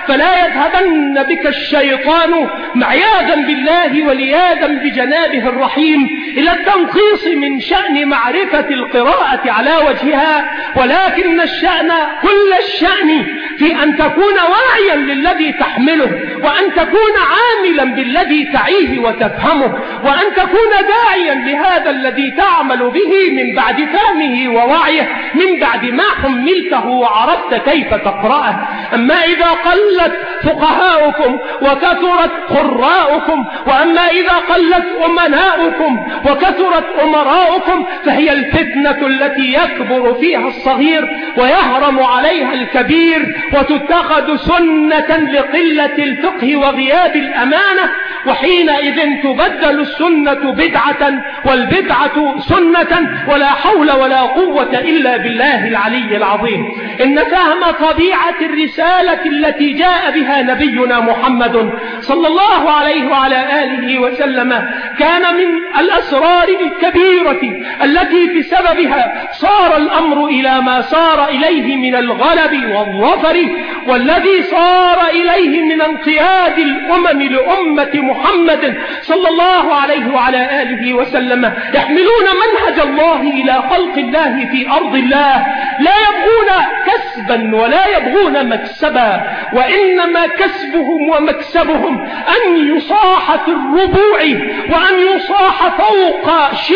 فلا يذهبن بك الشيطان عياذا بالله ولياذا بجنابه الرحيم إلى التنقيص من شأن معرفة القراءة على وجهها، ولكن الشأن كل الشأن في أن تكون واعيا للذي تحمله، وأن تكون عاملا بالذي تعيه وتفهمه، وأن تكون داعيا لهذا الذي تعمل به من بعد فهمه ووعيه، من بعد ما حملته وعرفت كيف تقرأه. أما إذا قلت فقهاؤكم وكثرت قراؤكم، وأما إذا قلت أمناؤكم وكثرت أمراؤكم، فهي الفتنة التي يكبر فيها الصغير ويهرم عليها الكبير، وتتخذ سنة لقلة الفقه وغياب الأمانة، وحينئذ تبدل السنة بدعة والبدعة سنة، ولا حول ولا قوة إلا بالله العلي العظيم. إن فهم طبيعة الرسالة التي جاء بها نبينا محمد صلى الله عليه وعلى آله وسلم كان من الأسرار الكبيرة التي بسببها صار الأمر إلى ما صار إليه من الغلب والظفر، والذي صار إليه من انقياد الأمم لأمة محمد صلى الله عليه وعلى آله وسلم، يحملون منهج الله إلى خلق الله في أرض الله، لا يبغون كسبا ولا يبغون مكسبا، وإنما كسبهم ومكسبهم أن يصاح في الربوع، وأن يصاح فوق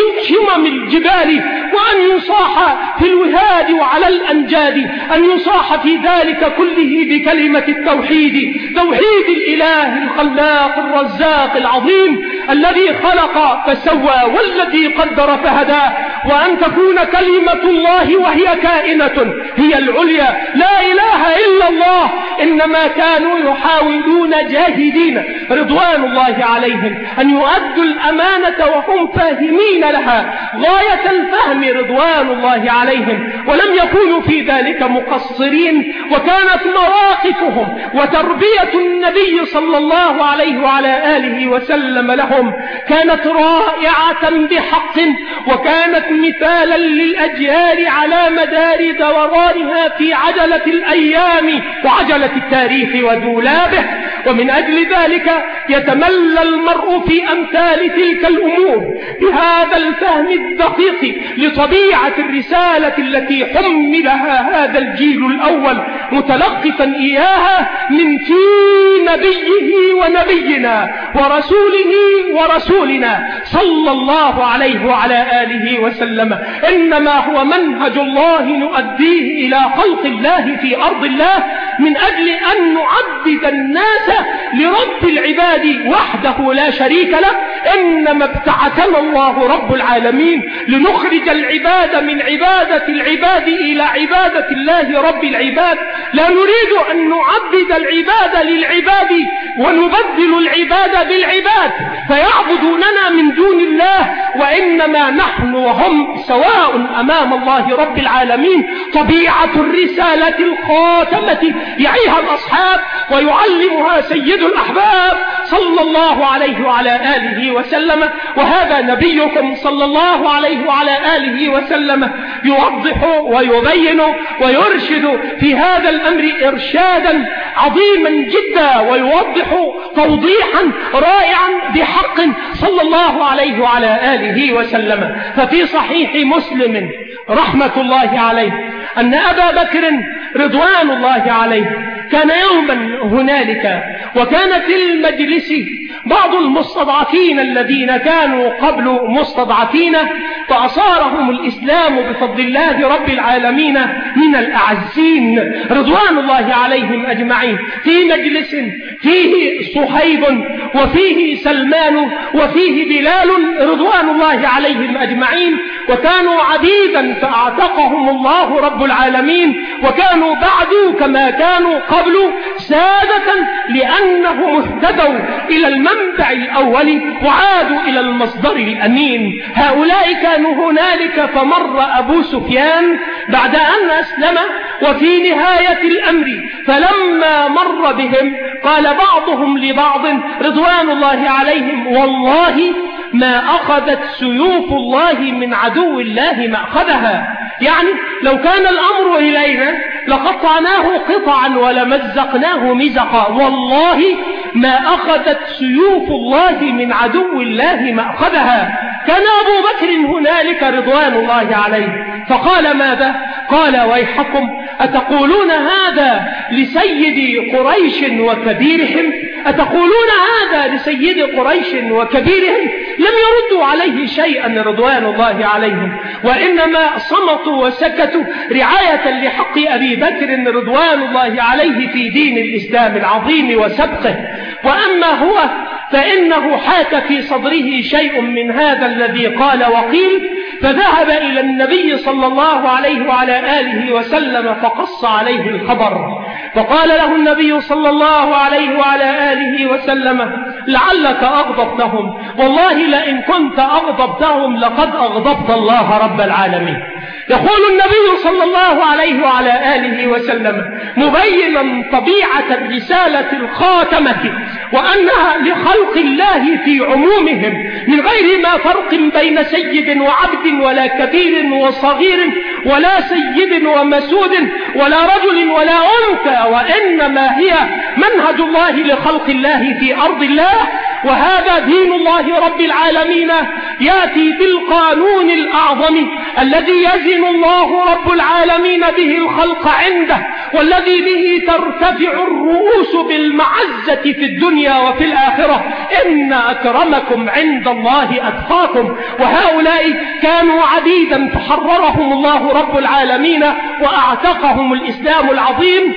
شمم الجبال، وأن يصاح في الوهاد وعلى الأنجاد، أن يصاح في ذلك كله بكلمة التوحيد، توحيد الإله الخلاق الرزاق العظيم الذي خلق فسوى والذي قدر فهدى، وأن تكون كلمة الله وهي كائنة هي العليا، لا إله إلا الله. إنما كانوا يحاولون جاهدين رضوان الله عليهم أن يؤدوا الأمانة وهم فاهمين لها غاية الفهم رضوان الله عليهم، ولم يكونوا في ذلك مقصرين، وكانت مواقفهم وتربية النبي صلى الله عليه وعلى آله وسلم لهم كانت رائعة بحق، وكانت مثالا للأجيال على مدار دورانها في عجلة الأيام وعجلة التاريخ ودولابه. ومن أجل ذلك يتملى المرء في أمثال تلك الأمور بهذا الفهم الدقيق لطبيعة الرسالة التي حملها هذا الجيل الأول، متلقفا إياها من في نبيه ونبينا ورسوله ورسولنا صلى الله عليه وعلى آله وسلم. إنما هو منهج الله نؤديه إلى خلق الله في أرض الله من أجل أن نعبد الناس لرب العباد وحده لا شريك له. إنما ابتعثنا الله رب العالمين لنخرج العباد من عبادة العباد إلى عبادة الله رب العباد. لا نريد أن نعبد العباد للعباد ونبدل العباد بالعباد فيعبدوننا من دون الله، وإنما نحن وهم سواء أمام الله رب العالمين. طبيعة الرسالة الخاتمة يعيها الأصحاب ويعلمها سيد الأحباب صلى الله عليه وعلى آله وسلم، وهذا نبيكم صلى الله عليه وعلى آله وسلم يوضح ويبين ويرشد في هذا الأمر إرشادا عظيما جدا، ويوضح توضيحا رائعا بحق صلى الله عليه وعلى آله وسلم. ففي صحيح مسلم رحمة الله عليه أن أبا بكر رضوان الله عليه كان يوما هنالك، وكان في المجلس بعض المستضعفين الذين كانوا قبل مستضعفين، فأصارهم الإسلام بفضل الله رب العالمين من الأعزين رضوان الله عليهم أجمعين، في مجلس فيه صهيب وفيه سلمان وفيه بلال رضوان الله عليهم أجمعين، وكانوا عبيدا فأعتقهم الله رب العالمين، وكانوا بعد كما كانوا قبل سادة لأنهم اهتدوا إلى المنبع الأول وعادوا إلى المصدر الأمين. هؤلاء كانوا هنالك، فمر أبو سفيان بعد أن أسلم وفي نهاية الأمر، فلما مر بهم قال بعضهم لبعض رضوان الله عليهم: والله ما أخذت سيوف الله من عدو الله ما أخذها. يعني لو كان الأمر إلينا لقطعناه قطعا ولمزقناه مزقا، والله ما أخذت سيوف الله من عدو الله ما أخذها. كان أبو بكر هنالك رضوان الله عليه فقال ماذا؟ قال ويحكم أتقولون هذا لسيد قريش وكبيرهم؟ أتقولون هذا لسيد قريش وكبيرهم؟ لم يردوا عليه شيئا رضوان الله عليهم، وإنما صمتوا وسكتوا رعاية لحق أبي بكر رضوان الله عليه في دين الإسلام العظيم وسبقه. وأما هو فإنه حاك في صدره شيء من هذا الذي قال وقيل، فذهب إلى النبي صلى الله عليه وعلى آله وسلم فقص عليه الخبر، فقال له النبي صلى الله عليه وعلى آله وسلم لعلك أغضبتهم، والله لئن كنت أغضبتهم لقد أغضبت الله رب العالمين. يقول النبي صلى الله عليه وعلى آله وسلم مبينا طبيعة الرسالة الخاتمة وأنها لخلق الله في عمومهم من غير ما فرق بين سيد وعبد ولا كبير وصغير ولا سيد ومسود ولا رجل ولا أنثى، وإنما هي منهج الله لخلق الله في أرض الله، وهذا دين الله رب العالمين يأتي بالقانون الأعظم الذي يزن الله رب العالمين به الخلق عنده، والذي به ترتفع الرؤوس بالمعزة في الدنيا وفي الآخرة. إن أكرمكم عند الله أتقاكم. وهؤلاء كانوا عبيدا فحررهم الله رب العالمين وأعتقهم الإسلام العظيم.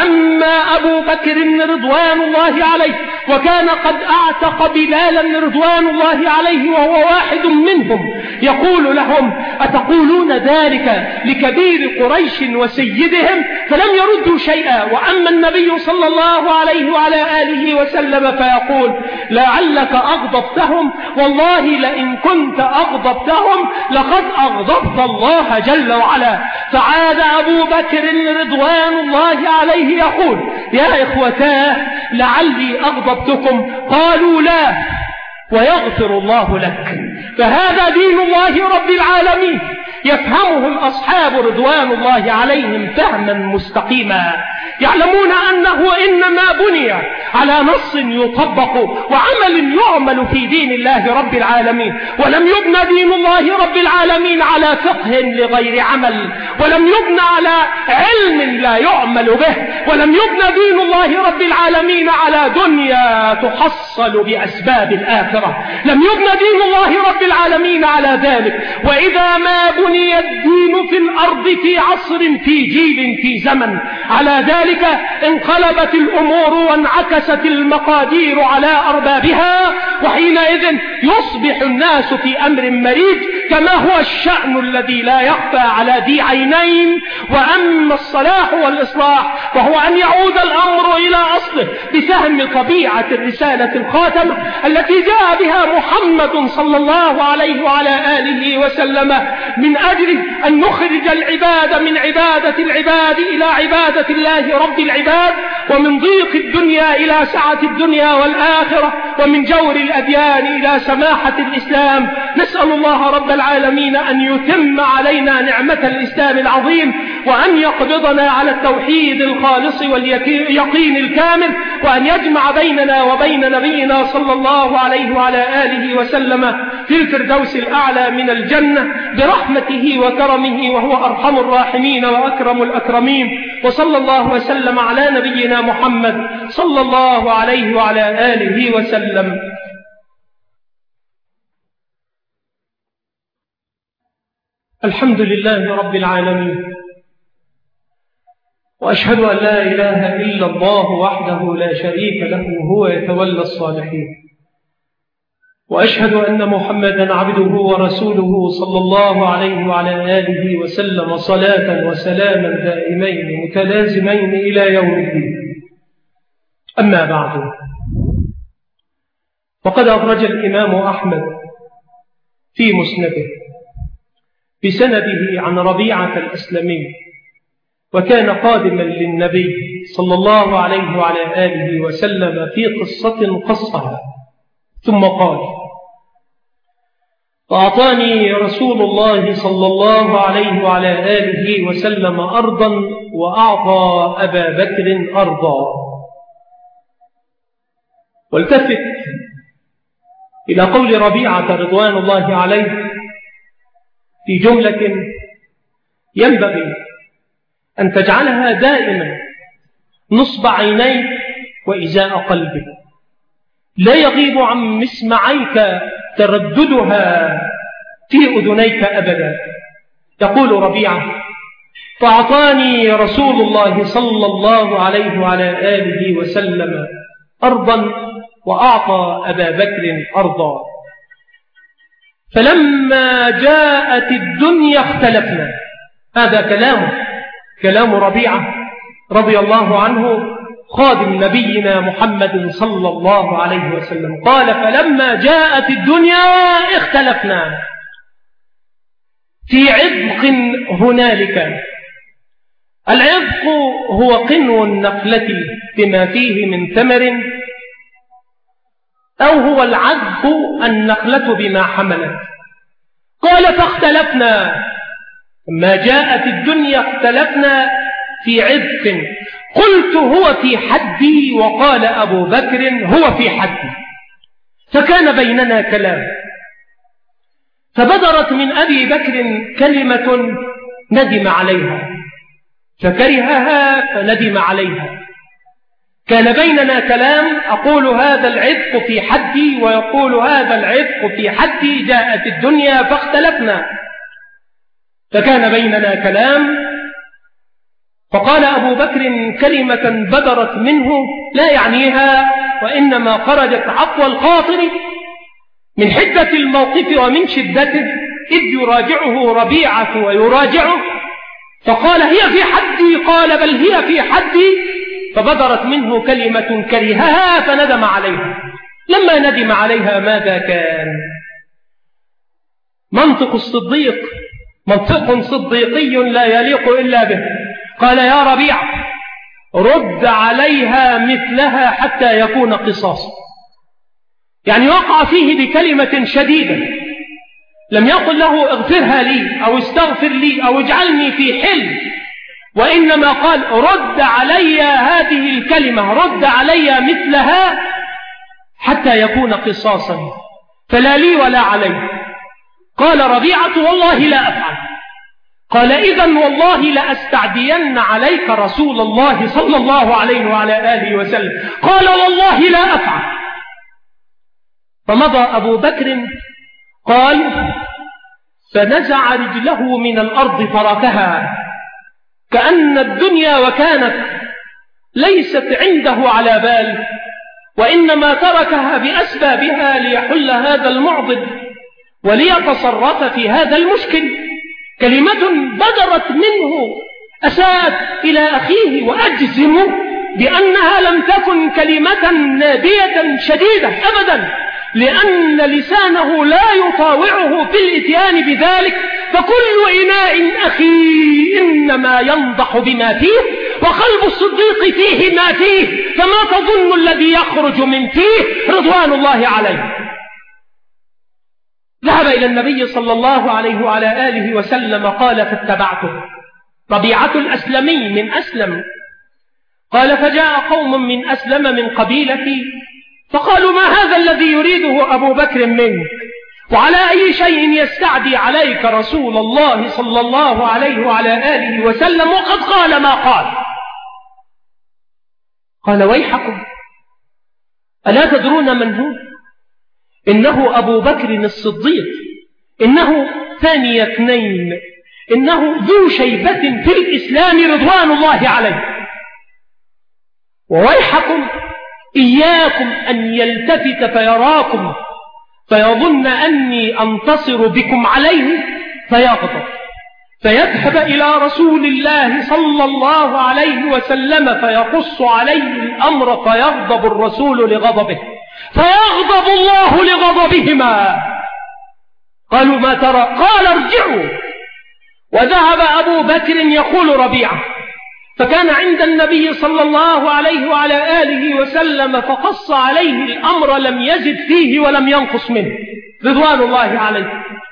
وأما أبو بكر رضوان الله عليه وكان قد أعتق بلالا رضوان الله عليه وهو واحد منهم، يقول لهم أتقولون ذلك لكبير قريش وسيدهم؟ فلم يردوا شيئا. وأما النبي صلى الله عليه وعلى آله وسلم فيقول لعلك أغضبتهم، والله لئن كنت أغضبتهم لقد أغضبت الله جل وعلا. فعاد أبو بكر رضوان الله عليه يقول يا إخوتاه لعلي أغضبتكم؟ قالوا لا، ويغفر الله لك. فهذا دين الله رب العالمين يفهمه الأصحاب رضوان الله عليهم فهما مستقيما، يعلمون أنه إنما بني على نص يطبق وعمل يعمل في دين الله رب العالمين، ولم يبنى دين الله رب العالمين على فقه لغير عمل، ولم يبنى على علم لا يعمل به، ولم يبنى دين الله رب العالمين على دنيا تحصل بأسباب الآخرة، لم يبنى دين الله رب العالمين على ذلك. وإذا ما بني الدين في الأرض في عصر في جيل في زمن على ذلك انقلبت الأمور وانعكست المقادير على أربابها، وحينئذ يصبح الناس في أمر مريج كما هو الشأن الذي لا يخفى على ذي عينين. وأما الصلاح والإصلاح فهو أن يعود الأمر إلى أصله بفهم طبيعة الرسالة الخاتمة التي جاء بها محمد صلى الله عليه وعلى آله وسلم من أجل أن نخرج العباد من عبادة العباد إلى عبادة الله رب العباد، ومن ضيق الدنيا إلى سعة الدنيا والآخرة، ومن جور الأديان إلى سماحة الإسلام. نسأل الله رب العالمين أن يتم علينا نعمة الإسلام العظيم، وأن يقبضنا على التوحيد الخالص واليقين الكامل، وأن يجمع بيننا وبين نبينا صلى الله عليه وعلى آله وسلم في الفردوس الأعلى من الجنة برحمته وكرمه، وهو أرحم الراحمين وأكرم الأكرمين. وصلى الله وسلم على نبينا محمد صلى الله عليه وعلى آله وسلم. الحمد لله رب العالمين، وأشهد أن لا إله إلا الله وحده لا شريك له هو يتولى الصالحين، وأشهد أن محمدا عبده ورسوله صلى الله عليه وعلى آله وسلم صلاة وسلاما دائمين متلازمين إلى يوم الدين. أما بعد، فقد أخرج الإمام أحمد في مسنده بسنده عن ربيعة الأسلمي، وكان قادما للنبي صلى الله عليه وعلى آله وسلم في قصة قصها، ثم قال فأعطاني رسول الله صلى الله عليه وعلى آله وسلم أرضا وأعطى أبا بكر أرضا. والتفت إلى قول ربيعة رضوان الله عليه في جملة ينبغي أن تجعلها دائما نصب عينيك وإزاء قلبك، لا يغيب عن مسمعيك ترددها في أذنيك أبدا. يقول ربيعة: فأعطاني رسول الله صلى الله عليه وعلى آله وسلم أرضا وأعطى أبا بكر أرضا، فلما جاءت الدنيا اختلفنا. هذا كلام ربيعة رضي الله عنه خادم نبينا محمد صلى الله عليه وسلم. قال: فلما جاءت الدنيا اختلفنا في عذق هنالك. العذق هو قنو النخلة بما فيه من ثمر، أو هو العذق النخلة بما حملت. قال: فاختلفنا، ما جاءت الدنيا اختلفنا في عذق. قلت: هو في حدي، وقال أبو بكر: هو في حدي. فكان بيننا كلام، فبدرت من أبي بكر كلمة ندم عليها، فكرهها فندم عليها. كان بيننا كلام، أقول هذا العذق في حدي ويقول هذا العذق في حدي. جاءت الدنيا فاختلفنا، فكان بيننا كلام. فقال أبو بكر كلمة بدرت منه لا يعنيها، وإنما خرجت عفو الخاطر من حدة الموقف ومن شدته، إذ يراجعه ربيعة ويراجعه. فقال: هي في حدي. قال: بل هي في حدي. فبدرت منه كلمة كرهها فندم عليها. لما ندم عليها ماذا كان؟ منطق الصديق، منطق صديقي لا يليق إلا به. قال: يا ربيع، رد عليها مثلها حتى يكون قصاصا. يعني وقع فيه بكلمة شديدة، لم يقل له اغفرها لي أو استغفر لي أو اجعلني في حل، وإنما قال: رد علي هذه الكلمة، رد علي مثلها حتى يكون قصاصا، فلا لي ولا علي. قال ربيعة: والله لا أفعل. قال: إذن والله لأستعدين عليك رسول الله صلى الله عليه وعلى آله وسلم. قال: والله لا أفعل. فمضى أبو بكر. قال: فنزع رجله من الأرض تركها كأن الدنيا وكانت ليست عنده على بال، وإنما تركها بأسبابها ليحل هذا المعضد وليتصرف في هذا المشكل. كلمة بدرت منه أساءت إلى أخيه، وأجزم بأنها لم تكن كلمة نادية شديدة أبدا، لأن لسانه لا يطاوعه في الإتيان بذلك. فكل إناء أخي إنما ينضح بما فيه، وقلب الصديق فيه ما فيه، فما تظن الذي يخرج من فيه رضوان الله عليه. ذهب إلى النبي صلى الله عليه وعلى آله وسلم. قال: فاتبعته. ربيعة الأسلمي من أسلم. قال: فجاء قوم من أسلم من قبيلتي فقالوا: ما هذا الذي يريده أبو بكر منك؟ وعلى أي شيء يستعدي عليك رسول الله صلى الله عليه وعلى آله وسلم وقد قال ما قال؟ قال: ويحكم، ألا تدرون من هو؟ إنه أبو بكر الصديق، إنه ثاني اثنين، إنه ذو شيبة في الإسلام رضوان الله عليه. وويحكم، إياكم أن يلتفت فيراكم فيظن أني أنتصر بكم عليه فيغضب، فيذهب إلى رسول الله صلى الله عليه وسلم فيقص عليه الأمر فيغضب الرسول لغضبه، فيغضب الله لغضبهما. قالوا: ما ترى؟ قال: ارجعوا. وذهب أبو بكر يقول ربيعة، فكان عند النبي صلى الله عليه وعلى آله وسلم فقص عليه الأمر، لم يزد فيه ولم ينقص منه رضوان الله عليه.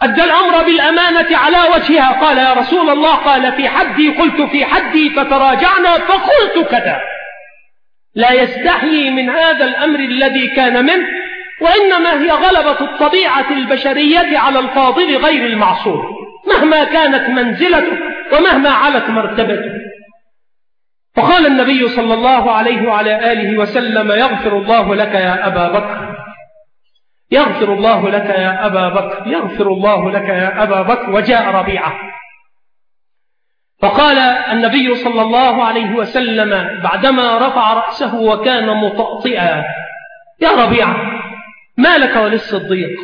أدى الأمر بالأمانة على وجهها. قال يا رسول الله، قال في حدي، قلت في حدي، فتراجعنا فقلت كذا. لا يستحيي من هذا الأمر الذي كان منه، وإنما هي غلبة الطبيعة البشرية على الفاضل غير المعصوم مهما كانت منزلته ومهما علت مرتبته. فقال النبي صلى الله عليه وعلى آله وسلم: يغفر الله لك يا أبا بكر، يغفر الله لك يا أبا بكر، يغفر الله لك يا أبا بكر. وجاء ربيعة فقال النبي صلى الله عليه وسلم بعدما رفع رأسه وكان مطأطئا: يا ربيعة، ما لك وللصديق؟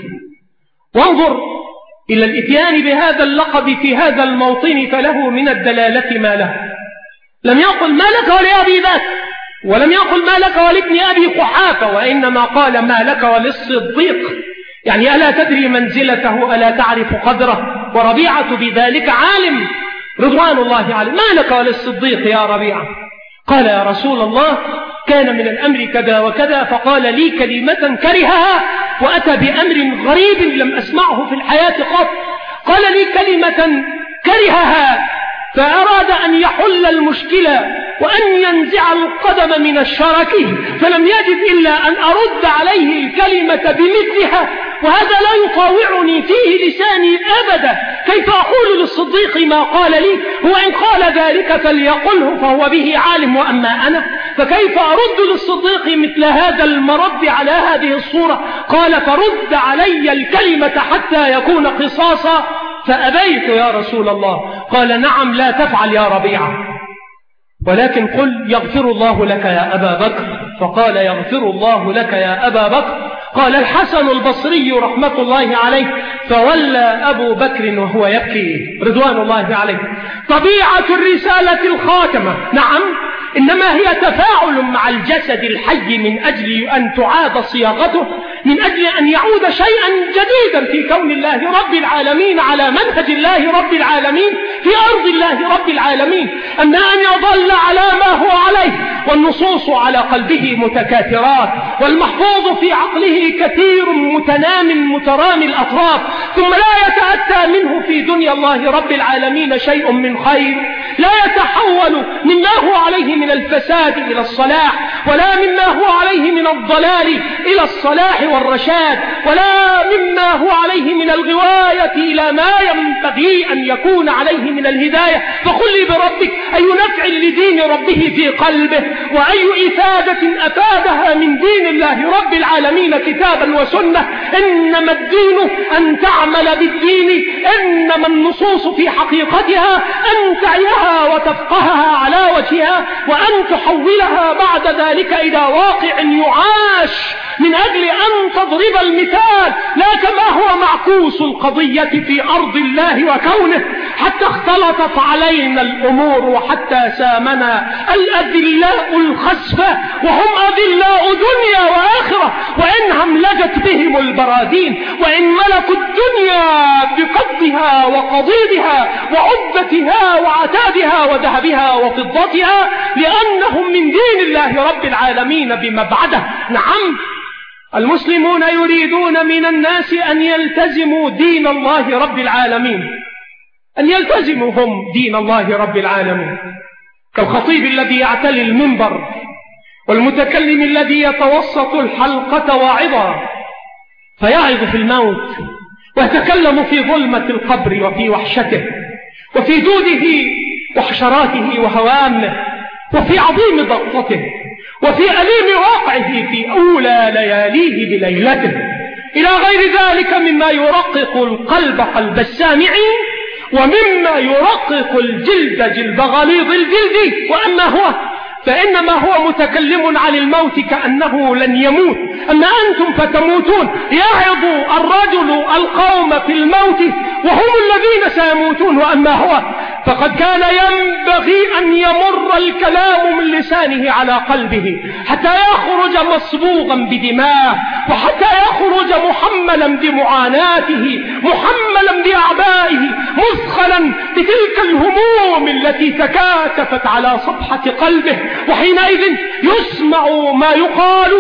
وانظر إلى الإتيان بهذا اللقب في هذا الموطن، فله من الدلالة ما له. لم يقل ما لك ولأبي بكر، ولم يقل ما لك ولابن أبي قحافة، وإنما قال ما لك وللصديق، يعني ألا تدري منزلته، ألا تعرف قدره؟ وربيعة بذلك عالم رضوان الله عليه. ما لك وللصديق يا ربيعة؟ قال يا رسول الله، كان من الأمر كذا وكذا، فقال لي كلمة كرهها، وأتى بأمر غريب لم أسمعه في الحياة قط. قال لي كلمة كرهها، فأراد أن يحل المشكلة وأن ينزع القدم من الشرك، فلم يجد إلا أن أرد عليه الكلمة بمثلها، وهذا لا يطاوعني فيه لساني أبدا. كيف أقول للصديق ما قال لي؟ هو إن قال ذلك فليقله، فهو به عالم، وأما أنا فكيف أرد للصديق مثل هذا المرد على هذه الصورة؟ قال: فرد علي الكلمة حتى يكون قصاصا. فأبيت يا رسول الله. قال: نعم، لا تفعل يا ربيعة، ولكن قل يغفر الله لك يا أبا بكر. فقال: يغفر الله لك يا أبا بكر. قال الحسن البصري رحمة الله عليه: فولى أبو بكر وهو يبكي رضوان الله عليه. طبيعة الرسالة الخاتمة، نعم، إنما هي تفاعل مع الجسد الحي من أجل أن تعاد صياغته، من أجل أن يعود شيئا جديدا في كون الله رب العالمين، على منهج الله رب العالمين، في أرض الله رب العالمين. أما أن يظل على ما هو عليه والنصوص على قلبه متكاثرات، والمحفوظ في عقله كثير متنام مترامي الأطراف، ثم لا يتأتى منه في دنيا الله رب العالمين شيء من خير، لا يتحول مما هو عليه من الفساد إلى الصلاح، ولا مما هو عليه من الضلال إلى الصلاح والرشاد، ولا مما هو عليه من الغواية إلى ما ينبغي أن يكون عليه من الهداية. فقل لي بربك أي نفع لدين ربه في قلبه، وأي إفادة أفادها من دين الله رب العالمين كتابا وسنة. إنما الدين أن تعمل بالدين، إنما النصوص في حقيقتها أن تعيها وتفقهها على وجهها، وأن تحولها بعد ذلك إلى واقع يعاش، من أجل أن تضرب المثال لا كما هو معكوس القضية في أرض الله وكونه، حتى اختلطت علينا الأمور، وحتى سامنا الأذلاء الخسفة، وهم أذلاء دنيا وآخرة، وإن هملجت بهم البرادين، وإن ملكوا الدنيا بقبضها وقضيبها وعدتها وعتادها وذهبها وفضتها، لأنهم من دين الله رب العالمين بمبعده. نعم، المسلمون يريدون من الناس أن يلتزموا دين الله رب العالمين، أن يلتزموا هم دين الله رب العالمين، كالخطيب الذي يعتلي المنبر، والمتكلم الذي يتوسط الحلقة واعظا فيعظ في الموت، ويتكلم في ظلمة القبر وفي وحشته، وفي دوده وحشراته وهوامه، وفي عظيم ضغطته، وفي أليم واقعه في أولى لياليه بليلته، إلى غير ذلك مما يرقق القلب قلب السامعين، ومما يرقق الجلد جلد غليظ الجلد. وأما هو فإنما هو متكلم عن الموت كأنه لن يموت. أما أنتم فتموتون. يعظ الرجل القوم في الموت وهم الذين سيموتون، وأما هو فقد كان ينبغي أن يمر الكلام من لسانه على قلبه حتى يخرج مصبوغا بدماه، وحتى يخرج محملا بمعاناته، محملا بأعبائه، مثخلا بتلك الهموم التي تكاتفت على صفحة قلبه. وحينئذ يسمع ما يقال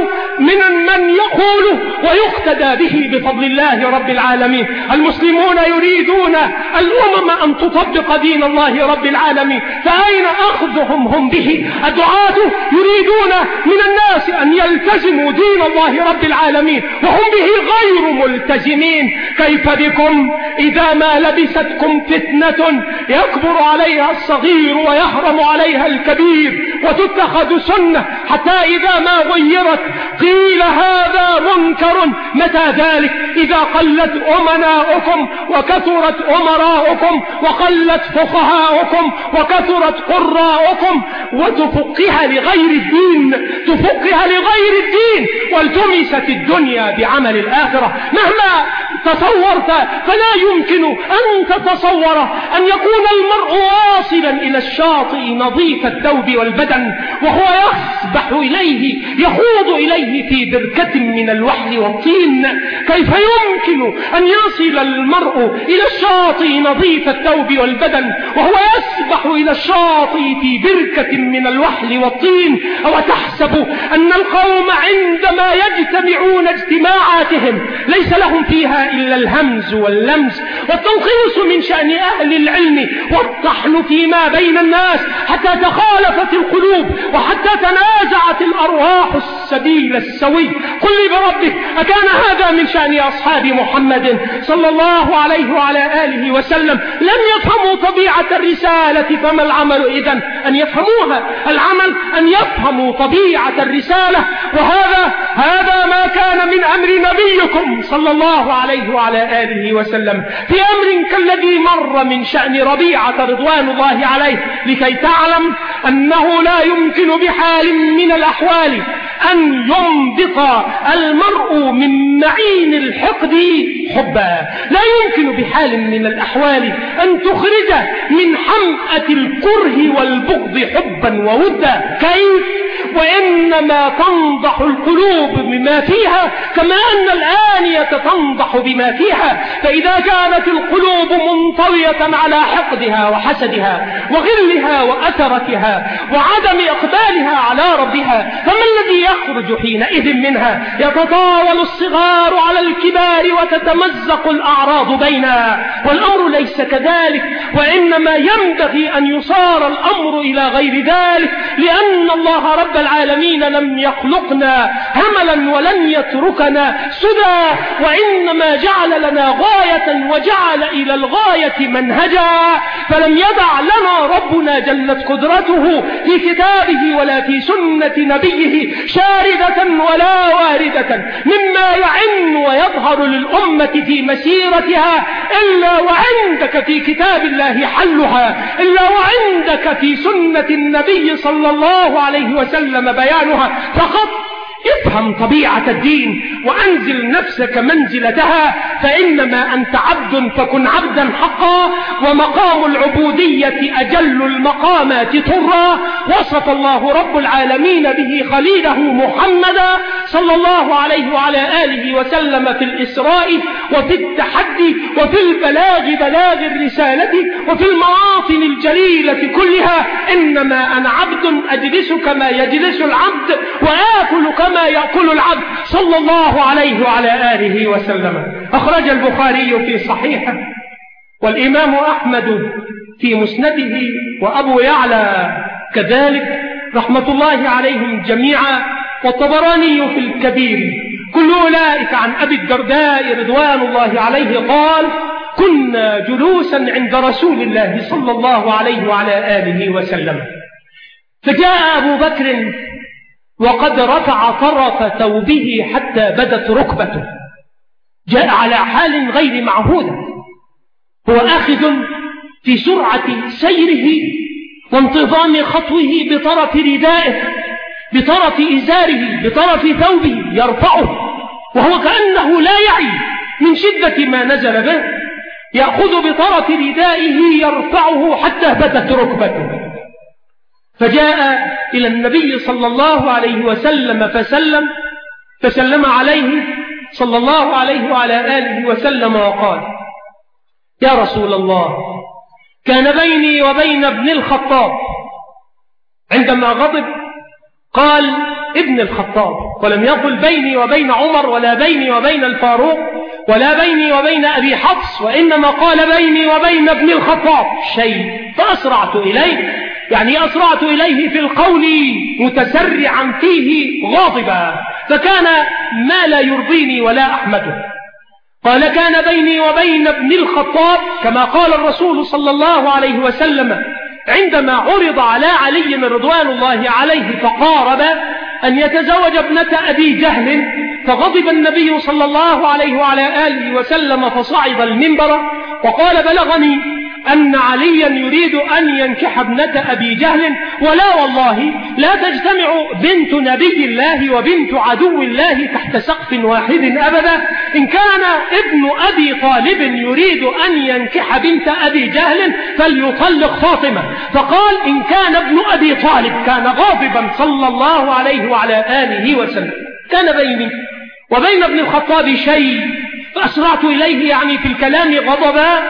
من يقوله ويقتدى به بفضل الله رب العالمين. المسلمون يريدون الأمم أن تطبق دين الله رب العالمين، فأين أخذهم هم به؟ الدعاة يريدون من الناس أن يلتزموا دين الله رب العالمين وهم به غير ملتزمين. كيف بكم إذا ما لبستكم فتنة يكبر عليها الصغير ويحرم عليها الكبير وتتخذ سنة حتى إذا ما غيرت قيل هذا منكر؟ متى ذلك؟ إذا قلت أمناؤكم وكثرت أمراؤكم وقلت فقهاؤكم وكثرت قراؤكم وتفقها لغير الدين، تفقها لغير الدين، والتمست الدنيا بعمل الآخرة. مهما تصورت فلا يمكن أن تتصور أن يكون المرء واصلا إلى الشاطئ نظيف الثوب والبدن وهو يسبح إليه، يخوض إليه في بركة من الوحل والطين. كيف يمكن أن يصل المرء إلى الشاطئ نظيف الثوب والبدن وهو يسبح إلى الشاطئ في بركة من الوحل والطين؟ أو تحسب أن القوم عندما يجتمعون اجتماعاتهم ليس لهم فيها إلا الهمز واللمز والتنقيص من شأن أهل العلم والطحن فيما بين الناس حتى تخالفت القلوب وحتى تنازعت الأرواح السبيل السوي؟ قل لي بربك، أكان هذا من شأن أصحاب محمد صلى الله عليه وعلى آله وسلم؟ لم يفهموا طبيعة الرسالة، فما العمل إذن؟ أن يفهموها. العمل أن يفهموا طبيعة الرسالة، وهذا ما كان من أمر نبيكم صلى الله عليه وعلى آله وسلم في أمر كالذي مر من شأن ربيعة رضوان الله عليه، لكي تعلم أنه لا يمكن بحال من الأحوال أن ينبط المرء من معين الحقد حبا، لا يمكن بحال من الأحوال أن تخرج من حمأة الكره والبغض حبا وودا. كيف؟ وإنما تنضح القلوب بما فيها كما أن الآنية تنضح بما فيها. فإذا كانت القلوب منطوية على حقدها وحسدها وغلها وأثرتها وعدم إقبالها على ربها، فما الذي يخرج حينئذ منها؟ يتطاول الصغار على الكبار وتتمزق الأعراض بينها، والأمر ليس كذلك، وإنما ينبغي أن يصار الأمر إلى غير ذلك، لأن الله رب العالمين لم يخلقنا هملا ولن يتركنا سدى، وإنما جعل لنا غاية وجعل إلى الغاية منهجا. فلم يدع لنا ربنا جلت قدرته في كتابه ولا في سنة نبيه شاردة ولا واردة مما يعن ويظهر للأمة في مسيرتها إلا وعندك في كتاب الله حلها، إلا وعندك في سنة النبي صلى الله عليه وسلم بيانها. فقط افهم طبيعة الدين وأنزل نفسك منزلتها، فإنما أنت عبد فكن عبدا حقا، ومقام العبودية أجل المقامات طرا. وصف الله رب العالمين به خليله محمدا صلى الله عليه وعلى آله وسلم في الإسراء وفي التحدي وفي البلاغ بلاغ الرسالة وفي المواطن الجليلة كلها. إنما أنا عبد أجلس كما يجلس العبد وآكل كما يأكل العبد صلى الله عليه وعلى آله وسلم. أخرج البخاري في صحيحه، والإمام أحمد في مسنده، وأبو يعلى كذلك رحمة الله عليهم جميعا، والطبراني في الكبير، كل أولئك عن أبي الدرداء رضوان الله عليه قال: كنا جلوسا عند رسول الله صلى الله عليه وعلى آله وسلم، فجاء أبو بكر وقد رفع طرف ثوبه حتى بدت ركبته، جاء على حال غير معهودة، هو آخذ في سرعة سيره وانتظام خطوه بطرف ردائه، بطرف إزاره، بطرف ثوبه يرفعه، وهو كأنه لا يعي من شدة ما نزل به. يأخذ بطرف ردائه يرفعه حتى بدت ركبته، فجاء إلى النبي صلى الله عليه وسلم فسلم عليه صلى الله عليه وعلى آله وسلم وقال: يا رسول الله، كان بيني وبين ابن الخطاب، عندما غضب قال ابن الخطاب، ولم يقل بيني وبين عمر ولا بيني وبين الفاروق ولا بيني وبين أبي حفص، وإنما قال بيني وبين ابن الخطاب شيء، فأسرعت إليه، يعني أسرعت إليه في القول متسرعا فيه غاضبا، فكان ما لا يرضيني ولا أحمده. قال: كان بيني وبين ابن الخطاب كما قال الرسول صلى الله عليه وسلم عندما عرض على علي رضوان الله عليه فقارب أن يتزوج ابنة أبي جهل، فغضب النبي صلى الله عليه وعلى آله وسلم فصعد المنبر وقال: بلغني أن عليا يريد أن ينكح ابنة أبي جهل، ولا والله لا تجتمع بنت نبي الله وبنت عدو الله تحت سقف واحد أبدا. إن كان ابن أبي طالب يريد أن ينكح بنت أبي جهل فليطلق فاطمة. فقال: إن كان ابن أبي طالب، كان غاضبا صلى الله عليه وعلى آله وسلم. كان بيني وبين ابن الخطاب شيء، فأسرعت إليه يعني في الكلام غضبا،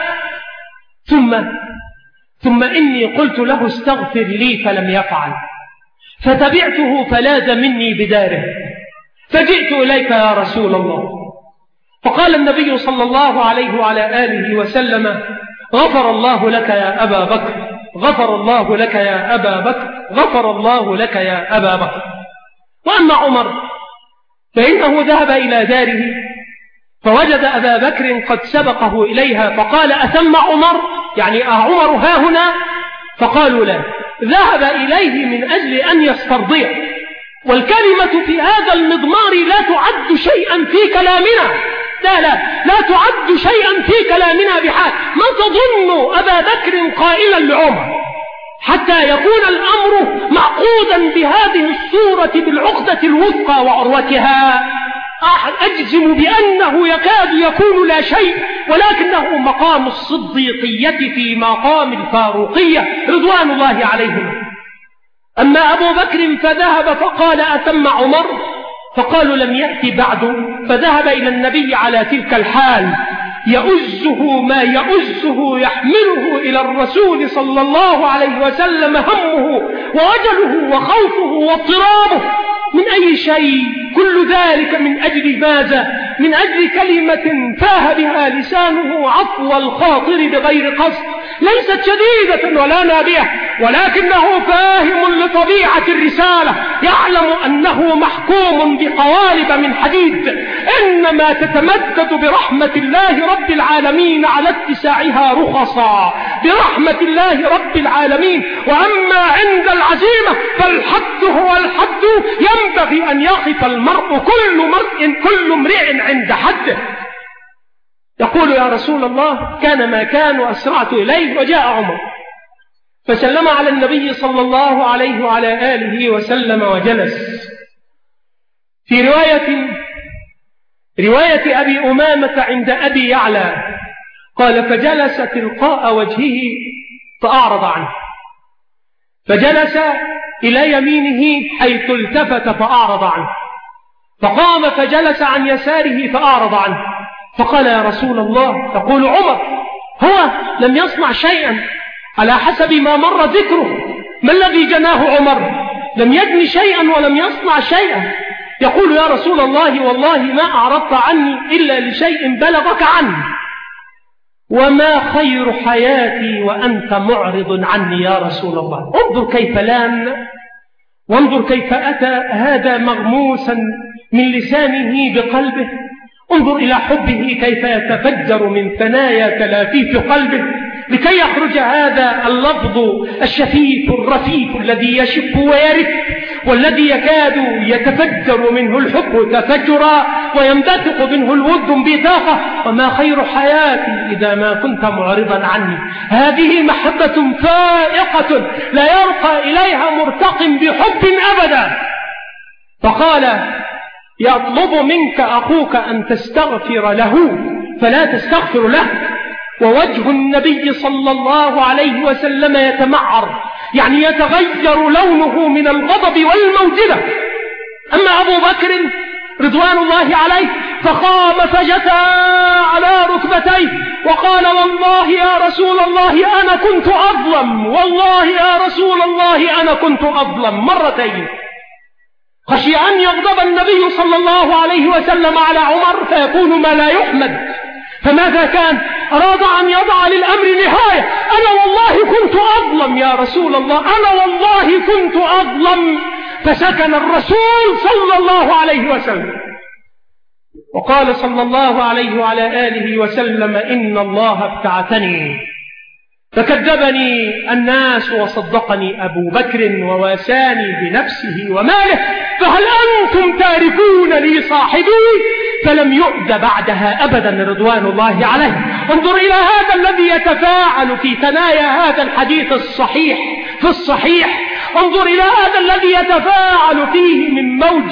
ثم إني قلت له: استغفر لي، فلم يفعل، فتبعته فلاذ مني بداره، فجئت إليك يا رسول الله. فقال النبي صلى الله عليه وعلى آله وسلم: غفر الله لك يا أبا بكر، غفر الله لك يا أبا بكر، غفر الله لك يا أبا بكر. وأما عمر فإنه ذهب إلى داره فوجد أبا بكر قد سبقه إليها، فقال: أتم عمر؟ يعني عمر ها هنا؟ فقالوا: لا، ذهب إليه من أجل أن يسترضيه. والكلمة في هذا المضمار لا تعد شيئا في كلامنا، لا تعد شيئا في كلامنا بحال. ما تظن أبا بكر قائلا لعمر حتى يكون الأمر معقودا بهذه الصورة بالعقدة الوثقى وعروتها؟ أجزم بأنه يكاد يكون لا شيء، ولكنه مقام الصديقية في مقام الفاروقية رضوان الله عليهم. أما أبو بكر فذهب فقال: أتم عمر؟ فقالوا: لم يأتي بعد. فذهب إلى النبي على تلك الحال يؤزه ما يؤزه، يحمله إلى الرسول صلى الله عليه وسلم همه ووجله وخوفه واضطرابه. من أي شيء؟ كل ذلك من أجل ماذا؟ من أجل كلمة فاه بها لسانه عفو الخاطر بغير قصد، ليست شديدة ولا نابية، ولكنه فاهم لطبيعة الرسالة، يعلم أنه محكوم بقوالب من حديد، إنما تتمدد برحمة الله رب العالمين على اتساعها رخصا، برحمة الله رب العالمين. وأما عند العزيمة فالحد هو الحد، ينبغي أن يقف المرء كل امرئ عند حده. يقول: يا رسول الله، كان ما كان وأسرعت إليه. وجاء عمر فسلم على النبي صلى الله عليه وعلى آله وسلم وجلس. في رواية أبي أمامة عند أبي يعلى قال: فجلس تلقاء وجهه فأعرض عنه، فجلس إلى يمينه حيث التفت فأعرض عنه، فقام فجلس عن يساره فأعرض عنه. فقال: يا رسول الله، يقول عمر: هو لم يصنع شيئا على حسب ما مر ذكره. ما الذي جناه عمر؟ لم يجن شيئا ولم يصنع شيئا. يقول: يا رسول الله، والله ما أعرضت عني إلا لشيء بلغك عني، وما خير حياتي وأنت معرض عني يا رسول الله. انظر كيف لان، وانظر كيف أتى هذا مغموسا من لسانه بقلبه. انظر إلى حبه كيف يتفجر من ثنايا تلافيف قلبه لكي يخرج هذا اللفظ الشفيف الرفيف الذي يشب ويرف، والذي يكاد يتفجر منه الحب تفجرا وينبثق منه الود انبثاقا. وما خير حياتي إذا ما كنت معرضا عني. هذه محبة فائقة لا يرقى إليها مرتق بحب أبدا. فقال: يطلب منك أخوك أن تستغفر له فلا تستغفر له. ووجه النبي صلى الله عليه وسلم يتمعر، يعني يتغير لونه من الغضب والموجلة. أما أبو بكر رضوان الله عليه فقام فجثى على ركبتيه وقال: والله يا رسول الله أنا كنت أظلم، والله يا رسول الله أنا كنت أظلم، مرتين. خشي أن يغضب النبي صلى الله عليه وسلم على عمر فيكون ما لا يحمد، فماذا كان؟ أراد أن يضع للأمر نهاية. أنا والله كنت أظلم يا رسول الله، أنا والله كنت أظلم. فسكن الرسول صلى الله عليه وسلم وقال صلى الله عليه وعلى آله وسلم: إن الله ابتعثني فكذبني الناس وصدقني أبو بكر وواساني بنفسه وماله، فهل أنتم تاركون لي صاحبي؟ فلم يؤذ بعدها أبدا رضوان الله عليه. انظر إلى هذا الذي يتفاعل في ثنايا هذا الحديث الصحيح في الصحيح، انظر إلى هذا الذي يتفاعل فيه من موج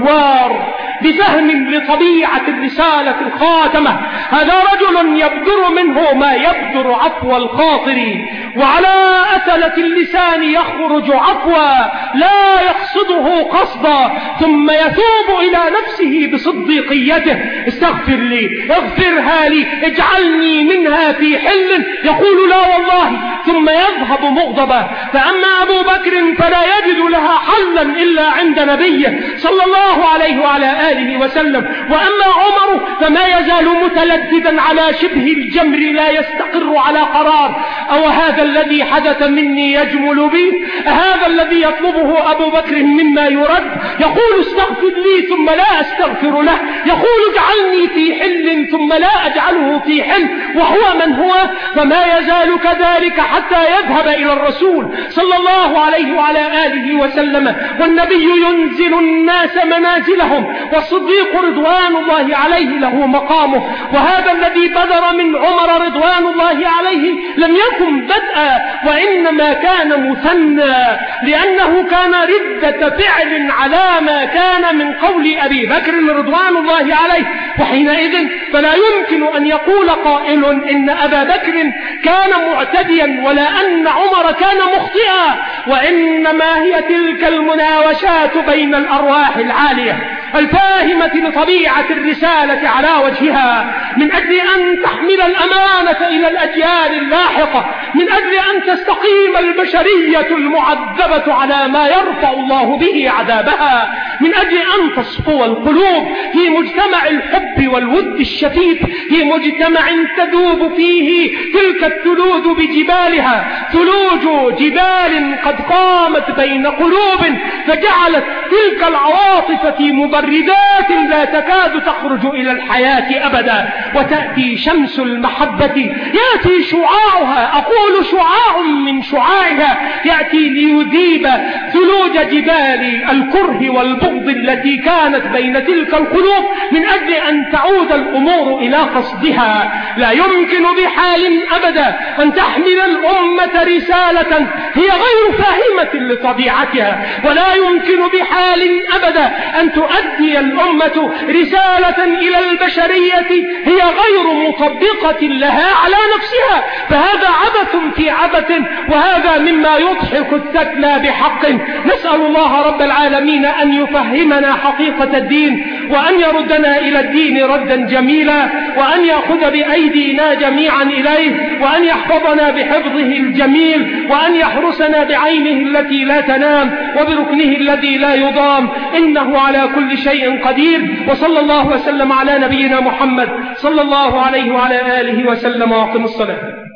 موار بفهم لطبيعة الرسالة الخاتمة. هذا رجل يبدر منه ما يبدر عفو الخاطر، وعلى أثلة اللسان يخرج عفوا لا يقصده قصدا، ثم يتوب إلى نفسه بصديقيته: استغفر لي، اغفرها لي، اجعلني منها في حل. يقول: لا والله، ثم يذهب مغضبا. فأما أبو بكر فلا يجد لها حلا إلا عند نبيه صلى الله عليه وعلى آله وسلم. وأما عمر فما يزال متلددا على شبه الجمر لا يستقر على قرار. أو هذا الذي حدث مني يجمل بي؟ هذا الذي يطلبه أبو بكر مما يرد؟ يقول: استغفر لي ثم لا أستغفر له، يقول: اجعلني في حل ثم لا أجعله في حل، وهو من هو؟ فما يزال كذلك حتى يذهب إلى الرسول صلى الله عليه وعلى آله وسلم، والنبي ينزل الناس منازلهم، والصديق رضوان الله عليه له مقامه. وهذا الذي بدر من عمر رضوان الله عليه لم يكن بدءا، وإنما كان مثنى، لأنه كان ردة فعل على ما كان من قول أبي بكر رضوان الله عليه. وحينئذ فلا يمكن أن يقول قائل إن أبا بكر كان معتديا ولا أن عمر كان مخطئا، وإنما هي تلك المناوشات بين الأرواح العالية الفاهمة لطبيعة الرسالة على وجهها، من أجل أن تحمل الأمانة إلى الأجيال اللاحقة، من أجل أن تستقيم البشرية المعذبة على ما يرفع الله به عذابها، من أجل أن تصفو القلوب في مجتمع الحب والود الشفيف، في مجتمع تذوب فيه تلك الثلوج بجبالها، ثلوج جبال قد قامت بين قلوب فجعلت تلك العواطف في مبردات لا تكاد تخرج إلى الحياة أبدا. وتأتي شمس المحبة يأتي شعاعها، أقول شعاع من شعاعها، يأتي ليذيب ثلوج جبال الكره والبغض التي كانت بين تلك القلوب، من أجل أن تعود الأمور إلى قصدها. لا يمكن بحال أبدا أن تحمل الأمة رسالة هي غير فاهمة لطبيعتها، ولا يمكن بحال أبدا أن تؤدي الأمة رسالة إلى البشرية هي غير مطبقة لها على نفسها. فهذا عبث في عبث، وهذا مما يضحك الثكلى بحق. نسأل الله رب العالمين أن يفهمنا حقيقة الدين، وأن يردنا إلى الدين ردا جميلا، وأن يأخذ بأيدينا جميعا إليه، وأن يحفظنا بحفظه الجميل، وأن يحرسنا بعينه التي لا تنام وبركنه الذي لا يضام، إنه على كل شيء قدير. وصلى الله وسلم على نبينا محمد صلى الله عليه وعلى آله وسلم. وأقم الصلاة.